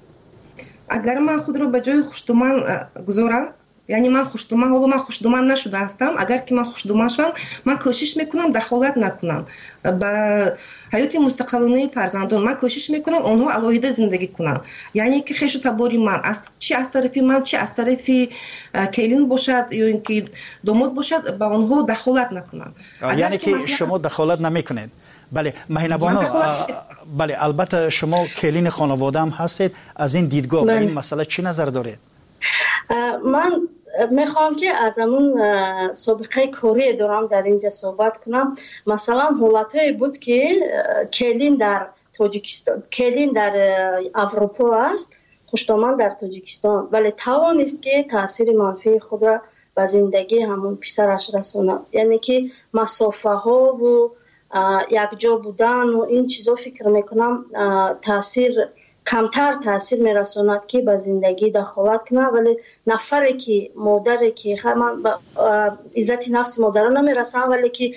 اگر من خود رو به جای خوشتامن گذارم یعنی من خوشتومن حالا من خوشتومن نشده هستم، اگر که من خوشتومن شدم من کوشش میکنم دخالت نکنم به حیات مستقلانه فرزندان، من کوشش میکنم آنها علاوه زندگی کنن، یعنی که خیش تباری من از چی از طرف من چی از طرف کلین باشد یا اینکه داماد باشد به آنها دخالت نکنن. یعنی که شما دخالت نمیکنید؟ بله مهین بانو، بله البته شما کلین خانواده هم هستید، از این دیدگاه به این مسئله چی نظر دارید؟ من میخوام که از همون سابقه کاری دارم در اینجا صحبت کنم. مثلا حالتهایی بود که کلین در تاجیکستان، کلین در اروپا است، خوشتامن در تاجیکستان، ولی توانست که تاثیر منفی خود را به زندگی همون پسرش رسونه، یعنی که مسافه ها و یک جا بودن و این چیزا فکر میکنم تاثیر کمتر تاثیر میرساند که به زندگی دخالت کنه، ولی نفری که مادری که من به عزت نفس مادر نمیرسم، ولی که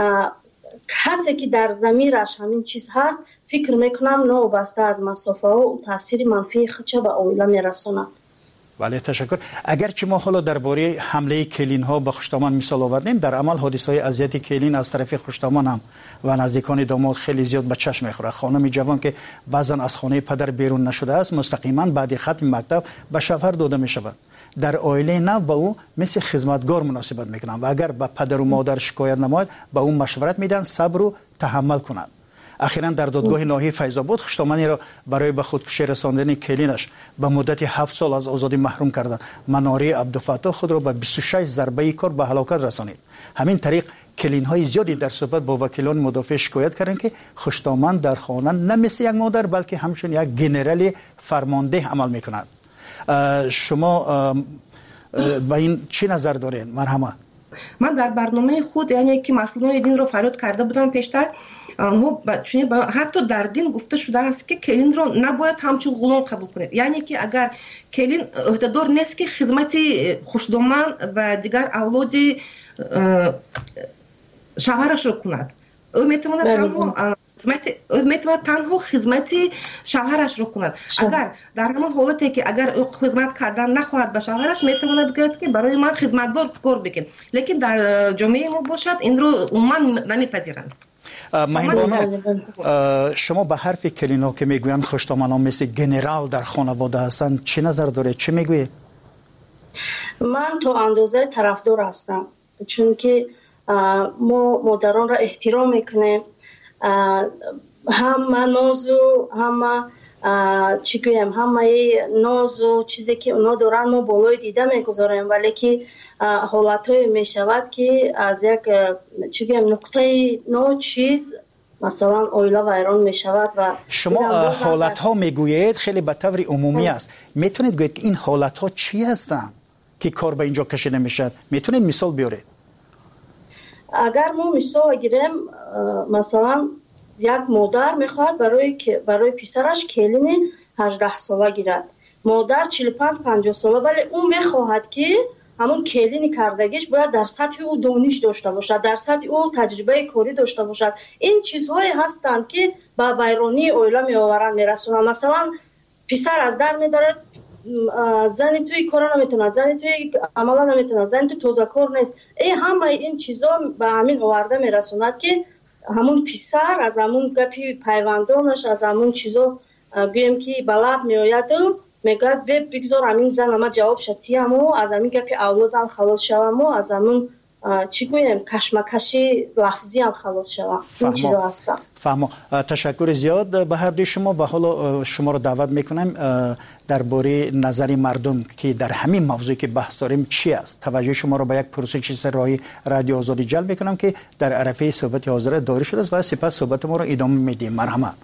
کسی که در ضمیرش همین چیز هست فکر میکنم نوبسته از مسافه ها و تاثیر منفی خودش به عائله میرساند. بله تشکر. اگرچه ما حالا درباره حمله کلین ها به خشتامان مثال آوردیم، در عمل حادثه های اذیت کلین از طرف خشتامان هم و نزدیکان داماد خیلی زیاد به چشم میخوره. خانم جوان که بعضا از خانه پدر بیرون نشده است مستقیما بعد ختم مکتب به شوهر داده میشود. در عائله نو به او مثل خدمتگار مناسبت میکنند و اگر به پدر و مادر شکایت نماید به او مشورت میدن صبر و تحمل کنند. اخیراً در دادگاه ناحیه فیض آباد خشتامانی را برای به خودکشی رساندن کلینش به مدت هفت سال از آزادی محروم کردند. مناری عبدالفتاح خود را به بیست و شش ضربه کار به هلاکت رسانید. همین طریق کلین های زیادی در صحبت با وکیلان مدافع شکایت کردند که خشتامان در خانه نه مثل یک مادر بلکه همچون یک گنرال فرمانده عمل میکنند. شما با این چی نظر دارین؟ مرحمه. من در برنامه خود یعنی که مسئولان دین رو فریاد کرده بودم پیشتر، حتی در دین گفته شده است که کلین رو نباید همچون غلام قبول کنید. یعنی که اگر کلین عهدهدار نیست که خدمت خشدومان و دیگر اولاد شوهرش رو کند، او میتواند تنها خدمت میتواند تنها خدمت شوهرش رو کند. اگر در همان حالتی که اگر او خدمت کردن نخواهد به شوهرش میتواند بگوید که برای من خدمتگار کار بکن، لیکن در جامعه ما باشد این رو عموما نمیپذیرند. مهربان، شما به حرف کلینا که میگویند خشتامانا مثل گنرال در خانواده هستن چه نظر داره؟ چه میگویه؟ من تا اندازه طرفدار هستم، چون که ما مادران را احترام میکنیم، هم نازو هم چی گویم همه نازو چیزی که اونا دارن ما بالای دیده میگذاریم، ولی که حالتهای میشود که از یک چی گویم نقطه نو چیز مثلا اویلا ویران میشود. و شما حالت ها میگویید خیلی به طور عمومی است، میتونید گویید که این حالت ها چی هستند که کار به اینجا کشیده میشد؟ میتونید مثال بیارید؟ اگر ما مثال گیریم، مثلا یک مادر میخواد برای برای پسرش کلین هجده ساله گیرد، مادر چهل و پنج پنجاه ساله، ولی اون میخواهد که همون کلین کردگیش باید در سطح او دانش داشته باشد، در سطح او تجربه کاری داشته باشد. این چیزهایی هستند که به ویرانی اویلا میآورند میرسونند. مثلا پسر از در میدارد، زنی توی کارا نمیتونه، زنی توی عملا نمیتونه، زنی توی توزه کار نیست. این همه این چیزا به همین آورده میرسوند که همون پسر از همون گپی پیوندانش از همون چیزا گویم که بلب میآید و میگه بگذار همین زن اما جواب شدی همو از همین گپی اولادم خلاص شوم و از همون چی گویم کشمکشی لفظی هم خلاص شوم. این چیزا هستم. فهمم. تشکر زیاد به هر دوی شما و حالا شما رو دعوت میکنم درباره نظر مردم که در همین موضوعی که بحث داریم چی است. توجه شما رو به یک پروسه چیز راهی رادیو آزادی جلب میکنم که در عرفه صحبت حاضر داری شده است و سپس صحبت ما رو ادامه میدیم. مرحمت.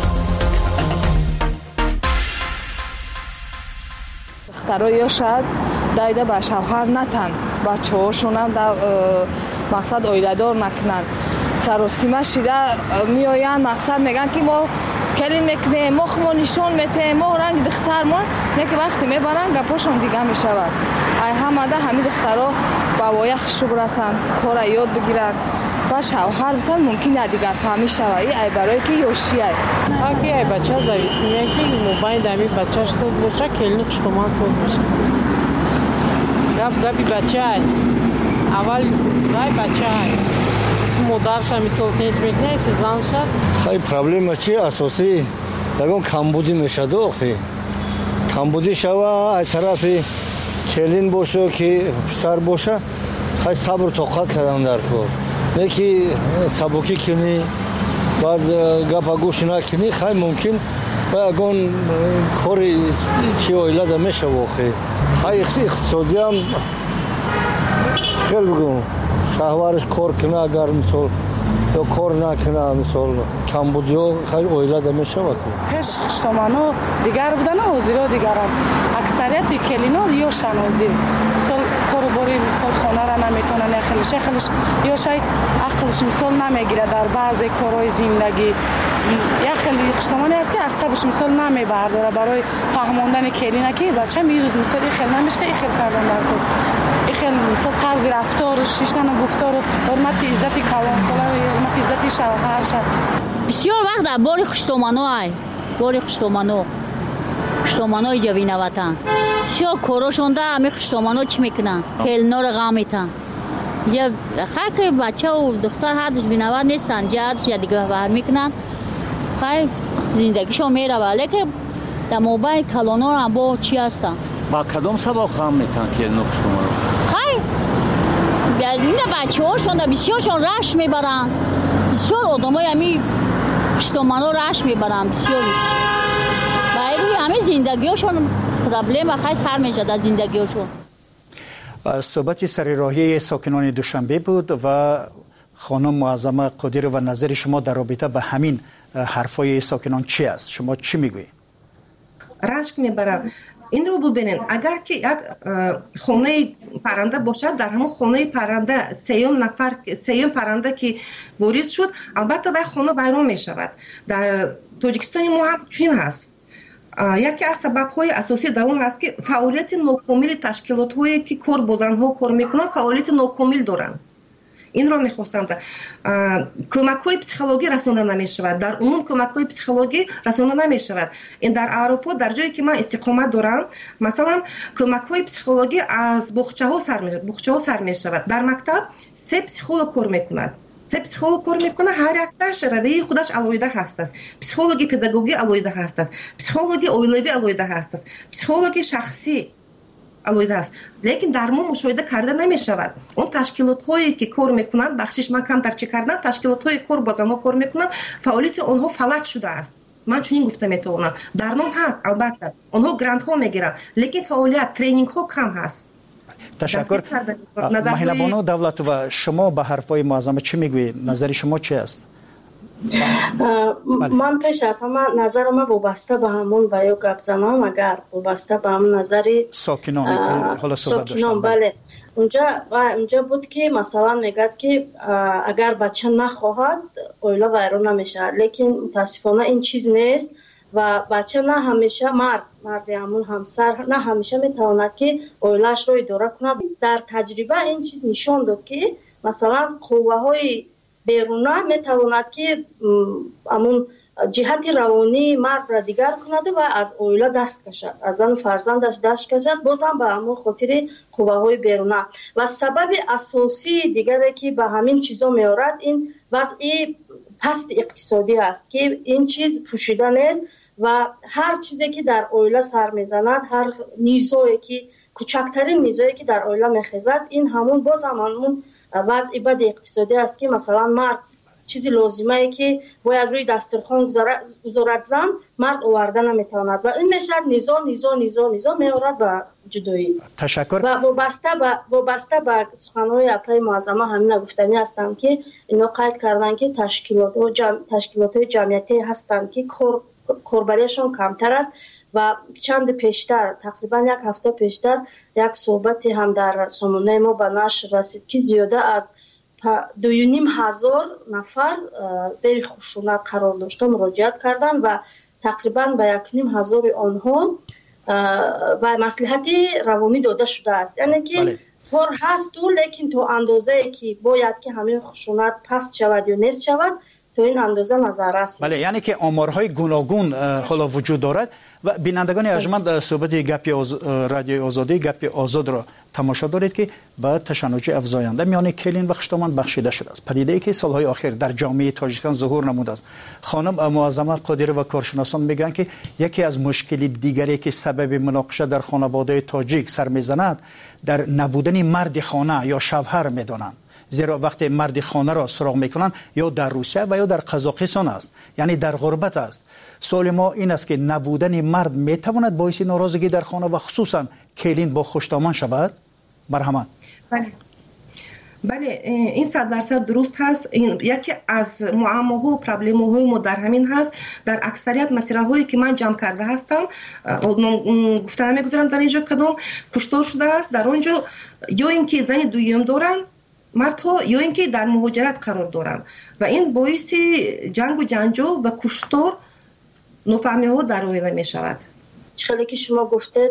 دخترها یا شاید دایده به شوهر نتن، بچه هاشون هم در مقصد آیلدار نکنن، سرستیمه شده میاین مقصد میگن که ما کلین میکنیم، ما خما نشون میتیم، ما رنگ دخترمون نه که وقتی میبرن گپاشون دیگه میشود. ای همه ده همین دخترها با وایخ شو برسن، کار یاد بگیرن و شوهر میتن ممکنه دیگر فهمی شوی ای برای که یوشی ای آکی ای بچه زویسیمه که موبایل دمی بچهش سوز باشه کلین خشتومان سوز باشه. گپ گپی بچه ای اول ای بچه ای مادرش هم مثال تنج میکنه ایسی زن شد. خیلی پرابلم چی اساسی یکم کمبودی میشد آخی کمبودی شوه ای طرفی کلین باشه که پسر باشه خیلی صبر طاقت کردم در کار نه که سبکی کنی بعد گپا گوش نکنی خیلی ممکن و اگون کاری چی اویلده میشه واقعی خیلی اقتصادی هم خیلی بگم شهوارش کار کنه اگر مثال یا کار نکنه مثال کمبودی ها خیلی اویلده میشه واقعی پیش خشتامانو دیگر بودن حاضر دیگر هم اکثریت کلین ها یا شن حاضر مثال کاروباری مثال خانه را نمیتونن اخلش اخلش یا شاید عقلش مثال نمیگیره در بعضی کارهای زندگی یا خیلی خشتامانی هست که عصبش مثال نمیبرداره برای فهماندن کلینه که بچه میروز مثال این خیلی نمیشه این خیلی کردن در کن این خیلی مثال طرز رفتار شیشتن گفتار حرمت عزت کلان ساله حرمت عزت شوهر شد بسیار وقت در باری خشتامانو های باری خشتامانو خشتمانو اینجا بینواتن شو کوروشونده همه خشتمانو چی میکنن پلنا رو غم میتن یا خاطر بچه و دختر حدش بینوات نیستن جرس یا دیگه بر میکنن خیلی زندگیشو میره ولی که در موبایل کلونا هم با چی هستن با کدام سبب غم میتن که نو خشتمانو خیلی این بچه هاشون بسیارشون رش میبرن بسیار آدم های همی خشتمانو رش میبرن بسیاری برای همه زندگی هاشون پرابلم خیلی سر میشه در زندگی هاشون. صحبت سر راهی ساکنان دوشنبه بود و خانم معظمه قادر و نظر شما در رابطه به همین حرفای ساکنان چی است؟ شما چی میگویید؟ رشک میبرن. این رو ببینید اگر که یک خانه پرنده باشد در همون خانه پرنده سیوم نفر سیوم پرنده که وارد شد البته به خانه ویران می شود. در تاجیکستان ما هم چنین هست. یکی از سبب‌های اساسی در اون هست که فعالیت ناکامل تشکیلات‌هایی که کار با زن‌ها کار می‌کنند فعالیت ناکامل دارند. این رو می‌خواستم کمک‌های پسیخولوژی رسانده نمی‌شود. در عموم کمک‌های پسیخولوژی رسانده نمی‌شود. این در اروپا در جایی که من استقامت دارم مثلا کمک‌های پسیخولوژی از باغچه‌ها سر می‌شود. باغچه‌ها سر می‌شود. در مکتب سه پسیخولوژ کار می‌کند. سه پسیخولوژ کار میکنه هر یکتاش روی خودش علایده هست است. پسیخولوژی پداگوژی علایده هست است. پسیخولوژی اویلوی علایده هست است. پسیخولوژی شخصی علایده است. لیکن در ما مشاهده کرده نمی شود. اون تشکیلات هایی که کار میکنند بخشش من کم ترچه کردن تشکیلات های کار با زنها کار میکنند فعالیت آنها فلج شده است. من چنین گفته میتونم. در نام هست البته. آنها گرانت ها میگیرند لیکن فعالیت ترینینگ ها کم هست. تشکر. مهیلا بانو دولت و شما به حرفای معظمه چی میگویید؟ نظر شما چی است؟ من پیش از همه نظر ما وابسته به همون و یا گپ زنم اگر وابسته به همون نظری ساکنان حالا صحبت داشتم بله اونجا اونجا بود که مثلا میگد که اگر بچه نخواهد اویلا ویران نمیشه لیکن متاسفانه این چیز نیست و بچه نه همیشه مرد مرد همون همسر نه همیشه میتواند که اویلاش رو اداره کند. در تجربه این چیز نشان داد که مثلا قوه های بیرونه میتواند که همون جهت روانی مرد را دیگر کند و از اویلا دست کشد از آن فرزندش دست کشد بازم به همون خاطر قوه های بیرونه و سبب اساسی دیگری که به همین چیزا میارد این وضع پست اقتصادی است که این چیز پوشیده نیست و هر چیزی که در اویلا سر میزند هر نیزایی که کوچکترین نیزایی که در اویلا میخیزد این همون باز همون وضع بد اقتصادی است که مثلا مرد چیزی لازمه ای که باید روی دسترخوان گذارد زن مرد آورده نمیتواند و این میشه نیزا نیزا نیزا نیزا میارد به جدایی. تشکر. و وابسته به وابسته به سخنهای اپلای معظمه همین گفتنی هستم که اینا قید کردن که تشکیلات و جم... تشکیلات جمعیتی هستند که کور کوربریشون کمتر است و چند پیشتر تقریبا یک هفته پیشتر یک صحبتی هم در سامانه ما به نشر رسید که زیاده از دو و نیم هزار نفر زیر خشونت قرار داشتن مراجعت کردن و تقریبا به یک نیم هزار آنها و مصلحت روانی داده شده است یعنی که بله. فور هست تو لیکن تو اندازه که باید که همین خشونت پست شود یا نیست شود تو این اندازه نظر است. بله یعنی که آمارهای گوناگون حالا وجود دارد و بینندگان ارجمند صحبت گپ آز... رادیوی آزادی گپ آزاد را تماشا دارید که با تشنج افزاینده میان کلین و خشتمان بخشیده شده است. پدیده‌ای که سالهای اخیر در جامعه تاجیکستان ظهور نموده است. خانم معظمه قادر و کارشناسان میگن که یکی از مشکل دیگری که سبب مناقشه در خانواده تاجیک سر میزند در نبودن مرد خانه یا شوهر میدانند. زیرا وقتی مرد خانه را سراغ میکنند یا در روسیه و یا در قزاقستان است یعنی در غربت است. سوال ما این است که نبودن مرد میتواند باعث ناراضگی در خانه و خصوصا کلین با خشتامان شود؟ مرحمت. بله بله این صد درصد درست هست. این یکی از معماها و پرابلم‌های ما در همین هست. در اکثریت متریال‌هایی که من جمع کرده هستم گفتن نمیگذارم در اینجا کدام کشتار شده است در اونجا یا اینکه زن دویم دارن مردها یا اینکه در مهاجرت قرار دارند و این باعث جنگ و جنجال و کشتار نفهمی ها در اویلا می شود. چخیلی که شما گفتید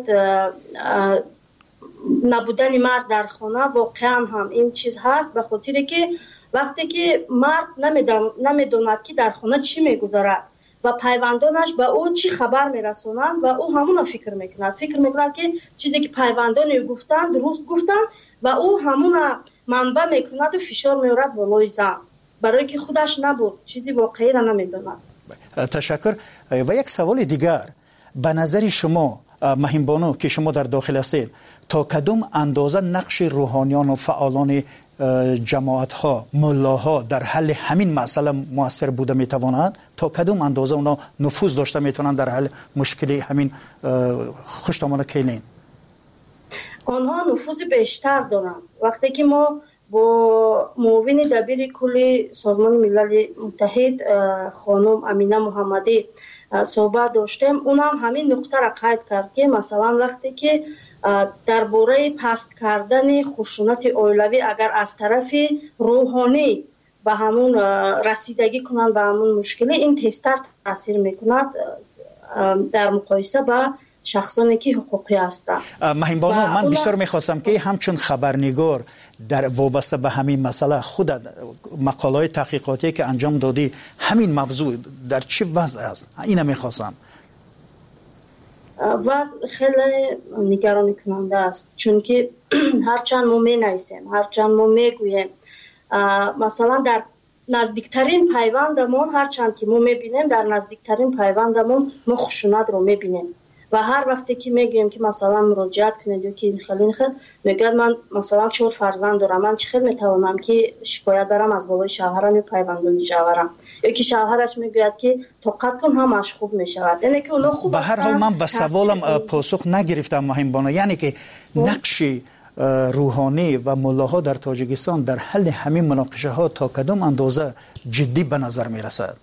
نبودن مرد در خانه واقعا هم این چیز هست به خاطر که وقتی که مرد نمیداند که در خانه چی میگذارد و پیوندانش به او چی خبر میرسونند و او همون فکر میکند فکر میکند که چیزی که پیوندان گفتند درست گفتند و او همون منبع میکند و فشار میارد بالای زن برای که خودش نبود چیزی واقعی را نمیداند. تشکر. و یک سوال دیگر، به نظر شما مهم بانو که شما در داخل هستید تا کدام اندازه نقش روحانیان و فعالان جماعت ها ملاها در حل همین مسئله موثر بوده میتواند؟ تا کدام اندازه اونا نفوذ داشته میتونند در حل مشکل همین خوشتامان کیلین؟ آنها نفوذ بیشتر دارند. وقتی که ما با معاون دبیر کل سازمان ملل متحد خانم امینه محمدی صحبت داشتیم، اونم همین نقطه را قید کرد که مثلا وقتی که درباره پست کردن خشونت اولیوی اگر از طرف روحانی به همون رسیدگی کنند به همون مشکل، این تستر تاثیر میکند در مقایسه با شخصانی که حقوقی هستند. مهم بانو، من بسیار میخواستم که همچون خبرنگار در وابسته به همین مسئله خود مقاله تحقیقاتی که انجام دادی همین موضوع در چه وضع است اینو میخواستم. وضع خیلی نگران کننده است، چون که هرچند ما می نویسیم هرچند ما می گوییم مثلا در نزدیکترین پیوندمون هرچند که ما می بینیم در نزدیکترین پیوندمون ما خشونت رو می بینیم و هر وقتی که میگیم که مثلا مراجعت کنید یا که این خیلی خیلی میگه من مثلا چهار فرزند دارم، من چه خیلی میتوانم که شکایت برم از بالای شوهرم یا پیوندان شوهرم، یا که شوهرش میگوید که طاقت کن همش خوب میشود. یعنی که اونا خوب به هر حال من به سوالم پاسخ نگرفتم مهم بانو، یعنی که نقش روحانی و ملاها در تاجیکستان در حل همین مناقشه ها تا کدام اندازه جدی به نظر میرسد؟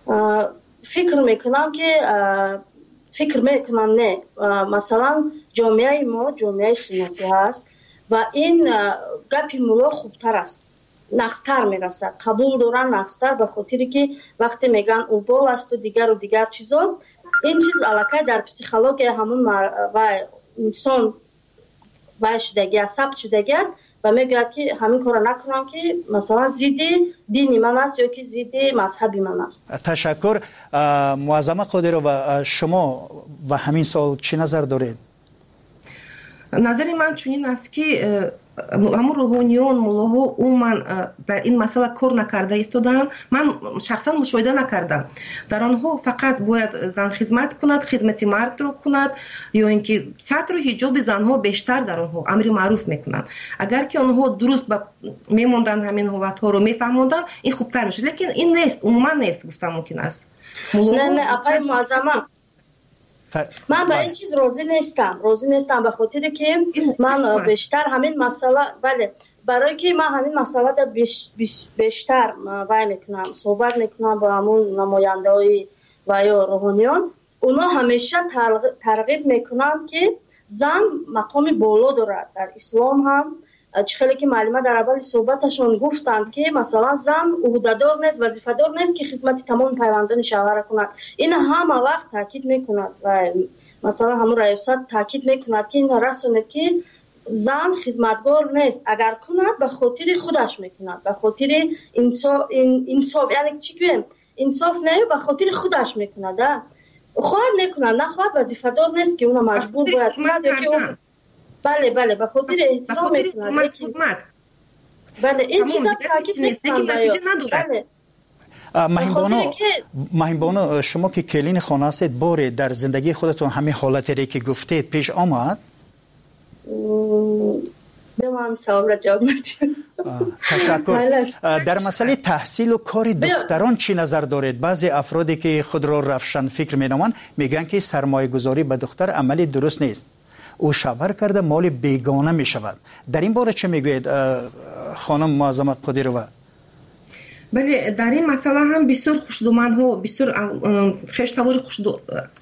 فکر میکنم که فکر میکنم نه، مثلا جامعه ما جامعه سنتی هست و این گپی ملا خوبتر است، نقصتر میرسد، قبول دارن نقصتر، به خاطری که وقتی میگن اوبال است و دیگر و دیگر چیزا، این چیز علاقه در پسیکولوژی همون و انسان و شدگی است، ثبت شدگی است و میگوید که همین کار نکنم که مثلا ضد دینی من است یا که ضد مذهبی من است. تشکر. معظمه قادر و شما و همین سوال چی نظر دارید؟ نظر من چنین است که همون روحانیون ملاها عموما در این مسئله کار نکرده ایستادن. من شخصا مشاهده نکردم در آنها فقط باید زن خدمت کند، خدمت مرد رو کند یا اینکه سطر حجاب زنها بیشتر در آنها امر معروف میکنند. اگر که آنها درست میموندن همین حالت ها رو میفهموندن این خوبتر میشه، لیکن این نیست، عموما نیست گفتم ممکن است. نه نه اپای معظمه من به این چیز راضی نیستم راضی نیستم به خاطر که من بیشتر همین مسئله بله برای که من همین مسئله در بیش بیش بیشتر وای میکنم صحبت میکنم با همون نماینده های و یا روحانیان، اونا همیشه ترغیب میکنن که زن مقام بالا دارد. در اسلام هم چه خیلی که معلومه در اول صحبتشون گفتند که مثلا زن عهده‌دار نیست، وظیفه‌دار نیست که خدمت تمام پیوندان شوهر کند. این همه وقت تاکید میکند و مثلا همون ریاست تاکید میکند که این رسونه که زن خدمتگار نیست، اگر کند به خاطر خودش میکند، به خاطر انصاف انصاف یعنی چی گویم انصاف نه به خاطر خودش میکند. خواهد میکند نه خواهد وظیفه‌دار نیست که اون مجبور باید کند یا که بله بله به خاطر احترام میکنند. بله این چیزا تاکید میکنند. بله مهم بانو مهم بانو شما که کلین خانه هستید باره در زندگی خودتون همین حالتی که گفتید پیش آمد؟ به من سوال را جواب ندید. تشکر. در مسئله تحصیل و کار دختران چی نظر دارید؟ بعضی افرادی که خود را روشن فکر مینامند میگن که سرمایه گذاری به دختر عملی درست نیست، او شوهر کرده مال بیگانه می شود. در این باره چه میگوید خانم معظمه قادرова؟ بله در این مسئله هم بسیار خوشدومان ها بسیار خشتوار خوشدو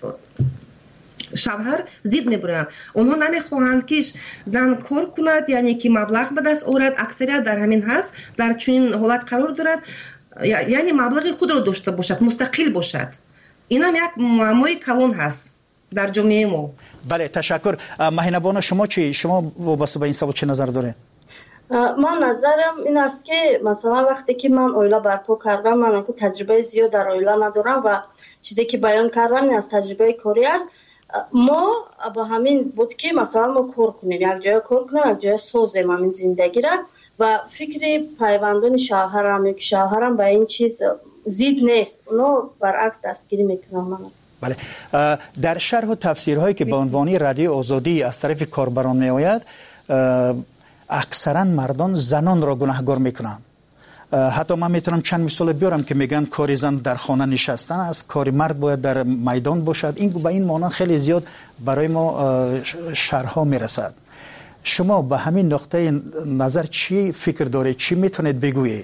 شوهر زید میبرند. اونها نمیخواهند که زن کار کند، یعنی که مبلغ به دست آورد. اکثریت در همین هست، در چنین حالت قرار دارد، یعنی مبلغ خود را داشته باشد، مستقل باشد. این هم یک معمای کلان هست در جامعه ما. بله تشکر. مهینبانو شما چی؟ شما وابسته به این سوال چه نظر داره؟ من نظرم این است که مثلا وقتی که من اویلا برپا کردم، من که تجربه زیاد در اویلا ندارم و چیزی که بیان کردم از تجربه کاری است. ما با همین بود که مثلا ما کار کنیم، یک جای کار کنیم، یک جای سازیم همین زندگی را و فکر پیوندان شوهرم یا که شوهرم به این چیز زید نیست، اونا برعکس دستگیری میکنن. من بله، در شرح و تفسیرهایی که به عنوان رادیو آزادی از طرف کاربران می آید، اکثرا مردان زنان را گناهکار میکنن. حتی من میتونم چند مثال بیارم که میگن کاری زن در خانه نشستن است، کاری مرد باید در میدان باشد. این به این معنی خیلی زیاد برای ما شرحها میرسد. شما به همین نقطه نظر چی فکر دارید؟ چی میتونید بگویید؟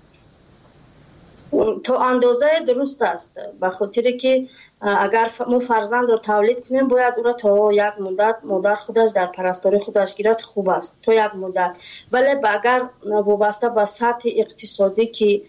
تا اندازه درست است، به خاطر که اگر ما فرزند را تولید کنیم باید او را تا یک مدت مادر خودش در پرستاری خودش گیرد، خوب است تا یک مدت. ولی اگر وابسته به سطح اقتصادی که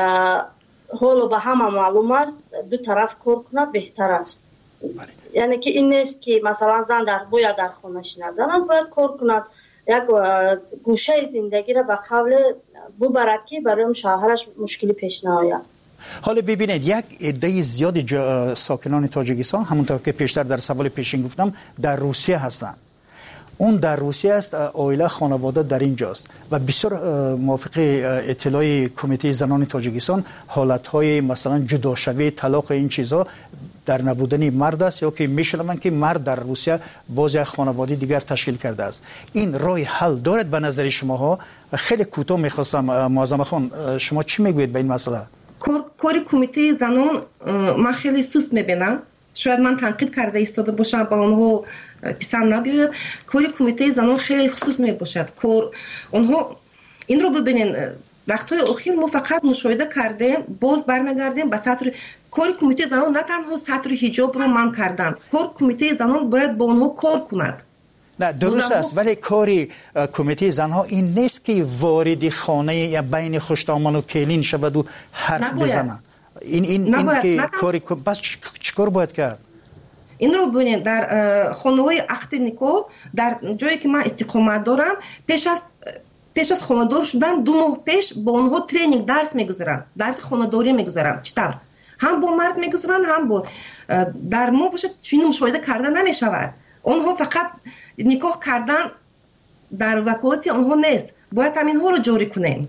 حالا به همه معلوم است دو طرف کار کند بهتر است. یعنی که این نیست که مثلا زن در باید در خانه شیند، زن باید کار کند، یک گوشه زندگی را به قبل ببرد که برای شوهرش مشکلی پیش نیاید. حالا ببینید یک عده زیادی ساکنان تاجیکستان همونطور که پیشتر در سوال پیشین گفتم در روسیه هستند. اون در روسیه است، عائله خانواده در اینجاست و بسیار موافق اطلاع کمیته زنان تاجیکستان حالتهای مثلا جداشوی، طلاق، این چیزها در نبودن مرد است یا که میشلمن که مرد در روسیه باز یک خانواده دیگر تشکیل کرده است. این راه حل دارد به نظر شما ها؟ خیلی کوتاه میخواستم معظم خان شما چی میگوید به این مسئله؟ کاری کمیته زنان من خیلی سست میبینم، شاید من تنقید کرده ایستاده باشم با اونها پسند نبیاید. کاری کمیته زنان خیلی خصوص میباشد. کار اونها این رو ببینین، وقتهای اخیر ما فقط مشاهده کردیم، باز برمیگردیم به سطر کاری کمیته زنان. نه تنها سطر حجاب رو من کردن، کار کمیته زنان باید با اونها کار کند. نه درست است، ولی کاری کمیته زنها این نیست که وارد خانه یا بین خوشتامان و کلین شود و حرف بزنه. این این این که کاری بس چیکار باید کرد؟ این رو ببینید در خانه‌های عقد نکاح در جایی که من استقامت دارم، پیش از پیش از خانه‌دار شدن دو ماه پیش با اونها ترینینگ درس میگذارم، درس خانه‌داری میگذارم. چطور؟ هم با مرد میگذارن هم با در ما باشه چنین مشاهده کردن نمیشود. اونها فقط نکاح کردن در وکالت اونها نیست، باید همین ها رو جاری کنیم.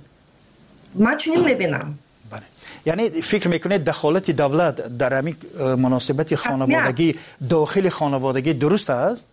من چنین میبینم. بله، یعنی فکر میکنید دخالت دولت در همین مناسبت خانوادگی داخل خانوادگی درست است؟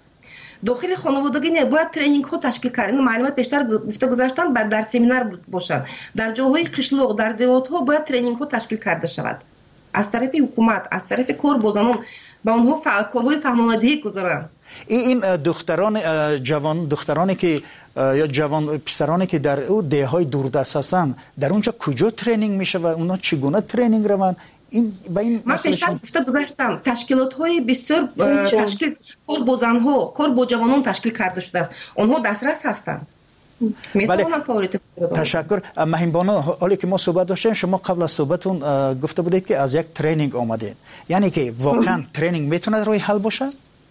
داخل خانوادگی نه، باید ترینینگ ها تشکیل کرد. این معلومات بیشتر گفته گذاشتن بعد در سمینار باشن. در جاهای قشلاق، در دیوات ها باید ترینینگ ها تشکیل کرده شود از طرف حکومت، از طرف کار بازانان، با اونها کارهای فهماندهی گذارن. این دختران جوان دخترانی که یا جوان پسرانی که در او دههای دوردست هستن در اونجا کجا ترینینگ میشه و اونا چگونه ترینینگ روند؟ این با این من پیشتر گفته گذاشتم تشکیلات های بسیار تشکیل کار با زنها، کار با جوانان تشکیل کرده شده است. اونها دسترس هستند. بله. تشکر. مهم بانو، حالی که ما صحبت داشتیم شما قبل از صحبتون گفته بودید که از یک ترینینگ آمدید، یعنی که واقعا ترینینگ میتونه روی حل باشه؟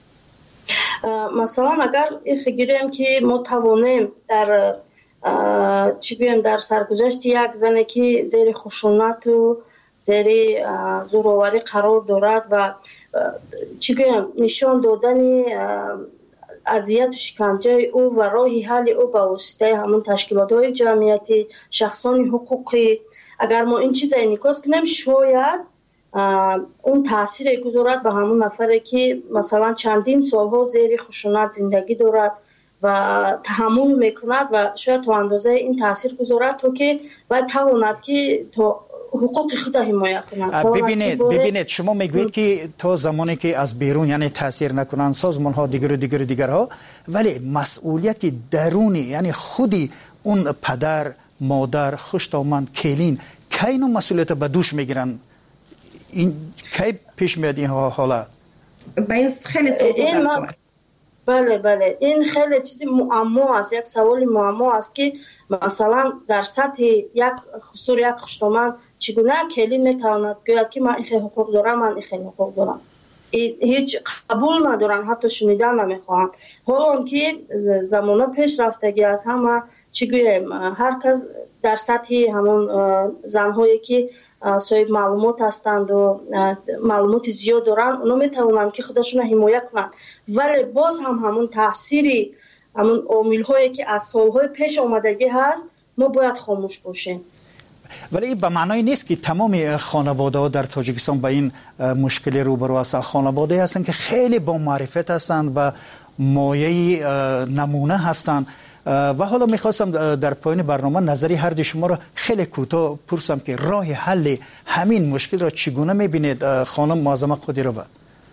مثلا اگر بگیریم که ما توانیم در چی بگیم در سرگذشت یک زنی که زیر خشونت و زیر زورآوری قرار دارد و چی بگیم نشان دادن اذیت و شکنجه او و راه حل او با واسطه همون تشکیلات‌های جمعیتی، شخصان حقوقی، اگر ما این چیز انعکاس کنیم شاید اون تاثیر گذارد به همون نفری که مثلا چندین سالها زیر خشونت زندگی دارد و تحمل میکند و شاید تا اندازه این تاثیر گذارد تا که باید تواند که تا حقوق خود حمایت کنند. ببینید ببینید شما میگوید که تا زمانی که از بیرون یعنی تاثیر نکنن سازمان ها دیگر و دیگر و دیگرها، ولی مسئولیت درونی یعنی خودی اون پدر، مادر، خوشتامند، کلین کی اینو مسئولیت به دوش میگیرن؟ این کی پیش میاد این حالت؟ با این خیلی سوال است. بله بله این خیلی چیزی معما است، یک سوال معما است که مثلا در سطح یک خصوص یک خوشتامند چگونه کلی میتواند گوید که من این خیلی حقوق دارم، من این خیلی حقوق دارم، هیچ قبول ندارن، حتی شنیدن نمیخواهند. حالا که زمانه پیش رفتگی از همه چی گویم هر کس در سطح همون زنهایی که صاحب معلومات هستند و معلومات زیاد دارند، اونا میتوانند که خودشون حمایت کنند، ولی باز هم همون تاثیری همون عامل‌هایی که از سالهای پیش آمدگی هست ما باید خاموش باشیم. ولی این به معنای نیست که تمام خانواده در تاجیکستان با این مشکل روبرو هستند. خانواده هستند که خیلی با معرفت هستند و مایه نمونه هستند. و حالا میخواستم در پایان برنامه نظری هر دو شما را خیلی کوتاه پرسم که راه حل همین مشکل را چگونه میبینید خانم معظمه قادرova؟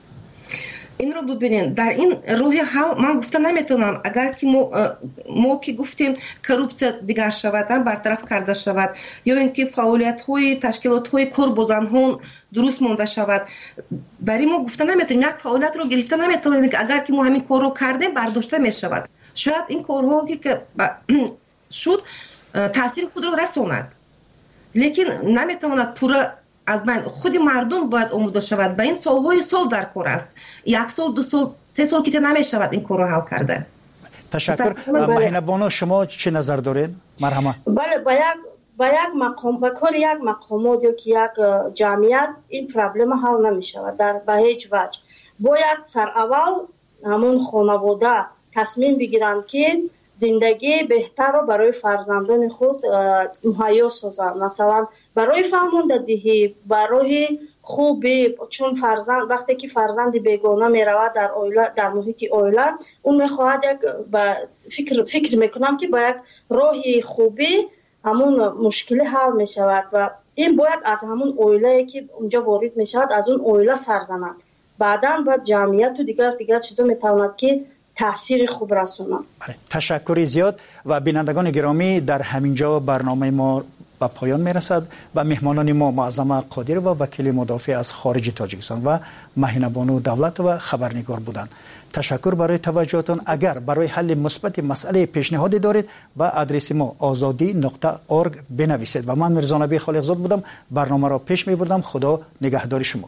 این رو ببینید، در این راه حل من گفته نمیتونم اگر که ما, ما که گفتیم کروپسیا دیگر شود، برطرف کرده شود، یا اینکه فعالیت های تشکیلات های کوربازان درست مونده شود، در این ما گفته نمیتونیم. یک فعالیت رو گرفته نمیتونیم که اگر که ما همین کار رو کردیم برداشته میشود. شاید این کارها که شد تاثیر خود رو رساند، لیکن نمیتواند پورا از بین. خود مردم باید آموزش شود. به این سالهای سال در کار است، یک سال دو سال سه سال که نمی شود این کار رو حل کرده. تشکر. مهینه بانو شما چه نظر دارین؟ مرحمت. بله، با یک با یک مقام با کار یک مقامات یا که یک جمعیت این پرابلم حل نمی شود در به هیچ وجه. باید سر اول همون خانواده تصمیم بگیرند که زندگی بهتر رو برای فرزندان خود مهیا سازند. مثلا برای فرماندهی، برای خوبی، چون فرزند وقتی که فرزند بیگانه می رود در اوله، در محیط اوله، اون میخواهد یک فکر فکر میکنم که با یک راهی خوبی همون مشکل حل می شود و این باید از همون اوله که اونجا وارد می شود از اون اوله سر زند. بعداً باید جمعیت و دیگر دیگر چیزا میتواند که تاثیر خوب رسونم. تشکر زیاد. و بینندگان گرامی، در همینجا برنامه ما به پایان میرسد و مهمانان ما معظمه قادرova و وکیل مدافع از خارج تاجیکستان و مهینه بانو دولت و خبرنگار بودند. تشکر برای توجهتان. اگر برای حل مثبت مسئله پیشنهادی دارید با آدرس ما آزادی نقطه اورگ بنویسید. و من میرزا نبی خالقزاد بودم، برنامه را پیش میبردم. خدا نگهدار شما.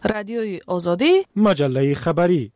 رادیوی آزادی مجله خبری.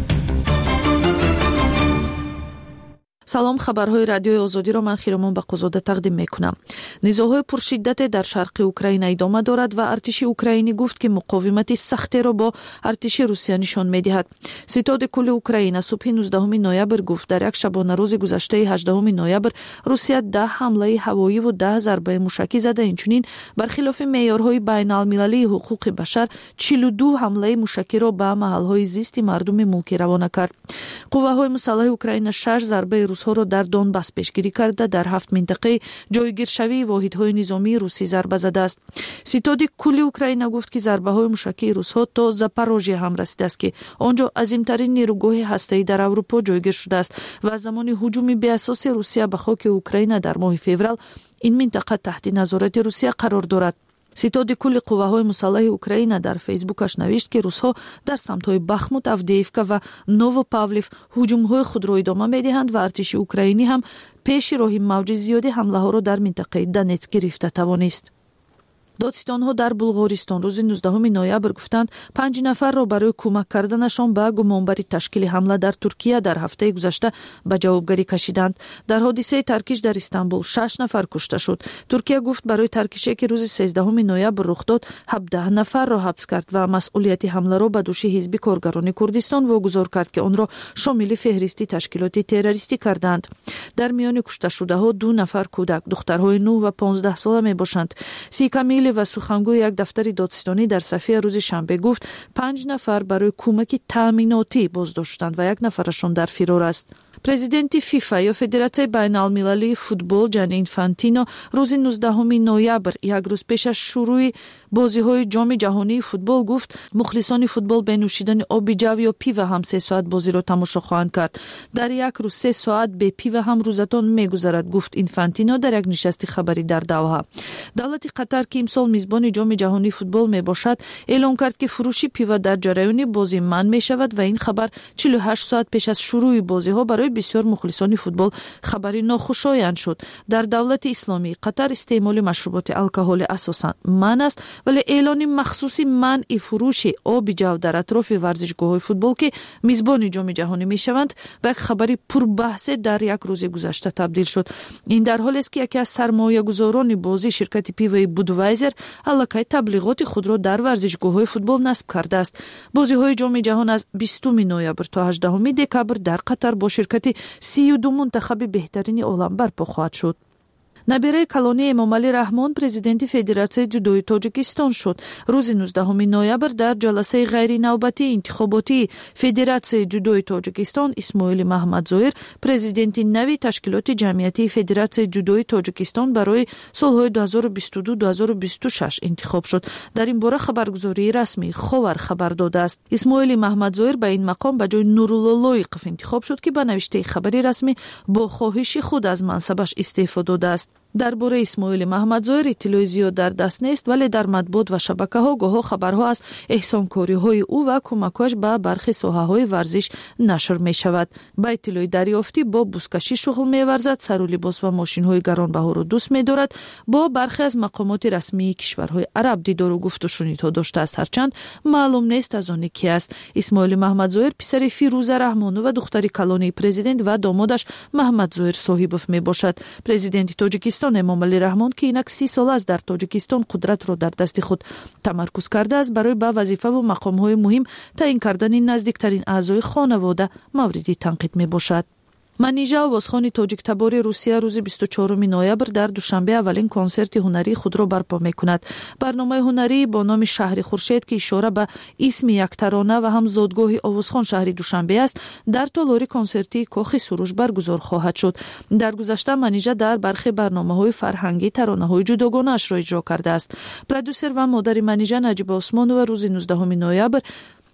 салом, хабарҳои радиои озодиро ман Хиромон Бақозода тақдим мекунам. низоҳои пуршиддате дар шарқи Украина идома дорад ва артиши Украинӣ гуфт ки муқовимати сахтеро бо артиши Русия нишон медиҳад. Ситоди кулли Украина субҳи нуздаҳуми ноябр гуфт дар як шабонарӯзи гузаштаи ҳаждаҳуми ноябр Русия даҳ ҳамлаи ҳавоиву даҳ зарбаи мушакӣ зада, инчунин бархилофи меъёрҳои байналмилалии ҳуқуқи башар чилу ду ҳамлаи мушакиро ба маҳалҳои зисти мардуми мулкӣ равона кард. қувваҳои мусаллаҳи Украина шаш зарбаи русҳоро дар Донбас пешгирӣ карда дар ҳафт минтақаи ҷойгиршавии воҳидҳои низомии русӣ зарба задааст. Ситоди кулли Украина гуфт ки зарбаҳои мушакии русҳо то Запорожье ҳам расидааст ки онҷо азимтарин нерӯгоҳи ҳастаӣ дар Аврупо ҷойгир шудааст ва аз замони ҳуҷуми беасоси Русия ба хоки Украина дар моҳи феврал ин минтақа таҳти назорати Русия қарор дорад. ситоди кулли қувваҳои мусаллаҳи Украина дар фейсбукаш навишт ки русҳо дар самтҳои Бахмут, Авдеевка ва Новопавлив ҳуҷумҳои худро идома медиҳанд ва артиши украинӣ ҳам пеши роҳи мавҷи зиёди ҳамлаҳоро дар минтақаи Донецк гирифта тавонист. додситонҳо дар Булғористон рӯзи нуздаҳуми ноябр гуфтанд панҷ нафарро барои кӯмак карданашон ба гумонбари ташкили ҳамла дар Туркия дар ҳафтаи гузашта ба ҷавобгарӣ кашиданд. Дар ҳодисаи таркиш дар Истанбул шаш нафар кушта шуд. Туркия гуфт барои таркише ки рӯзи сезддаҳуми ноябр рух дод ҳабдаҳ нафарро ҳабс кард ва масъулияти ҳамларо ба дӯши ҳизби Коргарони Курдистон вогузор кард ки онро шомили феҳристи ташкилоти террористӣ карданд. Дар миёни кушташудаҳо ду нафар кӯдак, духтарҳои нӯҳ ва понздаҳ сола мебошанд. Сикамили ва сухангӯи як дафтари додстонӣ дар София рӯзи шанбе гуфт панҷ нафар барои кӯмаки таъминотӣ боздошт шуданд ва як нафарашон дар фирор аст. Президенти ФИФА ё Федератсияи байналмилалии футбол Ҷани Инфантино рӯзи нуздаҳуми ноябр як рӯз пеш аз шурӯи бозиҳои ҷоми ҷаҳонии футбол гуфт мухлисони футбол бе нӯшидани оби ҷав ё пива ҳам се соат бозиро тамошо хоҳанд кард. Дар як рӯз се соат бе пива ҳам рӯзатон мегузарад, гуфт Инфантино дар як нишасти хабарӣ дар Давҳа. Давлати Қатар ки имсол мизбони ҷоми ҷаҳонии футбол мебошад, эълон кард ки фурӯши пива дар ҷараёни бозӣ манъ мешавад ва ин хабар чилу ҳашт соат пеш аз шурӯи бозиҳо барои бисёр мухлисони футбол хабари нохушоянд шуд. Дар давлати исломии Қатар истеъмоли машруботи алкоҳолӣ асосан манъ аст, вале эълони махсуси манъи фурӯши оби ҷав дар атрофи варзишгоҳҳои футбол ки мизбони ҷоми ҷаҳонӣ мешаванд ба як хабари пурбаҳсе дар як рӯзи гузашта табдил шуд. Ин дар ҳолест ки яке аз сармоягузорони бозӣ ширкати пивои Будвайзер аллакай таблиғоти худро дар варзишгоҳҳои футбол насб кардааст. Бозиҳои ҷоми ҷаҳон аз бистуми ноябр то ҳаждаҳуми декабр дар Қатар бо ширкати сию ду мунтахаби беҳтарини олам барпо хоҳад шуд. набираи калони Эмомалӣ Раҳмон президенти Федератсияи ҷудои Тоҷикистон шуд. Рӯзи нуздаҳуми ноябр дар ҷаласаи ғайринавбатии интихоботии Федератсияи ҷудои Тоҷикистон Исмоили Маҳмадзоир президенти нави ташкилоти ҷамъиятии Федератсияи ҷудои Тоҷикистон барои солҳои ду ҳазору бисту ду - ду ҳазору бисту шаш интихоб шуд. Дар ин бора хабаргузории расмии Ховар хабар додааст. Исмоили Маҳмадзоир ба ин мақом ба ҷои Нурулло Лоиқов интихоб шуд ки ба навиштаи хабари расмӣ бо хоҳиши худ аз мансабаш истеъфо додааст. дар бораи Исмоили Маҳмадзоир иттилои зиёд дар даст нест, вале дар матбуот ва шабакаҳо гоҳо хабарҳо аз эҳсонкориҳои ӯ ва кӯмакҳояш ба бархи соҳаҳои варзиш нашр мешавад. Ба иттилои дарёфтӣ бо бузкашӣ шуғл меварзад, сару либос ва мошинҳои гаронбаҳоро дӯст медорад, бо бархе аз мақомоти расмии кишварҳои араб дидору гуфтушунидҳо доштааст, ҳарчанд маълум нест аз он ки аст. Исмоили Маҳмадзоир писари Фирӯза Раҳмонова, духтари калонии президент ва домодаш Маҳмадзоир Соҳибов мебошад. Президенти Тоҷикистон Эмомалӣ Раҳмон ки инак си сол аст дар Тоҷикистон қудратро дар дасти худ тамаркуз кардааст, барои ба вазифаву мақомҳои муҳим таъин кардани наздиктарин аъзои хонавода мавриди танқид мебошад. Манижа овозхони тоҷиктабори Русия рӯзи бисту чорум ноябр дар Душанбе аввалин консерти ҳунарии худро барпо мекунад. Барномаи ҳунарӣ бо номи Шаҳри Хуршед ки ишора ба исми яктарона ва ҳам зодгоҳи овозхон шаҳри Душанбе аст, дар толори консертии Кохи Суруш баргузор хоҳад шуд. Дар гузашта Манижа дар бархи барномаҳои фарҳангӣ таронаҳои ҷудогонаашро иҷро кардааст. Продюсер ва модари Манижа Наҷиба Усмонова рӯзи нуздаҳуми ноябр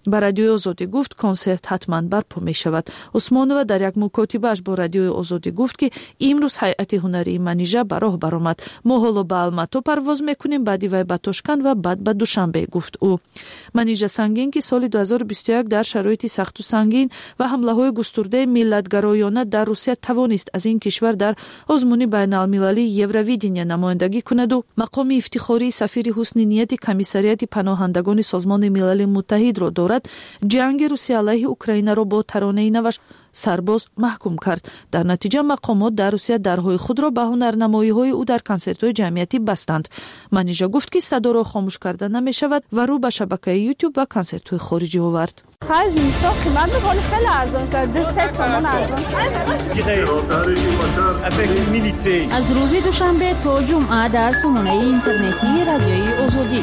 ба радиои озодӣ гуфт консерт ҳатман барпо мешавад. Усмонова дар як мукотибааш бо радиои озодӣ гуфт ки имрӯз ҳайати ҳунарии манижа ба роҳ баромад. Мо ҳоло ба Алмато парвоз мекунем, баъди вай ба Тошканд ва баъд ба Душанбе, гуфт ӯ. Манижа Сангин ки соли ду ҳазору бисту як дар шароити сахту сангин ва ҳамлаҳои густурдаи миллатгароёна дар Русия тавонист аз ин кишвар дар озмуни байналмилалии Евровидения намояндагӣ кунаду мақоми ифтихории сафири ҳусни нияти комиссарияти паноҳандагони Созмони Милали Муттаҳидро дорад, ҷанги Русия алайҳи Украинаро бо таронаи наваш сарбоз маҳкум кард. Дар натиҷа мақомот дар Русия дарҳои худро ба ҳунарнамоиҳои ӯ дар консертҳои ҷамъиятӣ бастанд. Манижа гуфт ки садоро хомӯш карда намешавад ва рӯ ба шабакаи YouTube ва консертҳои хориҷӣ овард. аз рӯзи душанбе то ҷумъа дар сомонаи интернетии радиои озодӣ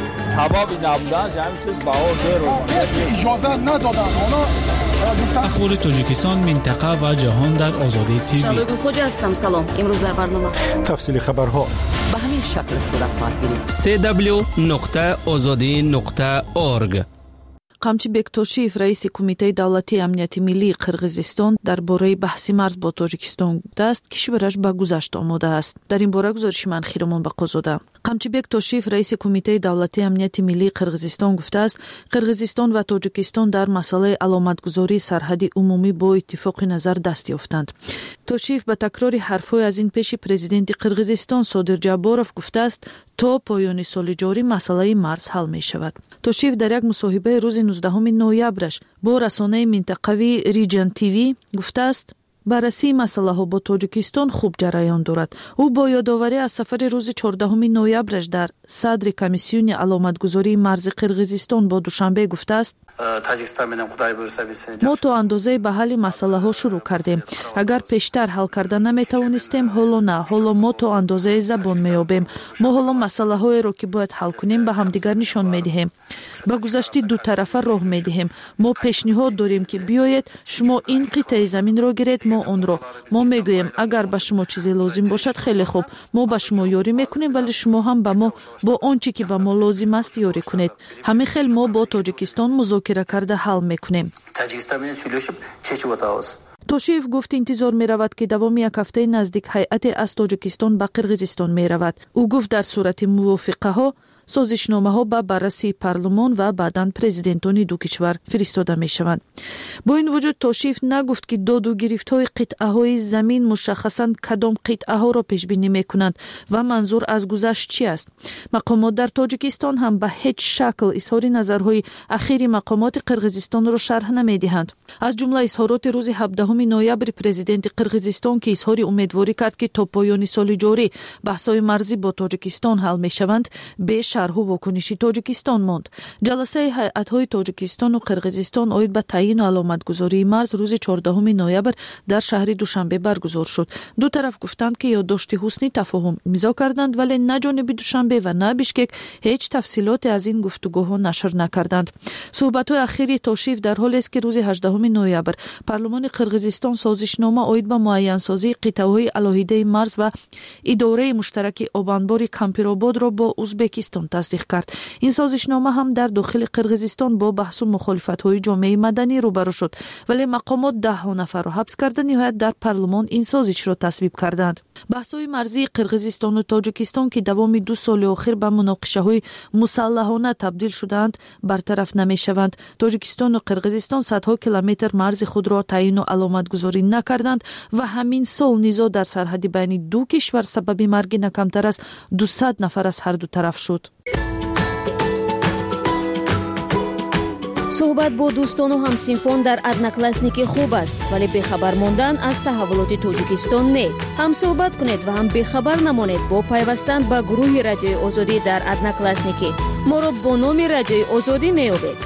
ахбори тоҷикистон, минтақа ва ҷаҳон дар озодӣ тв. Шалогул хоҷа ҳастам. Салом. Имрӯз дар барнома тафсили хабарҳо ба ҳамин шакл сурат хоҳад гирифт. си дабл ю нуқта озодӣ нуқта орг. Қамчибек Тошиев, раиси Кумитаи давлатии амнияти миллии Қирғизистон, дар бораи баҳси марз бо Тоҷикистон гуфтааст, кишвараш ба гузашт омода аст. Дар ин бора гузориши ман Хиромон Бақозода. Қамчибек Тошиев, раиси Кумитаи давлатии амнияти миллии Қирғизистон гуфтааст, Қирғизистон ва Тоҷикистон дар масъалаи аломатгузории сарҳади умумӣ бо иттифоқи назар даст ёфтанд. Тошиев ба такрори ҳарфҳои аз ин пеши президенти Қирғизистон Содир Ҷабборов гуфтааст, то поёни соли ҷорӣ масъалаи марз ҳал мешавад. Тошиев дар як мусоҳибаи рӯзи нуздаҳуми ноябраш бо расонаи минтақавии Риҷан ТВ гуфтааст, баррасии масъалаҳо бо Тоҷикистон хуб ҷараён дорад. Ӯ бо ёдоварӣ аз сафари рӯзи чордаҳуми ноябраш дар садри комиссиони аломатгузории марзи Қирғизистон бо Душанбе гуфтааст, мо то андозае ба ҳалли масъалаҳо шурӯъ кардем. Агар пештар ҳал карда наметавонистем, ҳоло на, ҳоло мо то андозае забон меёбем. Мо ҳоло масъалаҳоеро ки бояд ҳал кунем ба ҳамдигар нишон медиҳем. Ба гузашти дутарафа роҳ медиҳем. Мо пешниҳод дорем ки биёед шумо ин қитъаи заминро гиред, мо онро. Мо мегӯем, агар ба шумо чизе лозим бошад, хеле хуб, мо ба шумо ёрӣ мекунем, вале шумо ҳам ба мо бо он чӣ ки ба мо лозим аст ёрӣ кунед. ҳамин хел мо бо Тоҷикистон музокира карда ҳал мекунем. Тошиев гуфт, интизор меравад ки давоми як ҳафтаи наздик ҳайате аз Тоҷикистон ба Қирғизистон меравад. ӯ гуфт, дар сурати мувофиқаҳо созишномаҳо ба баррасии парлумон ва баъдан президентони ду кишвар фиристода мешаванд. Бо ин вуҷуд Тошиев нагуфт ки доду гирифтҳои қитъаҳои замин мушаххасан кадом қитъаҳоро пешбинӣ мекунанд ва манзур аз гузашт чӣ аст. Мақомот дар Тоҷикистон ҳам ба ҳеҷ шакл изҳори назарҳои ахири мақомоти Қирғизистонро шарҳ намедиҳанд. Аз ҷумла изҳороти рӯзи ҳабдаҳуми ноябри президенти Қирғизистон ки изҳори умедворӣ кард ки то поёни соли ҷорӣ баҳсҳои марзӣ бо Тоҷикистон ҳал мешаванд, беш шарҳу вокуниши Тоҷикистон монд. Ҷаласаи ҳайатҳои Тоҷикистону Қирғизистон оид ба таъйину аломатгузории марз рӯзи чордаҳуми ноябр дар шаҳри Душанбе баргузор шуд. Ду тараф гуфтанд ки ёддошти ҳусни тафоҳум имзо карданд, вале на ҷониби Душанбе ва на Бишкек ҳеҷ тафсилоте аз ин гуфтугӯҳо нашр накарданд. Суҳбатҳои ахири Тошиев дар ҳолест ки рӯзи ҳаждаҳуми ноябр парлумони Қирғизистон созишнома оид ба муайянсозии қитъаҳои алоҳидаи марз ва идораи муштараки обанбори Кампирободро бо Узбекистон тасдиқ кард. Ин созишнома ҳам дар дохили Қирғизистон бо баҳсу мухолифатҳои ҷомеаи маданӣ рӯбарӯ шуд, вале мақомот даҳҳо нафарро ҳабс карда ниҳоят дар парлумон ин созишро тасвиб карданд. Баҳсҳои марзии Қирғизистону Тоҷикистон ки давоми ду соли охир ба муноқишаҳои мусаллаҳона табдил шудаанд, бартараф намешаванд. Тоҷикистону Қирғизистон садҳо километр марзи худро таъйину аломатгузорӣ накарданд ва ҳамин сол низоъ дар сарҳади байни ду кишвар сабаби марги на камтар аз дусад нафар аз ҳарду тараф шуд. суҳбат бо дӯстону ҳамсинфон дар одноклассники хуб аст, вале бехабар мондан аз таҳаввулоти Тоҷикистон не. ҳам суҳбат кунед ва ҳам бехабар намонед бо пайвастан ба гурӯҳи Радиои Озодӣ дар одноклассники. моро бо номи Радиои Озодӣ меёбед.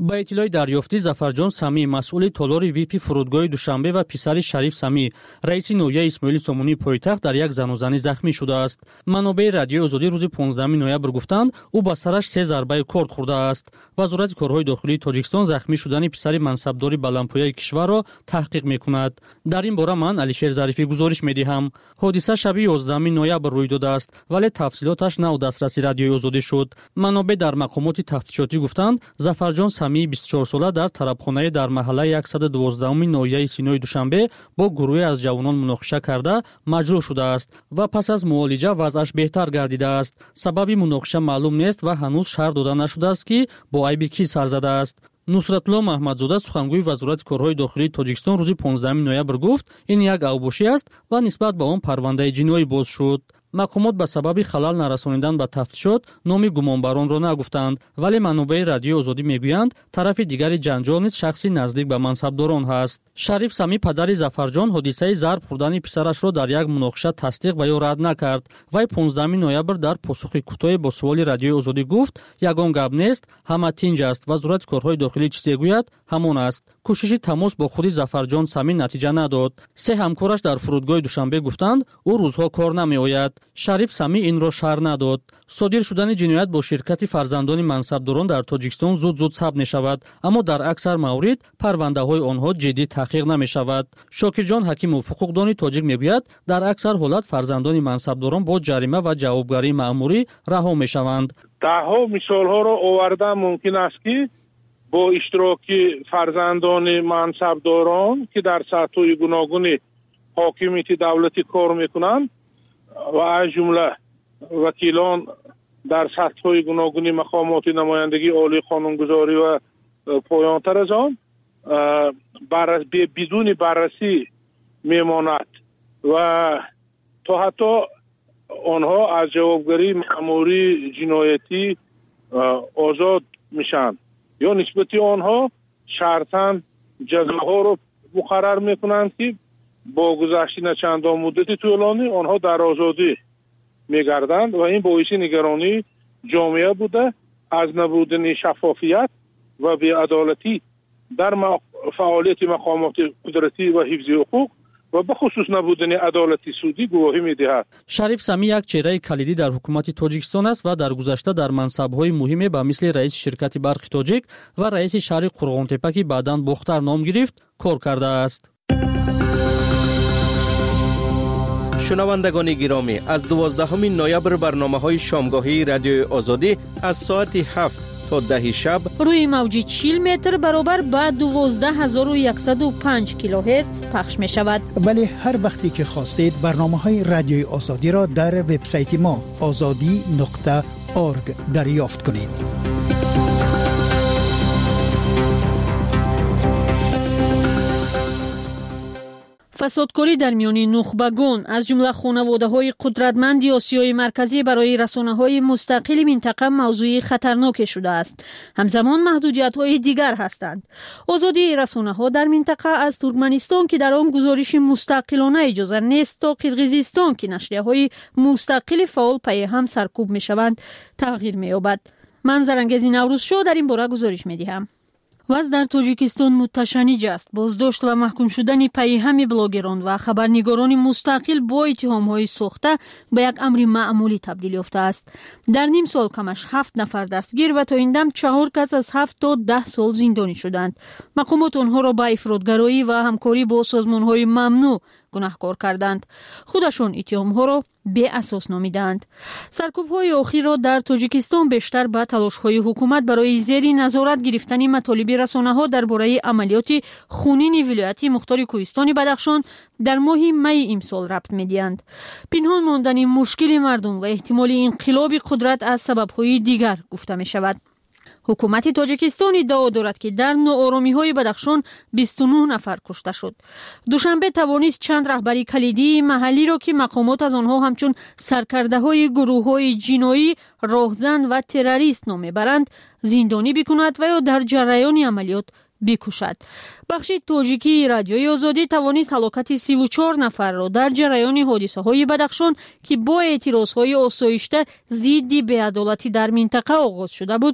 با اطلاع دریافتی ظفرجان سمی مسئول تالار ویپی فرودگاه دوشنبه و پسر شریف سمی رئیس نویه اسماعیل سامونی پایتخت در یک زن و زنی زخمی شده است. منابع رادیوی آزادی روز پانزدهم نوامبر گفتند او با سرش سه ضربه کورد خورده است. وزارت کارهای داخلی تاجیکستان زخمی شدن پسر منصبدار بلندپایه کشور را تحقیق میکند. در این باره من علیشیر ظریفی گزارش میدهم. حادثه شب یازدهم نوامبر روی داده است ولی تفصیلاتش نه دسترسی رادیوی آزادی شد. منابع در مقامات تفتیشاتی گفتند ظفرجان سمی بیست و چهار ساله در طربخانه در محله صد و دوازده ناحیه سینای دوشنبه با گروهی از جوانان مناقشه کرده مجروح شده است و پس از معالجه وضعش بهتر گردیده است. سبب مناقشه معلوم نیست و هنوز شرح داده نشده است که با عیب کی سر زده است. نصرتالله محمدزاده سخنگوی وزارت کارهای داخلی تاجیکستان روز پانزدهم نوامبر گفت این یک اوباشی است و نسبت به آن پرونده جنایی باز شد. مقامات به سبب خلل نرسانیدن به تفتیشات نام گمانبران را نگفتند ولی منابع رادیوی آزادی میگویند طرف دیگر جنجال نیز شخصی نزدیک به منصبداران است. شریف سمی پدر ظفرجان حادثه ضرب خوردن پسرش را در یک مناقشه تصدیق و یا رد نکرد. وی پانزدهم نوامبر در پاسخ کوتاه با سوال رادیوی آزادی گفت یگان گپ نیست، همه تنج است. وزارت کارهای داخلی چیزی گوید همان است. کوشش تماس با خود ظفرجان سمی نتیجه نداد. سه همکارش در فرودگاه دوشنبه گفتند او روزها کار نمیآید. شریف سمی این را شرح نداد. صادر شدن جنایت با شرکت فرزندان منصبداران در تاجیکستان زود زود ثبت نشود اما در اکثر موارد پرونده های آنها جدی تحقیق نمی شود. شاکرجان حکیم و حقوقدان تاجیک میگوید در اکثر حالات فرزندان منصبداران با جریمه و جوابگری مأموری رها می شوند. دهها مثال ها را آوردن ممکن است که با اشتراک فرزندان منصبداران که در سطح گوناگون حاکمیت دولتی کار میکنند و از جمله وکیلان در سطح گوناگون مقامات نمایندگی عالی قانونگذاری و پایان تر از آن بدون بررسی میماند و تا حتی آنها از جوابگری مأموری جنایتی آزاد میشن یا نسبت آنها شرطاً جزاها رو مقرر میکنند که با گذشتن چندان مدت طولانی آنها در آزادی میگردند و این باعث نگرانی جامعه بوده از نبودن شفافیت و بی‌عدالتی در فعالیت مقامات قدرتی و حفظ حقوق و به خصوص نبودن عدالت سودی گواهی می‌دهد. شریف سمی یک چهره کلیدی در حکومت تاجیکستان است و در گذشته در منصب‌های مهم به مثل رئیس شرکت برق تاجیک و رئیس شهر قرغانتپه که بعداً بختر نام گرفت کار کرده است. شنوندگان گرامی، از دوازدهم نوامبر برنامه‌های شامگاهی رادیوی آزادی از ساعت هفت تا ده شب روی موج چهل متر برابر با دوازده هزار و صد و پنج کیلوهرتز پخش می شود. ولی هر وقتی که خواستید برنامه‌های رادیوی آزادی را در وبسایت ما آزادی نقطه اورگ دریافت کنید. فسادکاری در میان نخبگان از جمله خانواده‌های قدرتمند آسیای مرکزی برای رسانه‌های مستقل منطقه موضوع خطرناک شده است. همزمان محدودیت‌های دیگر هستند. آزادی رسانه‌ها در منطقه از ترکمنستان که در آن گزارش مستقلانه اجازه نیست تا قرقیزستان که نشریه‌های مستقل فعال پی هم سرکوب می‌شوند تغییر می‌یابد. من زرنگزی نوروزشو در این باره گزارش می‌دهم. وضع در تاجیکستان متشنج است. بازداشت و محکوم شدن پی هم بلاگران و خبرنگاران مستقل با اتهام‌های ساخته به یک امر معمولی تبدیل یافته است. در نیم سال کمش هفت نفر دستگیر و تا این دم چهار کس از هفت تا ده سال زندانی شدند. مقامات آنها را به افراطگرایی و همکاری با سازمان‌های ممنوع گناهکار کردند. خودشان اتهام‌ها را بی اساس نامیدند. سرکوب‌های اخیر را در تاجیکستان بیشتر به تلاش‌های حکومت برای زیر نظارت گرفتن مطالب رسانه‌ها درباره عملیات خونین ولایت مختار کوهستان بدخشان در ماه می امسال ربط می‌دهند. پنهان ماندن مشکل مردم و احتمال انقلاب قدرت از سبب‌های دیگر گفته می‌شود. حکومت تاجیکستان ادعا دارد که در ناآرامی‌های بدخشان بیست و نه نفر کشته شد. دوشنبه توانست چند رهبری کلیدی محلی را که مقامات از آنها همچون سرکرده‌های گروه‌های جنایی، راهزن و تروریست نام می‌برند زندانی بکند و یا در جریان عملیات بکشد. بخش تاجیکی رادیوی آزادی توانست هلاکت سی و چهار نفر را در جریان حادثه‌های بدخشان که با اعتراض‌های آسایشته ضد بی‌عدالتی در منطقه آغاز شده بود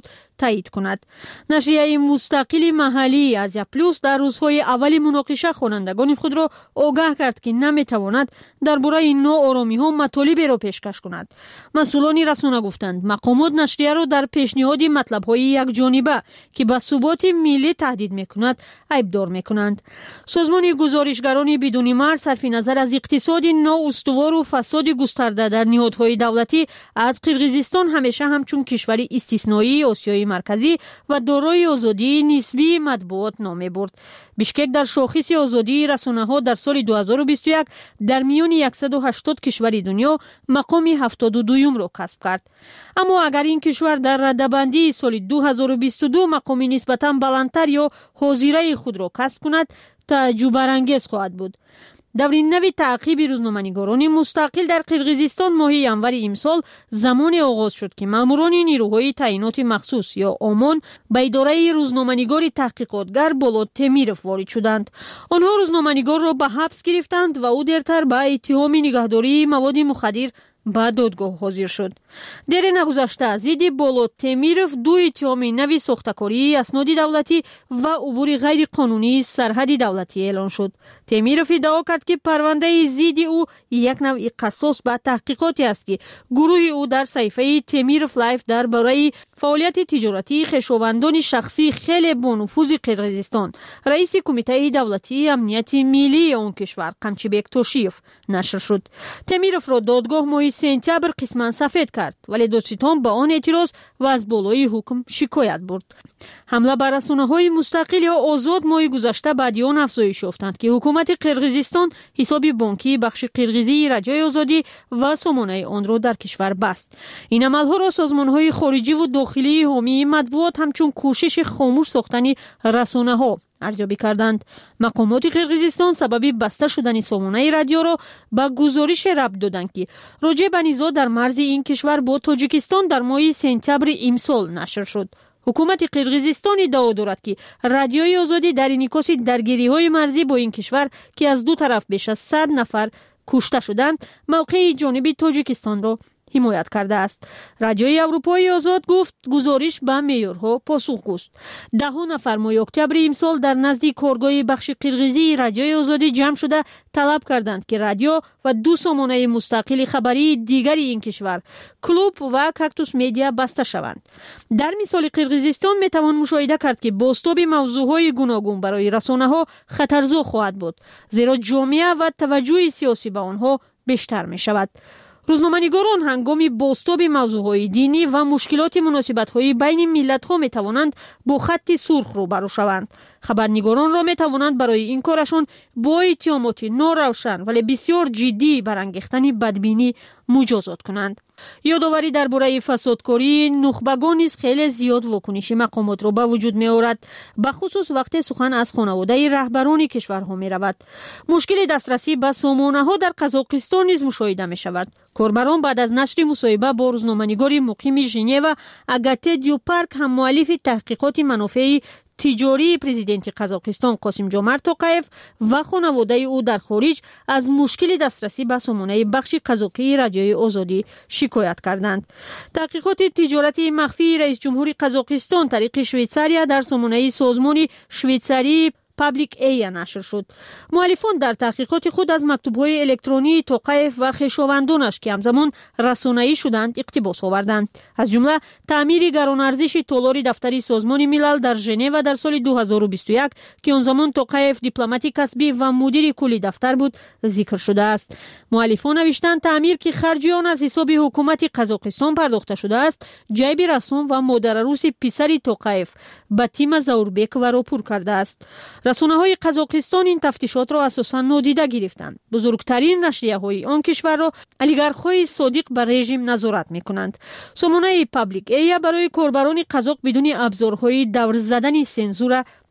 تایید کند. نشریه مستقل محلی آزیا پلوس در روزهای اولی مناقشه خوانندگان خود را آگاه کرد که نمیتواند درباره ناآرامی‌ها مطالب را پیشکش کند. مسئولان رسانه گفتند مقامات نشریه را در پیشنهاد مطلب‌های یکجانبه که به ثبات ملی تهدید می‌کند عیبدار می‌کنند. سازمان گزارشگران بدون مرز صرف نظر از اقتصاد نااستوار و فساد گسترده در نهادهای دولتی از قرقیزستان همیشه همچون کشوری استثنایی آسیای مرکزی و دارای آزادی نسبی مطبوعات نام برد. بیشکک در شاخص آزادی رسانه‌ها در سال دو هزار و بیست و یک در میان صد و هشتاد کشور دنیا مقام هفتاد و دوم را کسب کرد. اما اگر این کشور در رده‌بندی سال دو هزار و بیست و دو مقام نسبتاً بلندتر یا حاضره خود را کسب کند تعجب برانگیز خواهد بود. دورین نوی تعقیب روزنامه‌نگاران مستقل در قرقیزستان ماه ینور امسال زمان آغاز شد که ماموران نیروهای تعیینات مخصوص یا آمان به اداره روزنامه‌نگار تحقیقاتگر بولود تمیروف وارد شدند. آنها روزنامه‌نگار را به حبس گرفتند و او دیرتر به اتهام نگهداری مواد مخدر به دادگاه حاضر شد. در نگذشته ضد بولود تمیروف دو اتهام نوی ساختکاری اسناد دولتی و عبور غیر قانونی سرحد دولتی اعلان شد. تمیروف ادعا کرد که پرونده ضد او یک نوع قصاص به تحقیقاتی است که گروه او در صفحه تمیروف لایف درباره فعالیت تجارتی خویشاوندان شخصی خیلی با نفوذ قرقیزستان رئیس کمیته دولتی امنیت ملی آن کشور قمچیبک توشیف نشر شد. تمیروف را دادگاه ماه سپتامبر قسماً سفید کرد ولی دادستان با آن اعتراض و از بالای حکم شکایت برد. حمله بر رسانه‌های مستقل یا آزاد ماه گذشته بعد آن افزایش یافتند که حکومت قرقیزستان حساب بانکی بخش قرقیزی رجای آزادی و سامانه آن را در کشور بست. این عملها را سازمان‌های خارجی و داخلی حامی مطبوعات همچون کوشش خاموش ساختن رسانه‌ها ارزیابی کردند. مقامات قرقیزستان سبب بسته شدن سامانه رادیو را به گزارش ربط دادند که راجع به نزاع در مرز این کشور با تاجیکستان در ماه سپتامبر امسال نشر شد. حکومت قرقیزستان ادعا دارد که رادیوی آزادی در انعکاس درگیری‌های مرزی با این کشور که از دو طرف بیش از صد نفر کشته شدند موقع جانبی تاجیکستان را حمایت کرده است. رادیوی اروپایی آزاد گفت گزارش به معیارها پاسخگوست. ده نفر ماه اکتبر امسال در نزدیک کارگاه بخش قرقیزی رادیوی آزادی جمع شده طلب کردند که رادیو و دو سامانه مستقل خبری دیگر این کشور کلوب و کاکتوس مدیا بسته شوند. در مثال قرقیزستان می توان مشاهده کرد که بازتاب موضوعهای گوناگون برای رسانه‌ها خطرزا خواهد بود زیرا جامعه و توجه سیاسی به آنها بیشتر می شود. روزنامه‌نگاران هنگامی بازتاب موضوعهای دینی و مشکلات مناسبت‌های بین ملت‌ها می‌توانند با خط سرخ روبرو شوند. خبرنگاران را می‌توانند برای این کارشان با اتهامات ناروشن ولی بسیار جدی برانگیختن بدبینی مجازات کنند. یادآوری درباره فسادکاری نخبگان نیز خیلی زیاد واکنش مقامات را به وجود می‌آورد، به خصوص وقتی سخن از خانواده رهبران کشورها می‌رود. مشکل دسترسی به سامانه‌ها در قزاقستان نیز مشاهده می‌شود. کاربران بعد از نشر مصاحبه با روزنامه‌نگار مقیم ژنو اگاته دیوپارک هم مؤلف تحقیقات منافع تجاری پرزیدنت قزاقستان قاسم جومرت توقیف و خانواده او در خارج از مشکل دسترسی به سامانه بخش قزاقی رادیوی آزادی شکایت کردند. تحقیقات تجارتی مخفی رئیس جمهور قزاقستان طریق شویتساریا در سامانه سازمان شویتساری پابلیک ای نشر شد. مؤلفان در تحقیقات خود از مکتوب‌های الکترونی توقیف و خویشاوندانش که همزمان رسانه‌ای شدند اقتباس آوردند. از جمله تعمیر گران‌ارزش تالار دفتر سازمان ملل در ژنو در سال دو هزار و بیست و یک که آن زمان توقیف دیپلمات کسبی و مدیر کلی دفتر بود ذکر شده است. مؤلفان نوشتند تعمیر که خرج آن از حساب حکومت قزاقستان پرداخته شده است، جیب رسام و مادر عروس پسر توقیف به تیم زاوربک و راپور کرده است. رسانه‌های قزاقستان این تفتیشات را اساساً نادیده گرفتند. بزرگترین نشریه‌های آن کشور را اولیگارخ‌های صادق به رژیم نظارت می‌کنند. سامانه پابلیک ای برای کاربران قزاق بدون ابزارهای دور زدن سنزور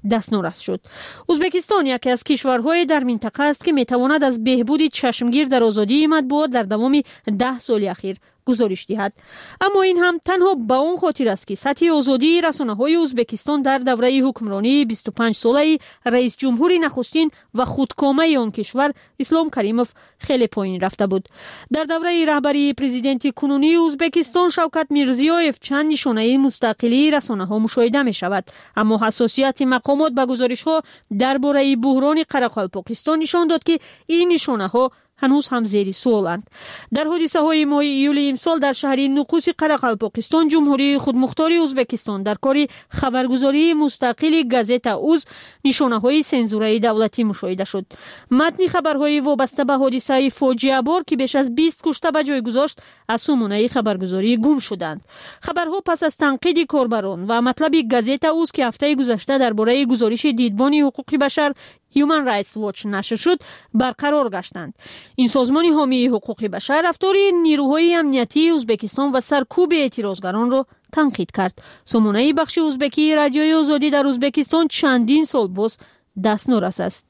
دستنورس شد. ازبکستان یکی از کشورهای در منطقه است که میتواند از بهبود چشمگیر در آزادی مطبوعات در دوام ده سال اخیر گزارش دهد. اما این هم تنها به اون خاطر است که سطح آزادی رسانه‌های ازبکستان در دوره حکمرانی بیست و پنج ساله رئیس جمهور نخستین و خودکامه آن کشور اسلام کریموف خیلی پایین رفته بود. در دوره رهبری پرزیدنت کنونی ازبکستان شوکت میرزیویف چند نشانه مستقلی رسانه‌ها مشاهده می شود، اما حساسیت مقامات به گزارش‌ها درباره بحران قرقلپاکستان نشان داد که این نشانه‌ها هنوز هم زیر سوالند. در حادثه های ماه ایول امسال در شهر نقوس قرقلپاکستان جمهوری خودمختار ازبکستان در کار خبرگزاری مستقل گازت اوز نشانه های سنزوره دولتی مشاهده شد. متن خبرهای وابسته به حادثه فاجعه بار که بیش از بیست کشته به جای گذاشت از سامانه خبرگزاری گم شدند. خبرها پس از تنقید کاربران و مطلب گازت اوز که هفته گذشته درباره گزارش دیدبان حقوق بشر Human Rights Watch نشر شد برقرار گشتند. این سازمان حامی حقوق بشر رفتار نیروهای امنیتی ازبکستان و سرکوب اعتراضگران را تنقید کرد. سامانه بخش ازبکی رادیوی آزادی در ازبکستان چندین سال باز دستنورس است.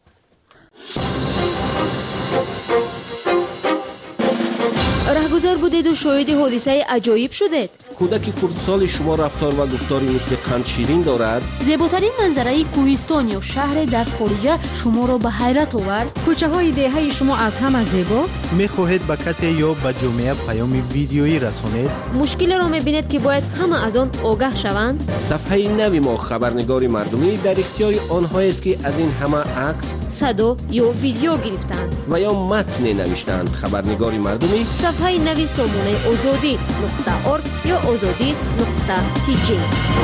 رهگذر بودید و شاهد حادثه عجایب شدید. کودک کردسال شما رفتار و گفتاری مثل قند شیرین دارد. زیباترین منظره کوهستان یا شهر در خارجه شما را به حیرت آورد. کوچه های دهه شما از همه زیباست. میخواهید به کسی یا به جامعه پیام ویدیویی رسانید؟ مشکل را میبینید که باید همه از آن آگاه شوند. صفحه نوی ما خبرنگار مردمی در اختیار آنها است که از این همه عکس، صدا یا ویدیو گرفتند و یا متن نوشتند. خبرنگار مردمی صفحه نوی سامانه آزادی نقطه ارگ یا آزادی نقطه تی جی.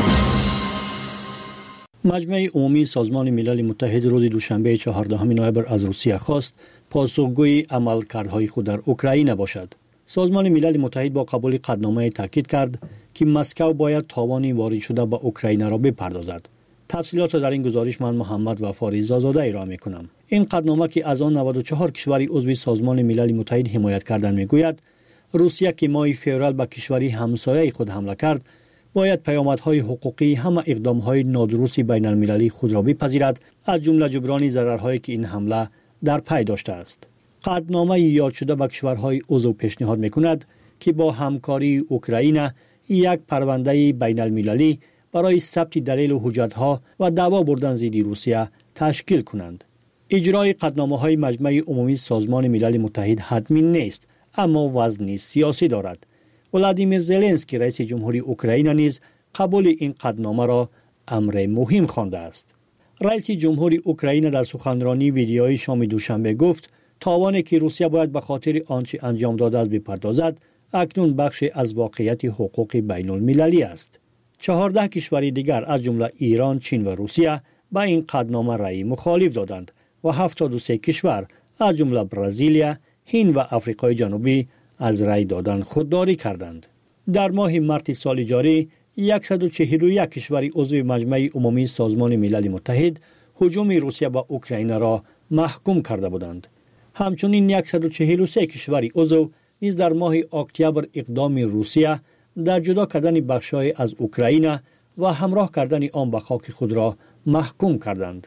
مجمع عمومی سازمان ملل متحد روز دوشنبه چهاردهم نوامبر از روسیه خواست پاسخگوی عملکردهای خود در اوکراین باشد. سازمان ملل متحد با قبول قطعنامه تاکید کرد که مسکو باید تاوان وارد شده به اوکراین را بپردازد. تفصیلات در این گزارش من محمد وفاری زازاده ارائه می‌کنم. این قطعنامه که از آن نود و چهار کشور عضو سازمان ملل متحد حمایت کردن میگوید روسیه که ماه فوریه به کشوری همسایه خود حمله کرد باید پیامدهای حقوقی همه اقدامهای نادرست بین المللی خود را بپذیرد، از جمله جبران ضررهایی که این حمله در پی داشته است. قطعنامه یاد شده به کشورهای عضو پیشنهاد میکند که با همکاری اوکراین یک پرونده بین المللی برای ثبت دلیل و حجتها و دعوا بردن ضد روسیه تشکیل کنند. اجرای قطعنامه‌های مجمع عمومی سازمان ملل متحد حتمی نیست، اما وزن سیاسی دارد. ولادیمیر زلنسکی رئیس جمهوری اوکراین نیز قبول این قطعنامه را امر مهم خوانده است. رئیس جمهوری اوکراین در سخنرانی ویدیویی شام دوشنبه گفت تاوانی که روسیه باید به خاطر آنچه انجام داده است بپردازد اکنون بخش از واقعیت حقوق بین المللی است. چهارده کشور دیگر از جمله ایران، چین و روسیه به این قطعنامه رأی مخالف دادند و هفتاد و سه کشور از جمله برزیل، هند و آفریقای جنوبی از رأی دادن خودداری کردند. در ماه مارس سال جاری صد و چهل و یک کشور عضو مجمع عمومی سازمان ملل متحد هجوم روسیه به اوکراین را محکوم کرده بودند. همچنین صد و چهل و سه کشور عضو نیز در ماه اکتبر اقدام روسیه در جدا کردن بخش‌های از اوکراین و همراه کردن آن به خاک خود را محکوم کردند.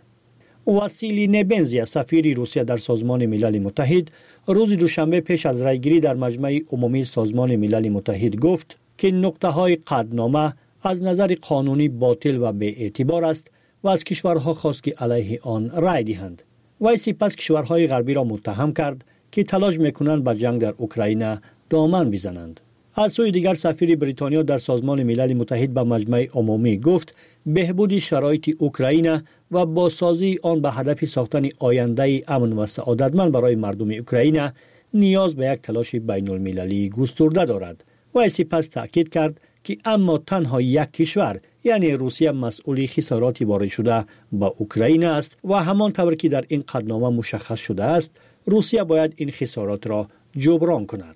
واسیلی نبنزی سفیر روسیه در سازمان ملل متحد روز دوشنبه پیش از رایگیری در مجمع عمومی سازمان ملل متحد گفت که نقطه‌های قطعنامه از نظر قانونی باطل و بی‌اعتبار است و از کشورها خواست که علیه آن رای دهند. وی سپس کشورهای غربی را متهم کرد که تلاش می‌کنند به جنگ در اوکراین دامن بزنند. از سوی دیگر سفیر بریتانیا در سازمان ملل متحد به مجمع عمومی گفت بهبود شرایط اوکراین و بازسازی آن به هدف ساختن آینده امن و سعادتمند برای مردم اوکراین نیاز به یک تلاش بین المللی گسترده دارد. و سپس تاکید کرد که اما تنها یک کشور یعنی روسیه مسئول خسارات وارد شده به اوکراین است و همان طور که در این قطعنامه مشخص شده است روسیه باید این خسارات را جبران کند.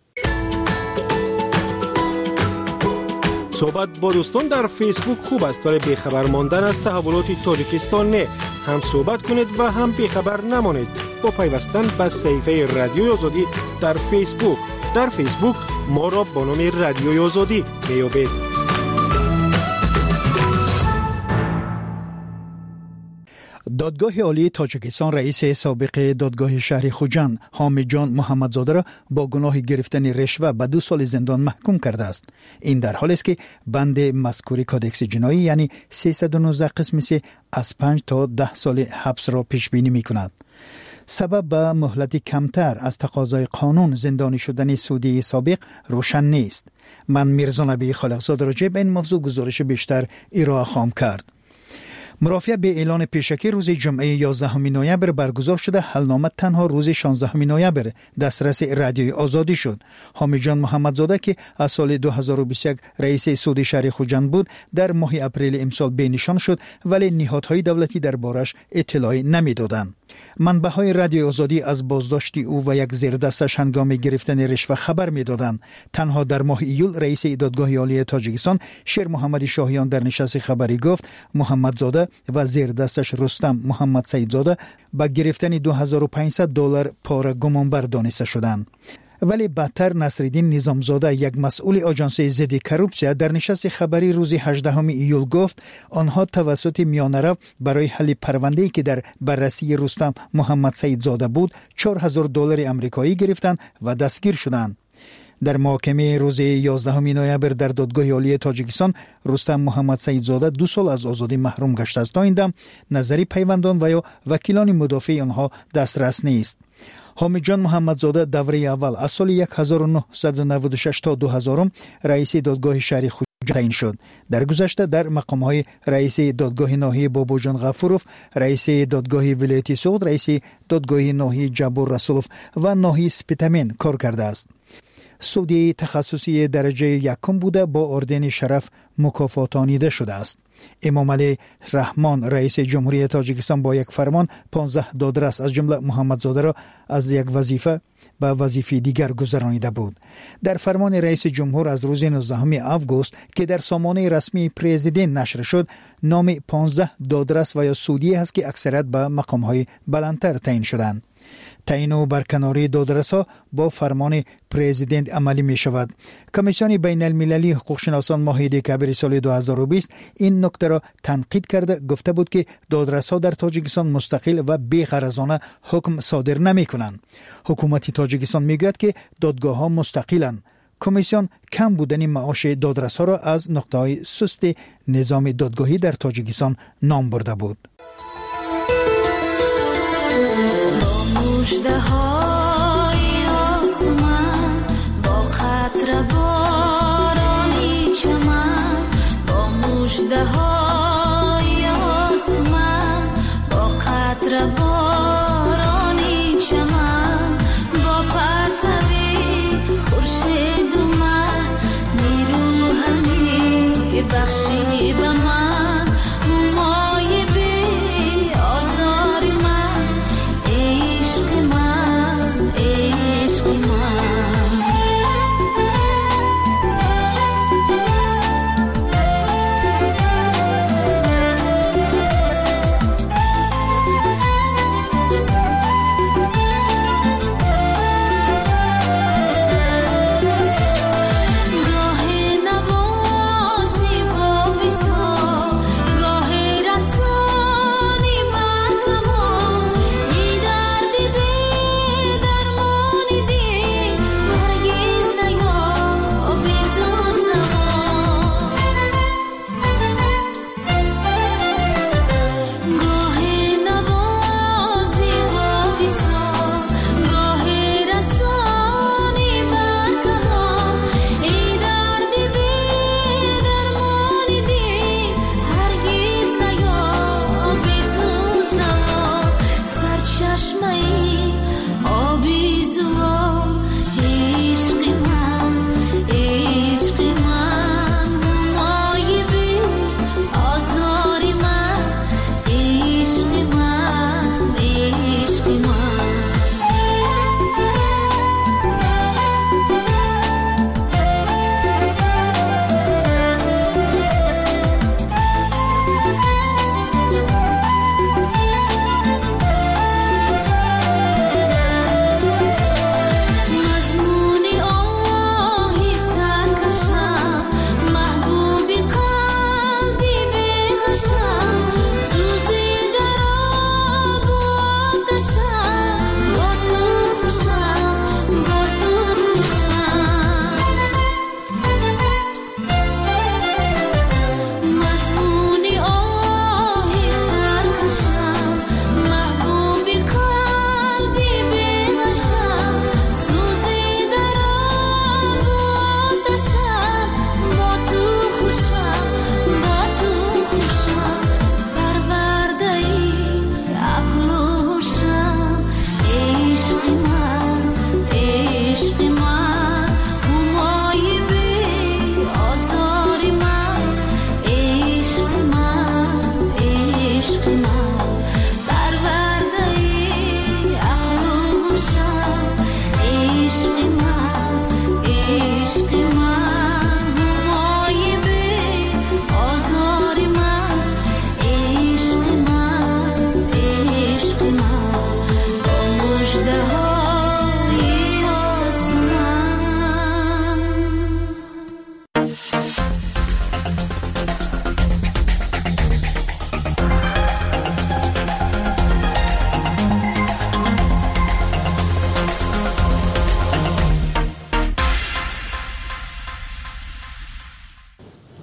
صحبت با دوستان در فیسبوک خوب است ولی بیخبر ماندن از تحولات تاجیکستان نه. هم صحبت کنید و هم بیخبر نمانید با پیوستن به صفحه رادیوی آزادی در فیسبوک. در فیسبوک ما را با نام رادیوی آزادی میابید. دادگاه عالی تاجیکستان رئیس سابق دادگاه شهر خوجند حامد جان محمدزاده را با گناه گرفتن رشوه به دو سال زندان محکوم کرده است. این در حالی است که بند مذکور کادکس جنایی یعنی سیصد و نوزده قسم سه از پنج تا ده سال حبس را پیش بینی می کند. سبب به مهلت کمتر از تقاضای قانون زندانی شدن سعودی سابق روشن نیست. من میرزا نبی خالقزاد راجع به این موضوع گزارش بیشتر ارائه خواهم کرد. مرافعه به اعلان پیشکی روز جمعه یازدهم نوامبر برگزار شده، حلنامه تنها روز شانزدهم نوامبر دسترس رادیوی آزادی شد. حامد جان محمدزاده که از سال دو هزار و بیست و یک رئیس سود شهر خوجند بود، در ماه اپریل امسال بینشان شد، ولی نهادهای دولتی دربارش اطلاعی نمیدادند. منبع‌های رادیوی آزادی از بازداشت او و یک زیردستش هنگام گرفتن رشوه خبر می‌دادند. تنها در ماه ایول رئیس دادگاه عالی تاجیکستان شیر محمد شاهیان در نشست خبری گفت محمدزاده و زیردستش رستم محمد سیدزاده با گرفتن دو هزار و پانصد دلار پاره گمانبر دانسته شدند. ولی بدتر نصرالدین نظامزاده یک مسئول آژانس ضد کروپسیا در نشست خبری روز هجدهم ایول گفت آنها توسط میانرو برای حل پرونده‌ای که در بررسی رستم محمد سیدزاده بود چهار هزار دلار آمریکایی گرفتند و دستگیر شدند. در محاکمه روز یازدهم نوامبر در دادگاه عالی تاجیکستان رستم محمد سیدزاده دو سال از آزادی محروم گشته است. تا این دم نظری پیوندان و یا وکیلان مدافع آنها دسترس نیست. حامد جان محمدزاده دوره اول از سال هزار و نهصد و نود و شش تا دو هزار رئیس دادگاه شهر خوجند تعیین شد. در گذشته در مقام‌های رئیس دادگاه ناحیه باباجان غفوروف، رئیس دادگاه ولایتی سوخت، رئیس دادگاه ناحیه جبور رسولوف و ناحیه سپتامین کار کرده است. سودی تخصصی درجه یکم بوده با اردن شرف مکافاتانیده شده است. امام علی رحمان رئیس جمهوری تاجیکستان با یک فرمان پانزده دادرس از جمله محمدزاده را از یک وظیفه به وظیفه دیگر گذرانیده بود. در فرمان رئیس جمهور از روز نوزدهم آگوست که در سامانه رسمی پرزیدنت نشر شد، نام پانزده دادرس و یا سودی است که اکثریت به مقام‌های بلندتر تعیین شدند. تعیین و برکناری دادرس‌ها با فرمان پرزیدنت عملی می شود. کمیسیون بین المللی حقوق شناسان ماه دکامبر سال دو هزار و بیست این نکته را تنقید کرده، گفته بود که دادرس‌ها در تاجیکستان مستقل و بی‌غرضانه حکم صادر نمی‌کنند. حکومت تاجیکستان میگوید که دادگاه‌ها مستقلند. کمیسیون کم بودن معاش دادرس‌ها را از نقطه‌های سست نظام دادگاهی در تاجیکستان نام برده بود. مژده های آسمان با قطره بارانی چمن، با مژده های آسمان با قطره بارانی چمن، با پرتوی خورشید اومد نیرو همی بخشی به من، مومای بی آزار من، عشق من عشق من. گاه نوازی با وصال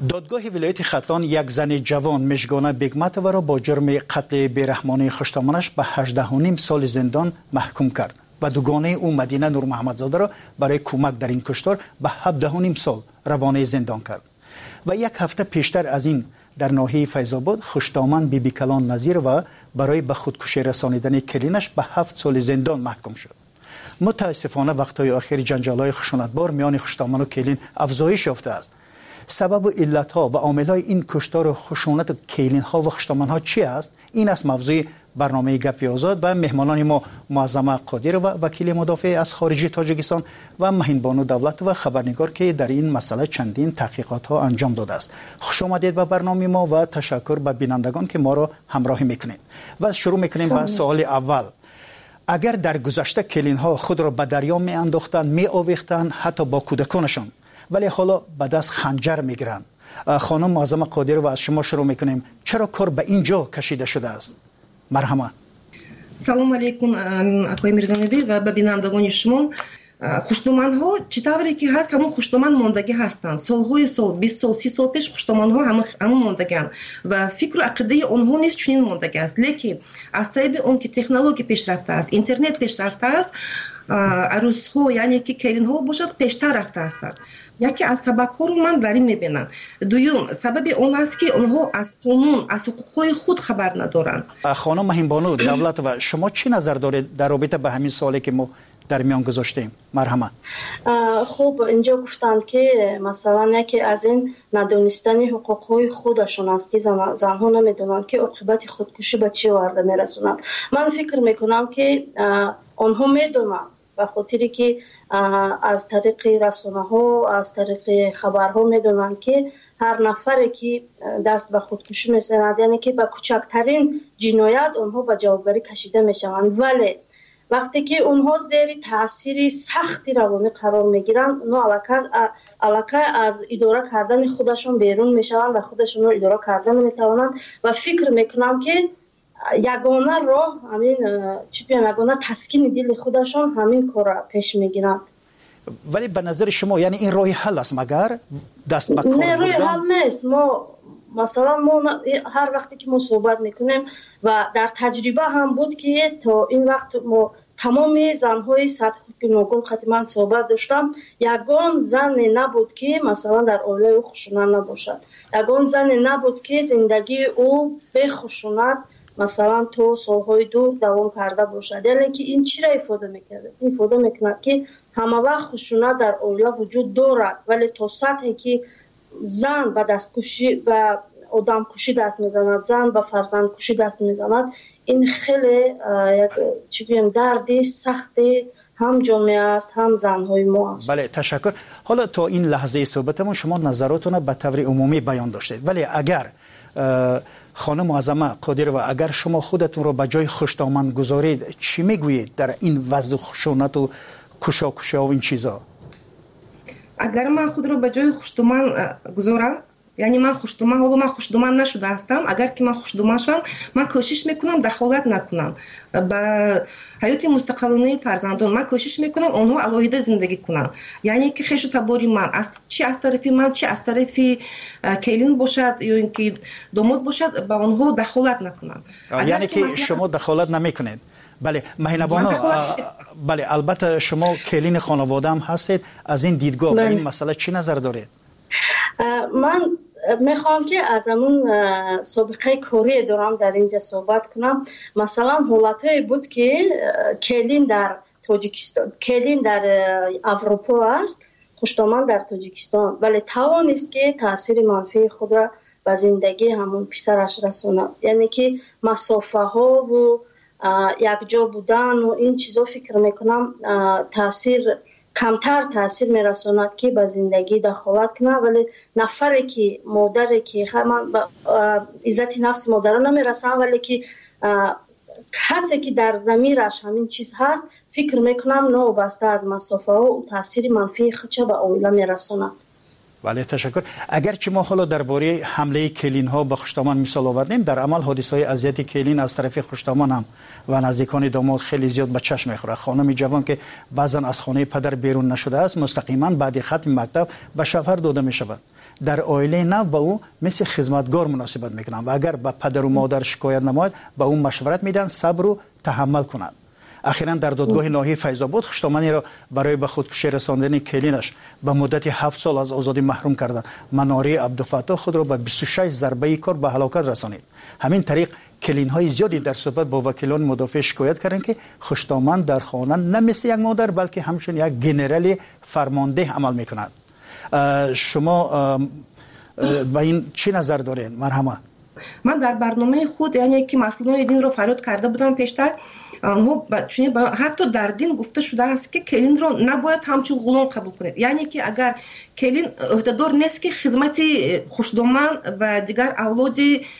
دادگاه ولایت ختلان یک زن جوان مژگانه بیگمتووا را با جرم قتل بیرحمانه خشتامانش به هجده و نیم سال زندان محکوم کرد و دوگانه او مدینه نور محمدزاده را برای کمک در این کشتار به هفده و نیم سال روانه زندان کرد. و یک هفته پیشتر از این در ناحیه فیض‌آباد خشتامان بیبی کلان نظیر و برای به خودکشی رسانیدن کلینش به هفت سال زندان محکوم شد. متاسفانه وقتهای آخر جنجال‌های خشونتبار میان خشتامان و کلین افزایش یافته است. سبب و علت‌ها و عامل‌های این کشتار و خشونت و کلین‌ها و خشتامان‌ها چی است؟ این است موضوع برنامه گپی آزاد و مهمانان ما معظمه قادر و وکیل مدافع از خارجی تاجیکستان و مهین بانو دولت و خبرنگار که در این مسئله چندین تحقیقات‌ها انجام داده است. خوش آمدید به برنامه ما و تشکر به بینندگان که ما را همراهی می‌کنید. و شروع می‌کنیم با سوال اول. اگر در گذشته کلین‌ها خود را به دریا می‌انداختند، می‌آویختند، حتی با کودکانشان، ولی حالا به دست خنجر میگیرند. خانم معظمه قادر و از شما شروع میکنیم. چرا کار به اینجا کشیده شده است؟ مرحمه. سلام علیکم آقای میرزانبی و به بینندگان شما. خشتمان ها چطوری که هست همون خشتمان ماندگی هستند. سالهای سال بیست سال سی سال پیش خشتمان ها همون همون ماندگان و فکر و عقیده آنها نیست چنین ماندگی است. لیکن از سبب اون که تکنولوژی پیشرفته است، اینترنت پیشرفته است، عروس ها یعنی که کلین ها باشد پیشتر رفته هستند. یکی از سبب ها رو من در این میبینم. دوم سبب اون است که آنها از قانون از حقوق خود خبر ندارند. خانم مهین بانو دولت و شما چی نظر دارید در رابطه به همین سوالی که ما در میان گذاشتیم؟ مرحمه. خب اینجا گفتند که مثلا یکی از این ندانستن حقوق خودشون است که زن زنها نمیدونن که عاقبت خودکشی به چه ورده میرسونند. من فکر میکنم که آنها میدونن به خاطری که از طریق رسانه ها از طریق خبرها میدونن که هر نفری که دست به خودکشی میزند یعنی که به کوچکترین جنایت آنها به جوابگری کشیده میشوند. ولی وقتی که اونها زیر تاثیر سختی روانی قرار میگیرن اونها علاقه از اداره کردن خودشون بیرون میشوند و خودشون رو اداره کردن نمیتوانند و فکر میکنم که یگانه راه همین چی بگم یگانه تسکین دل خودشون همین کار پیش میگیرند. ولی به نظر شما یعنی این راه حل است مگر دست به کار بردن؟ نه، راه حل نیست. ما مثلا ما هر وقتی که ما صحبت میکنیم و در تجربه هم بود که تا این وقت ما تمام زنهای سطح گوناگون خدمت صحبت داشتم یگان زن نبود که مثلا در اوله او خشونت نباشد. یگان زن نبود که زندگی او به خشونت مثلا تو سالهای دور دوام کرده باشد. یعنی که این چی را افاده میکرده؟ این افاده میکنه که همه وقت خشونت در اوله وجود دارد ولی تا سطحی که زن به دستکشی و آدم کشی دست میزند، زن به فرزند کشی دست میزند، این خیلی یک چی بگم درد سخت هم جامعه است هم زنهای ما است. بله تشکر. حالا تا این لحظه صحبتمون شما نظراتون به طور عمومی بیان داشتید ولی اگر خانم معظمه قادر و اگر شما خودتون رو به جای خشتامن گذارید چی میگویید در این وضع خشونت و کشاکشی و این چیزا؟ اگر من خود رو به جای خشتمان گذارم یعنی من خشتمان حالا من خشتمان نشده هستم اگر که من خشتمان شدم من کوشش میکنم دخالت نکنم به حیات مستقلانه فرزندان. من کوشش میکنم آنها علاهیده زندگی کنن یعنی که خیش و تباری من از چی از طرفی من چی از طرفی کلین باشد یا اینکه داماد باشد به آنها دخالت نکنم. یعنی که مثلا... شما دخالت نمیکنید؟ بله مهین بانو بله البته شما کلین خانواده هم هستید. از این دیدگاه به این مسئله چی نظر دارید؟ من میخوام که از همون سابقه کاری دارم در اینجا صحبت کنم. مثلا حالتهایی بود که کلین در تاجیکستان کلین در اروپا است خشتامان در تاجیکستان ولی توانست که تاثیر منفی خود را به زندگی همون پسرش رسونه. یعنی که مسافه ها و یک جا بودن و این چیزا فکر میکنم تاثیر کمتر تاثیر میرساند که به زندگی دخالت کنه ولی نفری که مادری که من به عزت نفس مادر نمیرسم ولی که کسی که در ضمیرش همین چیز هست فکر میکنم نوبسته از مسافه و تاثیر منفی خودش به اوله میرساند. بله تشکر. اگرچه ما حالا درباره حمله کلین ها به خشتامان مثال آوردیم در عمل حادثه های اذیت کلین از طرف خشتامان هم و نزدیکان داماد خیلی زیاد به چشم میخوره. خانم جوان که بعضا از خانه پدر بیرون نشده است مستقیما بعد ختم مکتب به شوهر داده میشود در عائله نو به او مثل خدمتگار مناسبت میکنند و اگر به پدر و مادر شکایت نماید به او مشورت میدن صبر و تحمل کند. اخیراً در دادگاه ناحیه فیض آباد خشتامنی را برای به خودکشی رساندن کلینش به مدت هفت سال از آزادی محروم کردند. مناری عبدالفتاح خود را به بیست و شش ضربه کار به هلاکت رسانید. همین طریق کلین های زیادی در صحبت با وکیلان مدافع شکایت کردند که خشتامن در خانه نه مثل یک مادر بلکه همچون یک گنرال فرمانده عمل میکند. شما با این چی نظر دارین؟ مرحمه. من در برنامه خود یعنی که مسئولان دین رو فریاد کرده بودم پیشتر، حتی در دین گفته شده است که کلین رو نباید همچون غلام قبول کنید. یعنی که اگر کلین عهدهدار نیست که خدمت خشدامن و دیگر اولاد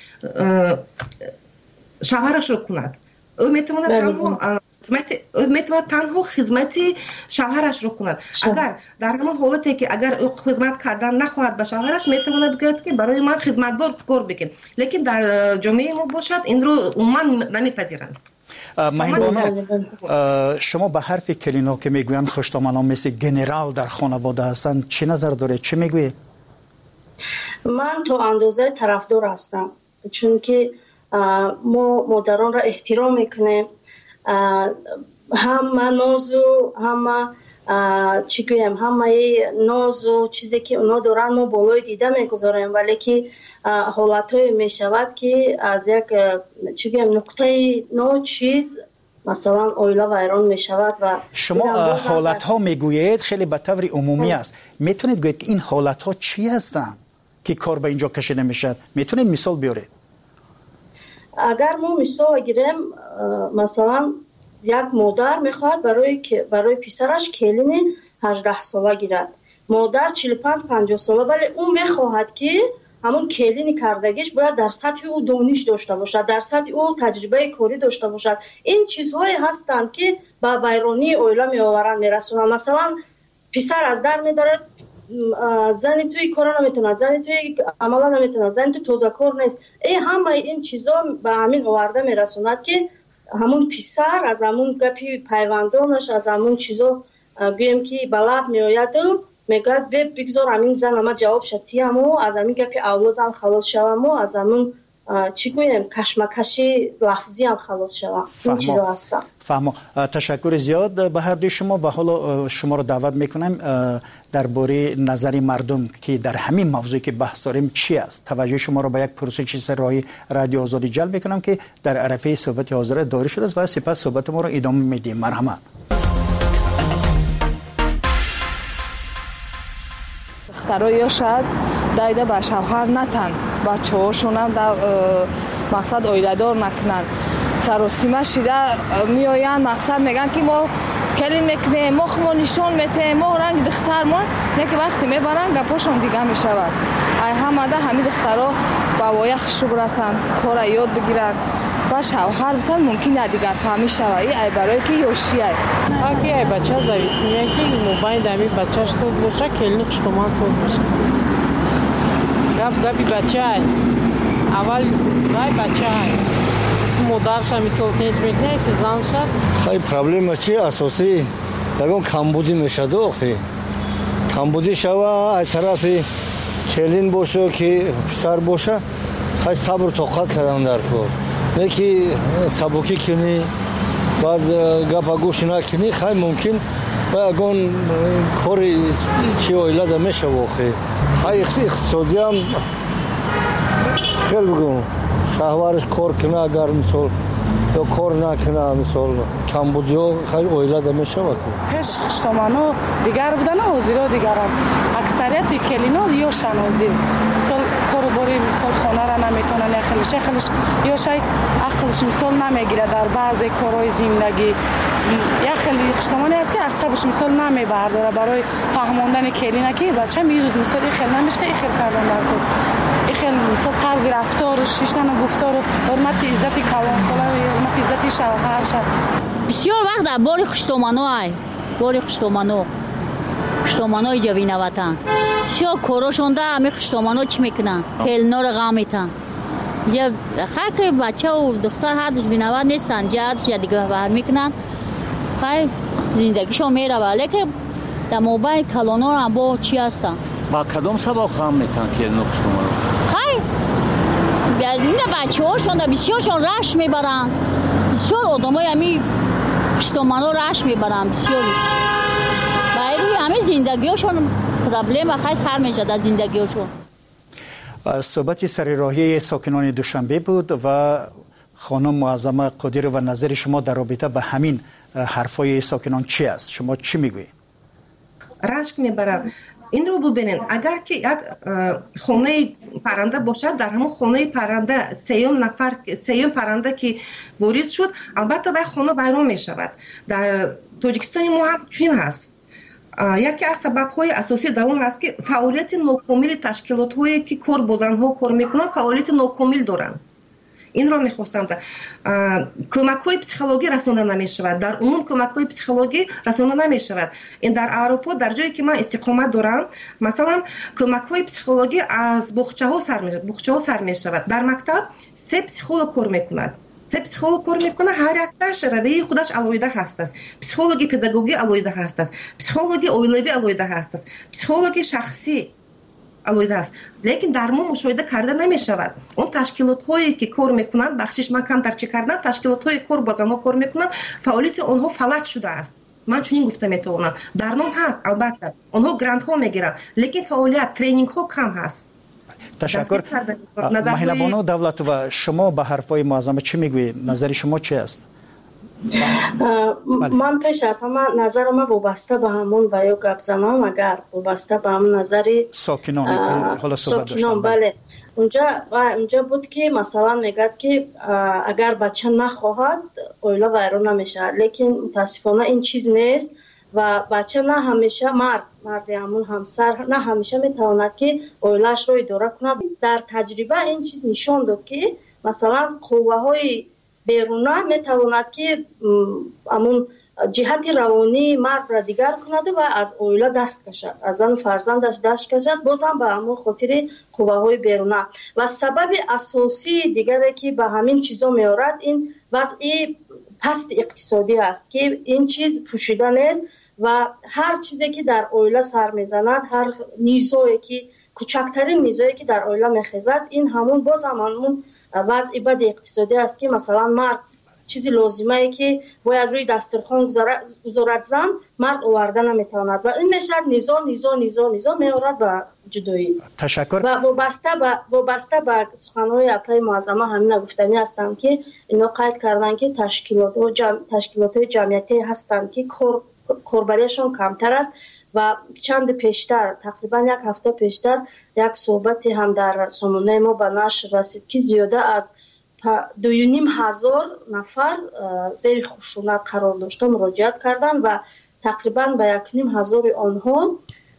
شوهرش رو کند، او میتواند تنها خدمت میتواند تنها خدمت شوهرش رو کند. اگر در همان حالتی که اگر خدمت کردن نخواهد به شوهرش میتواند بگوید که برای من خدمتگار کار بکن، لیکن در جامعه ما باشد این رو عموما نمیپذیرند. مهمانان، شما به حرف کلینا که میگویند خشتامنان مثل گنرال در خانواده هستند چی نظر داره؟ چی میگویید؟ من تو اندازه طرفدار هستم، چون که ما مادران را احترام میکنیم، همه ناز و همه چی گویم همه ناز و چیزی که اونا دارن ما بالای دیده میگذاریم، ولی که حالتهای میشود که از یک چی گویم نقطه نو چیز مثلا اویلا ویران میشود. و شما حالت ها میگویید خیلی به طور عمومی است، میتونید گویید که این حالت ها چی هستند که کار به اینجا کشیده میشد؟ میتونید مثال بیارید؟ اگر ما مثال گیریم، مثلا یک مادر میخواد برای برای پسرش کلین هجده ساله گیرد، مادر چهل و پنج پنجاه ساله، ولی اون میخواهد که همون کلین کردگیش باید در سطح او دانش داشته باشد، در سطح او تجربه کاری داشته باشد. این چیزهایی هستند که به ویرانی اویلا میآورند میرسونند. مثلا پسر از در میدارد، زنی توی کار نمیتونه، زنی توی عمل نمیتونه، زنی توی تازه کار نیست. ای همه این چیزا به همین آورده میرسوند که همون پسر از همون گپی پیوندانش از همون چیزا گویم که بلب میآید میگوید بگذار همین زن همه جواب شدی همو از همین گپی اولادم خلاص شوم و از همون چی گویم کشمکشی لفظی هم خلاص شوم. این چیزا هستم. فهمم. تشکر زیاد به هر دوی شما و حالا شما رو دعوت میکنم درباره نظر مردم که در همین موضوعی که بحث داریم چی است. توجه شما رو به یک پروسه چیز راهی رادیو آزادی جلب میکنم که در عرفه صحبت حاضر داری شده است و سپس صحبت ما رو ادامه میدیم. مرحمت. دخترها یا شاید دایده به شوهر نتن، بچه هاشون هم مقصد آیده‌دار نکنن، سراسیمه شده میآیند مقصد میگن که ما کلین میکنیم، ما خمو نشان میتیم، ما رنگ دخترمون، نه که وقتی میبرن گپاشون دیگه میشود. ای همه ده همین دخترها با وایخش رو برسن، کار یاد بگیرن، با شوهر بتن ممکنه دیگر فهمی شوی ای برای که یوشیه اگه ای بچه زویسیه که موبایل دمی بچهش سوز باشه کلین خشتمان سوز باشه. گپ گپی بچه ای اول گای بچه ای مادرش هم مثال نیت میکنه ایسی زن شد. خیلی پرابلم چی اساسی یکم کمبودی میشد آخه کمبودی شوه ای طرفی کلین باشه که پسر باشه خیلی صبر و طاقت کردن در کار، نه که سبکی کنی بعد گپ گوش نکنی خیلی ممکن و اگون کاری چی اویلا میشه واقعی. های اقتصادی هم خیلی بگم شهوارش کار کنه اگر مثال یا کار نکنه مثال کمبودی ها خیلی اویلا میشه واقعی. پیش خشتامنو دیگر بودن حاضر دیگر هم اکثریت کلینا یا شنازی مثال کاروباری مثال خانه را نمیتونه خیلیش خیلیش یا شاید عقلش مثال نمیگیره در بعضی کارهای زندگی. یا خیلی خشتامانی است که عصبش مثال نمیبرداره برای فهماندن کلینا که بچه میروز مثال خیلی نمیشه خیلی کردن در کار این خیلی مثال طرز رفتار شیشتن و گفتار حرمت عزت کلان ساله حرمت عزت شوهر شد. بسیار وقت در باری خشتامنو ای باری خشتامنو خشتامنوی جوین وطن شو کاراشون ده همه خشتامنو چی میکنن کلینا رو غم میتن یا خیلی بچه و دختر حدش بینود نیستن جرس یا دیگه بر میکنن خیلی زندگیشون میره ولی که در موبایل کلانا هم با چی هستن با کدام سبب خام میتن که نقش شما رو؟ خیر این بچه هاشون بسیارشون رشت میبرن، بسیار آدم های همی پشتومن ها رشت میبرن، بسیار باید روی همه زندگی هاشون پرابلم خیلی سر میشه در زندگی هاشون. صحبت سر راهی ساکنان دوشنبه بود و خانم معظمه قادری و نظر شما در رابطه به همین حرفای ساکنان چی است؟ شما چی میگویید؟ رشک میبرن. این رو ببینین، اگر که یک خانه پرنده باشد، در همون خانه پرنده سیوم نفر سیوم پرنده که وارد شد، البته به خانه ویران می شود. در تاجیکستان ما هم چنین هست. یکی از سبب‌های اساسی در اون هست که فعالیت ناکامل تشکیلات‌هایی که کار با زن‌ها کار می‌کنند فعالیت ناکامل دارند. این را می‌خواستم تا کمک‌های پسیکولوژی رسانده نمی‌شود. در عموم کمک‌های پسیکولوژی رسانده نمی‌شود. این در اروپا در جایی که من استقامت دارم، مثلا کمک‌های پسیکولوژی از باغچه‌ها سر می‌شود. باغچه‌ها سر می‌شود. در مکتب سه پسیکولوژ کار می‌کند. سه پسیکولوژ کار می‌کنه، هر یکش روی خودش علایده هست است. پسیکولوژی پداگوژی علایده هست است. پسیکولوژی اویلوی علایده هست است. پسیکولوژی شخصی علایده است. لیکن در ما مشاهده کرده نمی شود. اون تشکیلات هایی که کار میکنند، بخشش من کم تر چه کردن، تشکیلات های کار با زنها کار میکنند، فعالیت آنها فلج شده است. من چنین گفته میتونم. در نام هست البته. آنها گرانت ها میگیرند، لیکن فعالیت ترینینگ ها کم هست. تشکر. مهینه بانو دولت و شما به حرفای معظمه چی میگویید؟ نظر شما چی است؟ من پیش از همه نظر ما وابسته به همون و یا گپ زنم، اگر وابسته به همون نظری ساکنان حالا صحبت داشتم. بله اونجا اونجا بود که مثلا میگد که اگر بچه نخواهد اویلا ویران نمیشه، لیکن متاسفانه این چیز نیست و بچه نه همیشه مرد مرد همون همسر نه همیشه میتواند که اویلاش رو اداره کند. در تجربه این چیز نشان داد که مثلا قوه های بیرونه میتواند که همون جهت روانی مرد را دیگر کند و از اویلا دست کشد، از آن فرزندش دست کشد، بازم به همون خاطر قوه های بیرونه. و سبب اساسی دیگری که به همین چیزا میارد این وضع پست اقتصادی است که این چیز پوشیده نیست و هر چیزی که در اویلا سر میزند، هر نیزویی که کوچکترین نیزویی که در اویلا میخیزد، این همون باز همون وضع بد اقتصادی است که مثلا مرد چیزی لازمه ای که باید روی دسترخوان گذارد زن، مرد آورده نمیتواند و این میشه نیزا نیزا نیزا نیزا میارد به جدایی. تشکر. و وابسته به وابسته به سخنهای اپلای معظمه همین گفتنی هستم که اینا قید کردن که تشکیلات و جمع... تشکیلات جمعیتی هستند که کور کوربریشون کمتر است و چند پیشتر تقریبا یک هفته پیشتر یک صحبتی هم در سامانه ما به نشر رسید که زیاده از دو و نیم هزار نفر زیر خشونت قرار داشته مراجعت کردن و تقریبا به یک نیم هزار آنها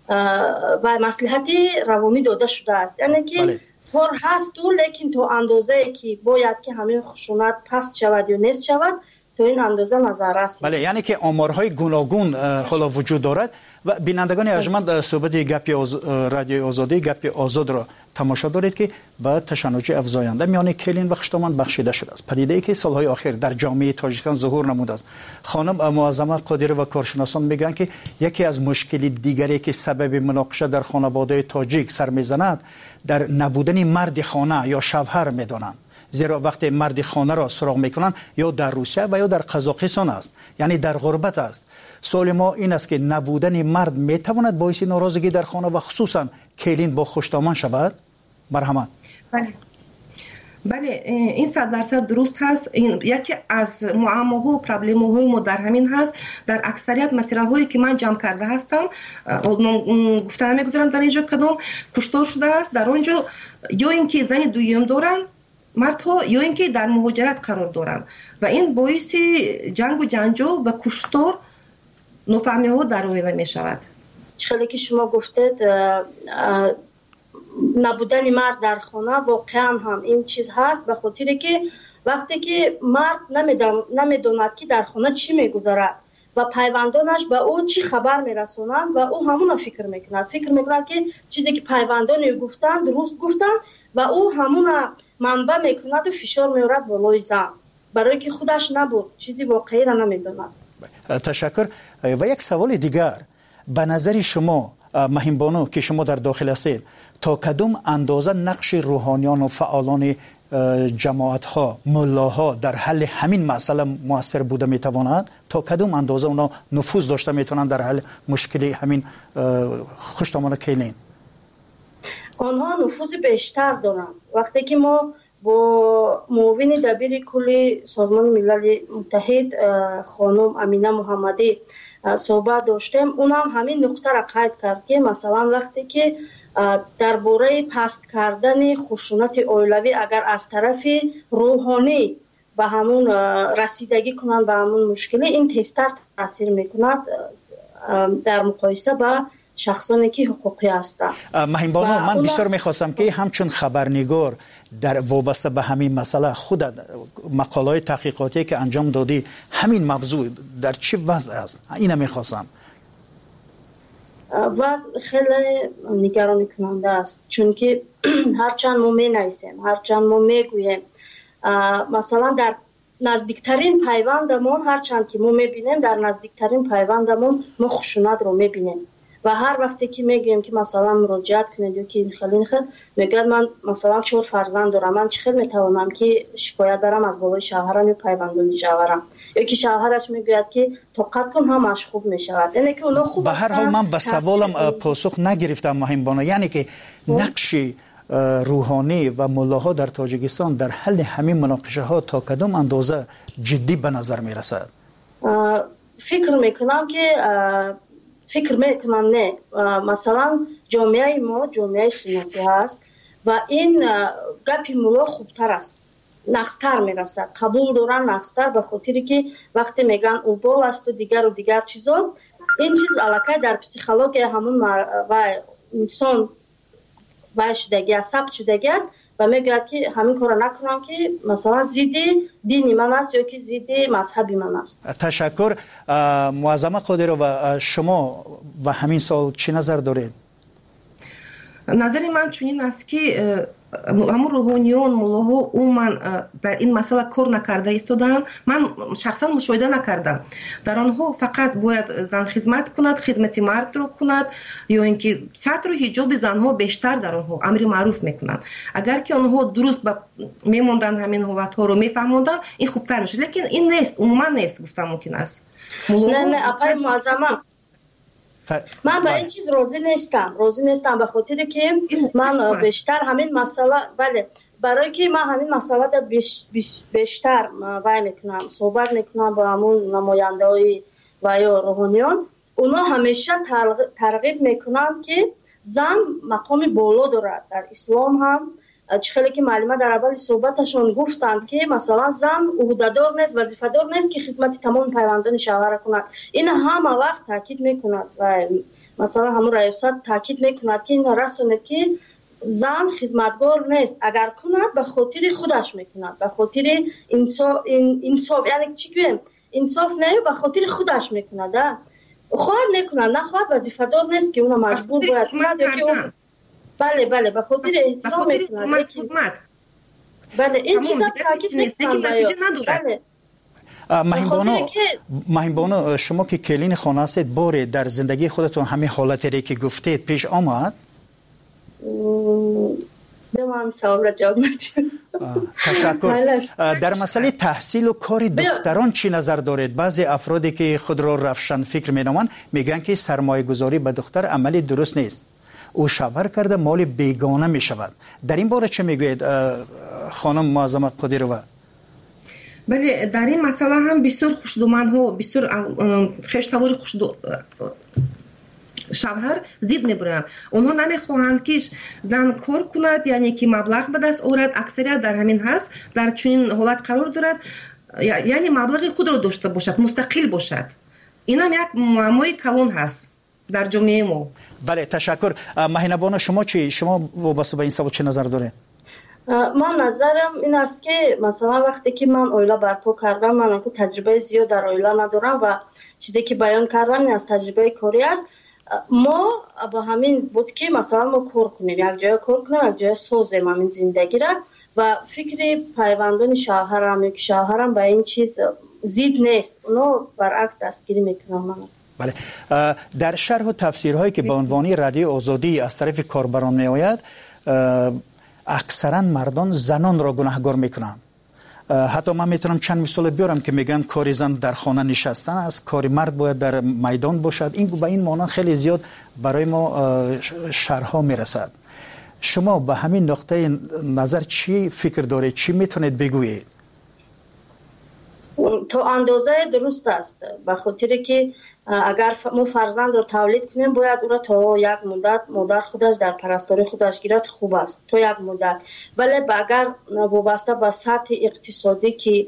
و مصلحت روانی داده شده است. یعنی که فور هست تو، لیکن تو اندازه که باید که همین خشونت پست شود یا نیست شود تو این اندازه نظر است. بله، یعنی که آمارهای گوناگون حالا وجود دارد و بینندگان ارجمند صحبت گپ آز... رادیو آزادی گپ آزاد را تماشا دارید که با تشنج افزاینده میان کلین و خشتمان بخشیده شده است. پدیده‌ای که سالهای اخیر در جامعه تاجیکستان ظهور نموده است. خانم معظمه قادری و کارشناسان میگن که یکی از مشکل دیگری که سبب مناقشه در خانواده تاجیک سر میزند در نبودن مرد خانه یا شوهر میدانند. زیرا وقتی مرد خانه را سراغ میکنن یا در روسیه و یا در قزاقستان است، یعنی در غربت است. سوال ما این است که نبودن مرد میتواند باعث ناراضگی در خانه و خصوصا کلین با خوشتامان شود؟ مرحمت. بله بله این صد درصد درست هست. این یکی از معماها و پرابلم‌های ما در همین هست. در اکثریت مطرح‌هایی که من جمع کرده هستم گفتن نمیگذارم در اینجا کدام کشتار شده است. در اونجا یا اینکه زن دویم دارن مردها یا اینکه در مهاجرت قرار دارند و این باعث جنگ و جنجال و کشتار نفهمی ها در اویلا می شود. چخیلی که شما گفتید نبودن مرد در خانه واقعا هم این چیز هست، به خاطر که وقتی که مرد نمیداند که در خانه چی میگذارد و پیوندانش به او چی خبر میرسونند و او همون فکر میکند فکر میکند که چیزی که پیوندان گفتند درست گفتند و او همون منبع میکند و فشار میارد بالای زن برای که خودش نبود، چیزی واقعی را نمیداند. تشکر. و یک سوال دیگر، به نظر شما مهم بانو که شما در داخل هستید، تا کدوم اندازه نقش روحانیان و فعالان جماعت ها، ملاها در حل همین مسئله موثر بوده میتواند؟ تا کدوم اندازه اونا نفوذ داشته میتونن در حل مشکل همین خشتمان کیلین؟ آنها نفوذ بیشتر دارند. وقتی که ما با معاون دبیر کل سازمان ملل متحد خانم امینه محمدی صحبت داشتیم، اونم همین نقطه را قید کرد که مثلا وقتی که درباره پست کردن خشونت اولیوی اگر از طرف روحانی به همون رسیدگی کنند به همون مشکل، این تستر تاثیر میکند در مقایسه با شخصانی که حقوقی هستند. مهم بانو، من بسیار میخواستم که همچون خبرنگار در وابسته به همین مسئله خود مقاله تحقیقاتی که انجام دادی همین موضوع در چه وضع است؟ اینو میخواستم. وضع خیلی نگران کننده است، چون که هرچند ما می نویسیم، هرچند ما می گوییم، مثلا در نزدیکترین پیوندمون، هرچند که ما می بینیم در نزدیکترین پیوندمون ما خشونت رو می بینیم و هر وقتی که میگیم که مثلا مراجعت کنید یا که این خیلی این خیلی میگه من مثلا چهار فرزند دارم، من چه خیلی میتوانم که شکایت برم از بالای شوهرم یا پیوندون شوهرم، یا که شوهرش میگوید که طاقت کن همش خوب میشود. یعنی که اونا خوب. به هر حال من به سوالم پاسخ نگرفتم مهم بانو، یعنی که نقش روحانی و ملاها در تاجیکستان در حل همین مناقشه ها تا کدام اندازه جدی به نظر میرسد؟ فکر میکنم که فکر میکنم نه، مثلا جامعه ما جامعه سنتی هست و این گپی ملا خوبتر است، نقصتر میرسد، قبول دارن نقصتر، به خاطری که وقتی میگن اوبال است و دیگر و دیگر چیزا، این چیز علاقه در پسیخولوژی همون و انسان و شدگی است، ثبت شدگی است و میگوید که همین کار نکنم که مثلا ضد دین من است یا که ضد مذهبی من است. تشکر. معظمه قادرو، و شما و همین سال چی نظر دارید؟ نظر من چنین است که همون روحانیون ملاها عموما در این مسئله کار نکرده ایستادن. من شخصا مشاهده نکردم در آنها فقط باید زن خدمت کند، خدمت مرد رو کند، یا اینکه سطر و حجاب زنها بیشتر در آنها امر معروف میکنند. اگر که آنها درست میموندن همین حالت ها رو میفهموندن این خوبتر میشه، لیکن این نیست، عموما نیست گفتم ممکن است. نه نه آقای معظمه، من به این چیز راضی نیستم، راضی نیستم به خاطر که من بیشتر همین مسئله، بله، برای که من همین مسئله در بیش بیشتر وای میکنم، صحبت میکنم با همون نماینده های و یا روحانیان، اونا همیشه ترغیب میکنن که زن مقام بالا دارد. در اسلام هم خیلی که معلومه در اول صحبتشون گفتند که مثلا زن عهده‌دار نیست، وظیفه‌دار نیست که خدمت تمام پیوندان شوهر کند. این همه وقت تاکید میکند و مثلا همون ریاست تاکید میکند که این رسونه که زن خدمتگار نیست، اگر کند به خاطر خودش میکند، به خاطر انصاف، انصاف یعنی چی گویم، انصاف نه، به خاطر خودش میکند. خواهد میکند، نه خواهد وظیفه‌دار نیست که اون مجبور باید کند یا که اون بله بله به خاطر احترام میکنند. بله این چیزا تاکید میکنند. بله مهم بانو، مهم بانو، شما که کلین خانه هستید، باره در زندگی خودتون همین حالتی که گفتید پیش آمد؟ به من سوال را جواب ندید. تشکر. در مسئله تحصیل و کار دختران چی نظر دارید؟ بعضی افرادی که خود را روشن فکر مینامند میگن که سرمایه گذاری به دختر عملی درست نیست، او شوهر کرده مال بیگانه می شود. در این باره چه میگوید خانم معظمه قادرو؟ بله، در این مسئله هم بسیار خوشدومان ها، بسیار خشتوار خوشدو شوهر زید میبرند. اونها نمیخواهند که زن کار کند، یعنی که مبلغ به دست آورد. اکثریت در همین هست، در چنین حالت قرار دارد، یعنی مبلغ خود را داشته باشد، مستقل باشد. این هم یک معمای کلان هست در جامعه ما. بله تشکر. مهینه بانو، شما چی؟ شما وابسته به این سوال چه نظر داره؟ من نظرم این است که مثلا وقتی که من اویلا برپا کردم، من که تجربه زیاد در اویلا ندارم و چیزی که بیان کردم این از تجربه کاری است. ما با همین بود که مثلا ما کار کنیم، یک جای کار کنیم، یک جای سازیم همین زندگی را و فکر پیوندان شوهرم یا که شوهرم به این چیز زید نیست، اونا برعکس دستگیری میکنم. من بله، در شرح و تفسیرهایی که به عنوان رادیو آزادی از طرف کاربران می آید، اکثرا مردان زنان را گناهکار میکنند. حتی من میتونم چند مثال بیارم که میگن کار زن در خانه نشستن است، کار مرد باید در میدان باشد. این به این معنی خیلی زیاد برای ما شرحها میرسد. شما به همین نقطه نظر چی فکر دارید؟ چی میتونید بگویید؟ تا اندازه درست است، به خاطر که اگر ما فرزند را تولید کنیم باید او را تا یک مدت مادر خودش در پرستاری خودش گیرد، خوب است تا یک مدت. ولی اگر وابسته به سطح اقتصادی که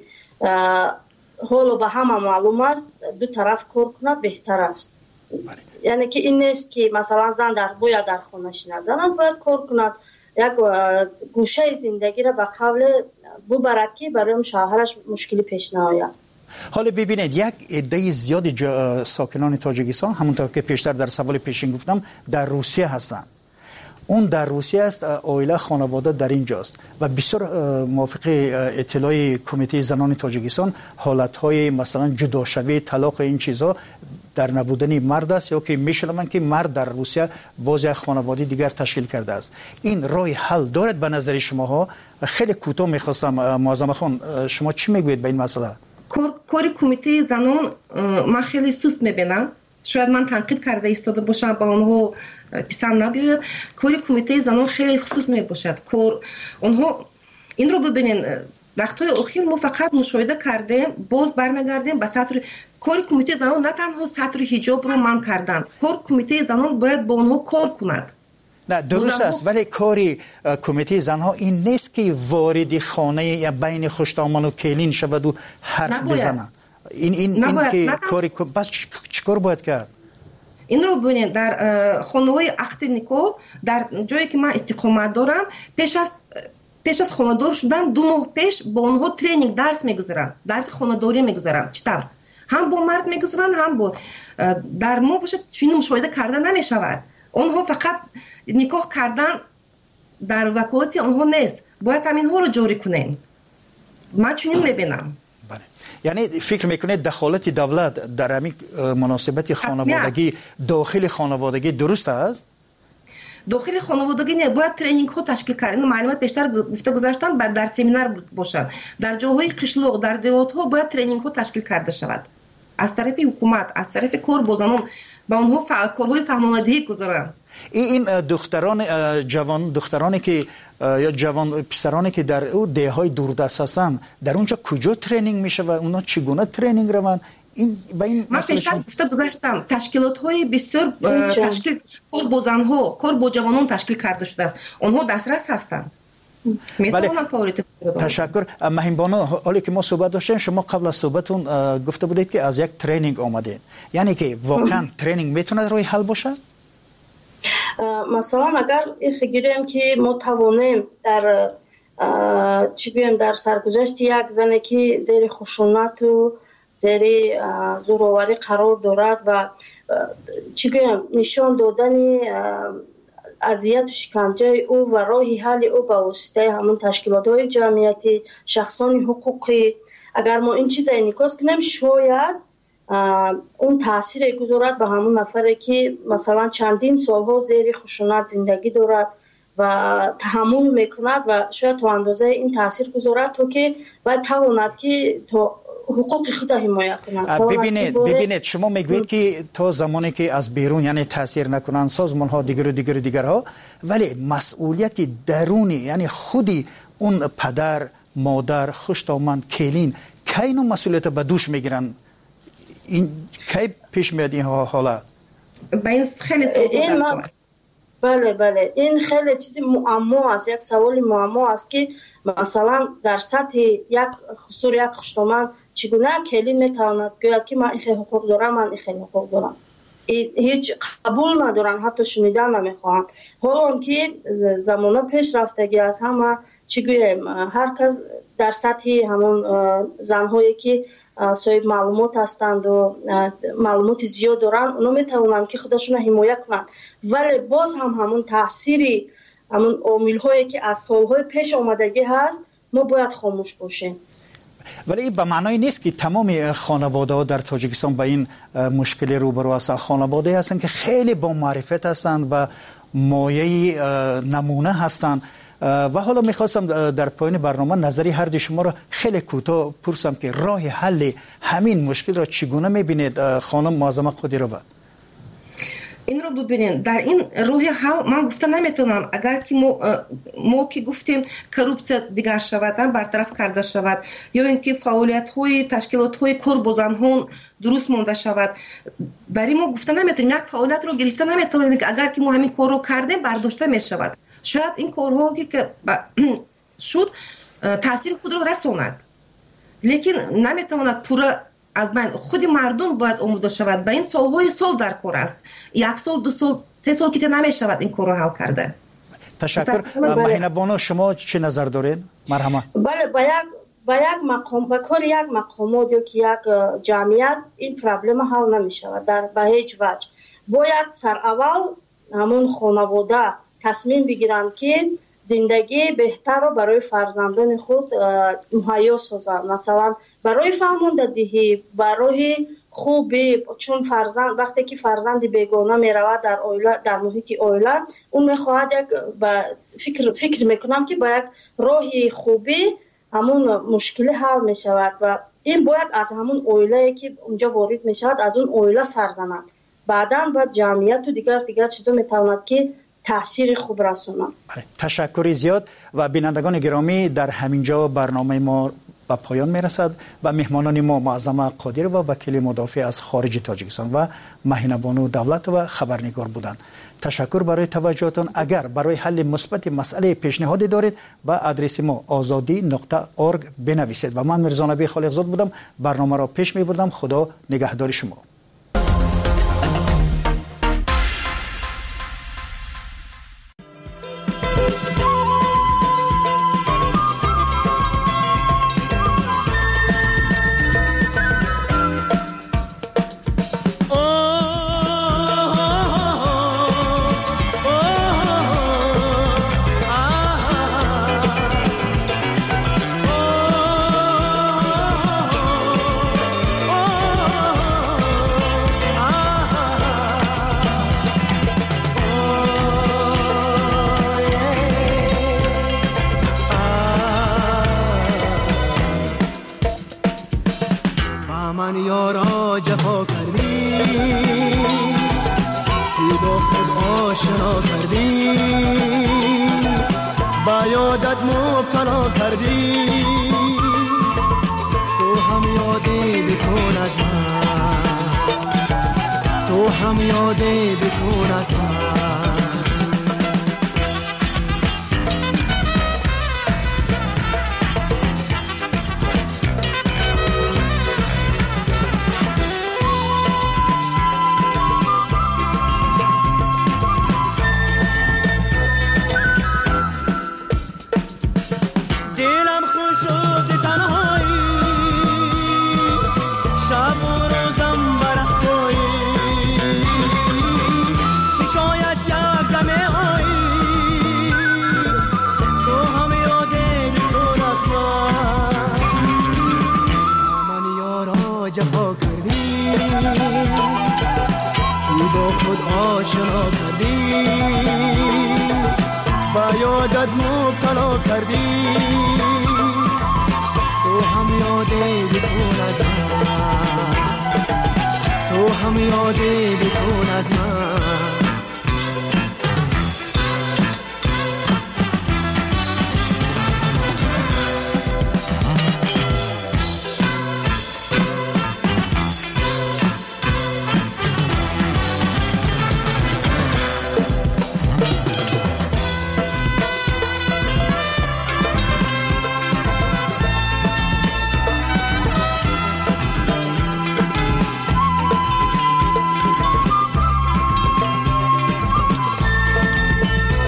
حالا به همه معلوم است دو طرف کار کند بهتر است. یعنی که این نیست که مثلا زن در باید در خانه شیند، زن باید کار کند، یک گوشه زندگی را به قول ببرد که برای شوهرش مشکلی پیش نیاید. حالا ببینید یک عده زیاد جا... ساکنان تاجیکستان همونطور که پیشتر در سوال پیشین گفتم در روسیه هستند. اون در روسیه است، عائله خانواده در اینجاست و بسیار موافق اطلاع کمیته زنان تاجیکستان حالتهای مثلا جداشوی، طلاق، این چیزا در نبودن مرد است، یا که میشنوم که مرد در روسیه باز یک خانواده دیگر تشکیل کرده است. این راه حل دارد به نظر شماها؟ خیلی کوتاه میخواستم معظم خان شما چی میگوید به این مسئله؟ کار کمیته زنان من خیلی سست میبینم. شاید من تنقید کرده ایستاده باشم با اونها پسند نبیاید. کار کمیته زنان خیلی خصوص میباشد. کار اونها این رو ببینین، وقتهای اخیر ما فقط مشاهده کردیم، باز برمیگردیم به سطر کار کمیته زنان. نه تنها سطر حجاب رو من کردن، کار کمیته زنان باید با اونها کار کند. نه درست است، ولی کاری کمیته زنها این نیست که وارد خانه یا بین خوشتامان و کلین شود و حرف بزنه. این این این که کاری بس چیکار باید کرد؟ این رو ببینید در خانه‌های عقد نکاح در جایی که من استقامت دارم، پیش از پیش از خانه‌دار شدن دو ماه پیش با اونها ترینینگ درس میگذارم، درس خانه‌داری میگذارم. چطور؟ هم با مرد میگذارن هم با در ما باشه چنین مشاهده کرده نمیشود. اونها فقط نکاح کردن در وکالت اونها نیست، باید همین ها رو جاری کنیم. من چنین میبینم. بله. یعنی فکر میکنید دخالت دولت در همین مناسبت خانوادگی داخل خانوادگی درست است؟ داخل خانوادگی نه، باید ترینینگ ها تشکیل کرد. اینو معلومات بیشتر گفته گذاشتن، بعد در سمینار باشن. در جاهای قشلاق، در دیوات ها باید ترینینگ ها تشکیل کرده شود از طرف حکومت، از طرف کار بازانان، با اونها فعال کارهای فهماندهی گذارن. این دختران جوان دخترانی که یا جوان پسرانی که در او دههای دوردست هستن، در اونجا کجا ترینینگ میشه و اونا چگونه ترینینگ روند؟ این با این من پیشتر گفته گذاشتم تشکیلات های بسیار تشکیل کار با زنها، کار با جوانان تشکیل کرده شده است. اونها دسترس هستند. بله. تشکر. مهم بانو، حالی که ما صحبت داشتیم شما قبل از صحبتون گفته بودید که از یک ترینینگ آمدید، یعنی که واقعا ترینینگ میتونه روی حل باشه؟ مثلا اگر بگیریم که ما توانیم در چی بگیم در سرگذشت یک زنی که زیر خشونت و زیر زورآوری قرار دارد و چی بگیم نشان دادن اذیت و شکنجه او و راه حل او به واسطه همون تشکیلات‌های جمعیتی، شخصان حقوقی، اگر ما این چیز انعکاس کنیم شاید اون تاثیر گذارد به همون نفری که مثلا چندین سالها زیر خشونت زندگی دارد و تحمل میکند و شاید تو اندازه این تاثیر گذارد تو که باید تواند که تو حقوق خود حمایت کنند. ببینید ببینید شما میگوید که تا زمانی که از بیرون یعنی تاثیر نکنند سازمان ها دیگر و دیگر و دیگرها، ولی مسئولیت درونی یعنی خودی اون پدر، مادر، خوشتامند، کلین کی اینو مسئولیت به دوش میگیرن؟ این کی پیش میاد این حالت؟ این خیلی سوال است. بله بله این خیلی چیزی معما است، یک سوال معما است که مثلا در سطح یک خصوص یک خوشتامند چگونه کلین میتواند گوید که من این خیلی حقوق دارم، من این خیلی حقوق دارم، هیچ قبول ندارن، حتی شنیدن نمیخواهند. حالا که زمانه پیش رفتگی از همه چی گویم هر کس در سطح همون زنهایی که صاحب معلومات هستند و معلومات زیاد دارن اونا میتونن که خودشون حمایت کنن، ولی باز هم همون تأثیری همون عامل هایی که از سالهای پیش آمدگی هست ما باید خاموش باشیم. ولی این به معنای نیست که تمام خانواده ها در تاجیکستان با این مشکل روبرو هستند. خانواده هستند که خیلی با معرفت هستند و مایه نمونه هستند. و حالا میخواستم در پایان برنامه نظری هر دو شما را خیلی کوتاه پرسم که راه حل همین مشکل را چگونه میبینید خانم معظمه قادرova؟ این رو ببینید، در این راه حل من گفته نمیتونم اگر که ما, ما که گفتیم کروپسیا دیگر شود، برطرف کرده شود، یا اینکه فعالیت های تشکیلات های کوربوزنان درست مونده شود، در این ما گفته نمیتونیم یک فعالیت رو گرفته نمیتونیم که اگر که ما همین کار رو کردیم برداشته میشود. شاید این کارها که شد تاثیر خود رو رساند، لیکن نمیتواند پورا از من خود مردم باید آموزش شود. به این سالهای سال در کار است، یک سال دو سال سه سال که نمی شود این کار رو حل کرده. تشکر. مهینه بانو شما چه نظر دارین؟ مرحبا. بله، با یک با یک مقام با کار یک مقامات یا که یک جمعیت این پرابلم حل نمی شود در به هیچ وجه. باید سر اول همون خانواده تصمیم بگیرند که زندگی بهتر رو برای فرزندان خود مهیا سازند. مثلا برای فرماندهی، برای خوبی، چون فرزند وقتی که فرزند بیگانه می رود در اویله، در محیط اویله، اون میخواهد یک فکر فکر میکنم که با یک راهی خوبی همون مشکل حل می شود و این باید از همون اویله که اونجا وارد می شود از اون اویله سر زند. بعداً با جمعیت و دیگر دیگر چیزا میتواند که تاثیر خوب رسونم. تشکر زیاد. و بینندگان گرامی، در همینجا برنامه ما به پایان میرسد و مهمانان ما معظمه قادرova و وکیل مدافع از خارج تاجیکستان و مهینه بانو دولت و خبرنگار بودند. تشکر برای توجهتان. اگر برای حل مثبت مسئله پیشنهادی دارید با آدرس ما آزادی نقطه اورگ بنویسید. و من مرزا نبی خالقزاد بودم، برنامه را پیش میبردم. خدا نگهدار شما.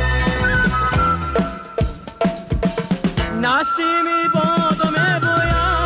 نسیمی بادم باید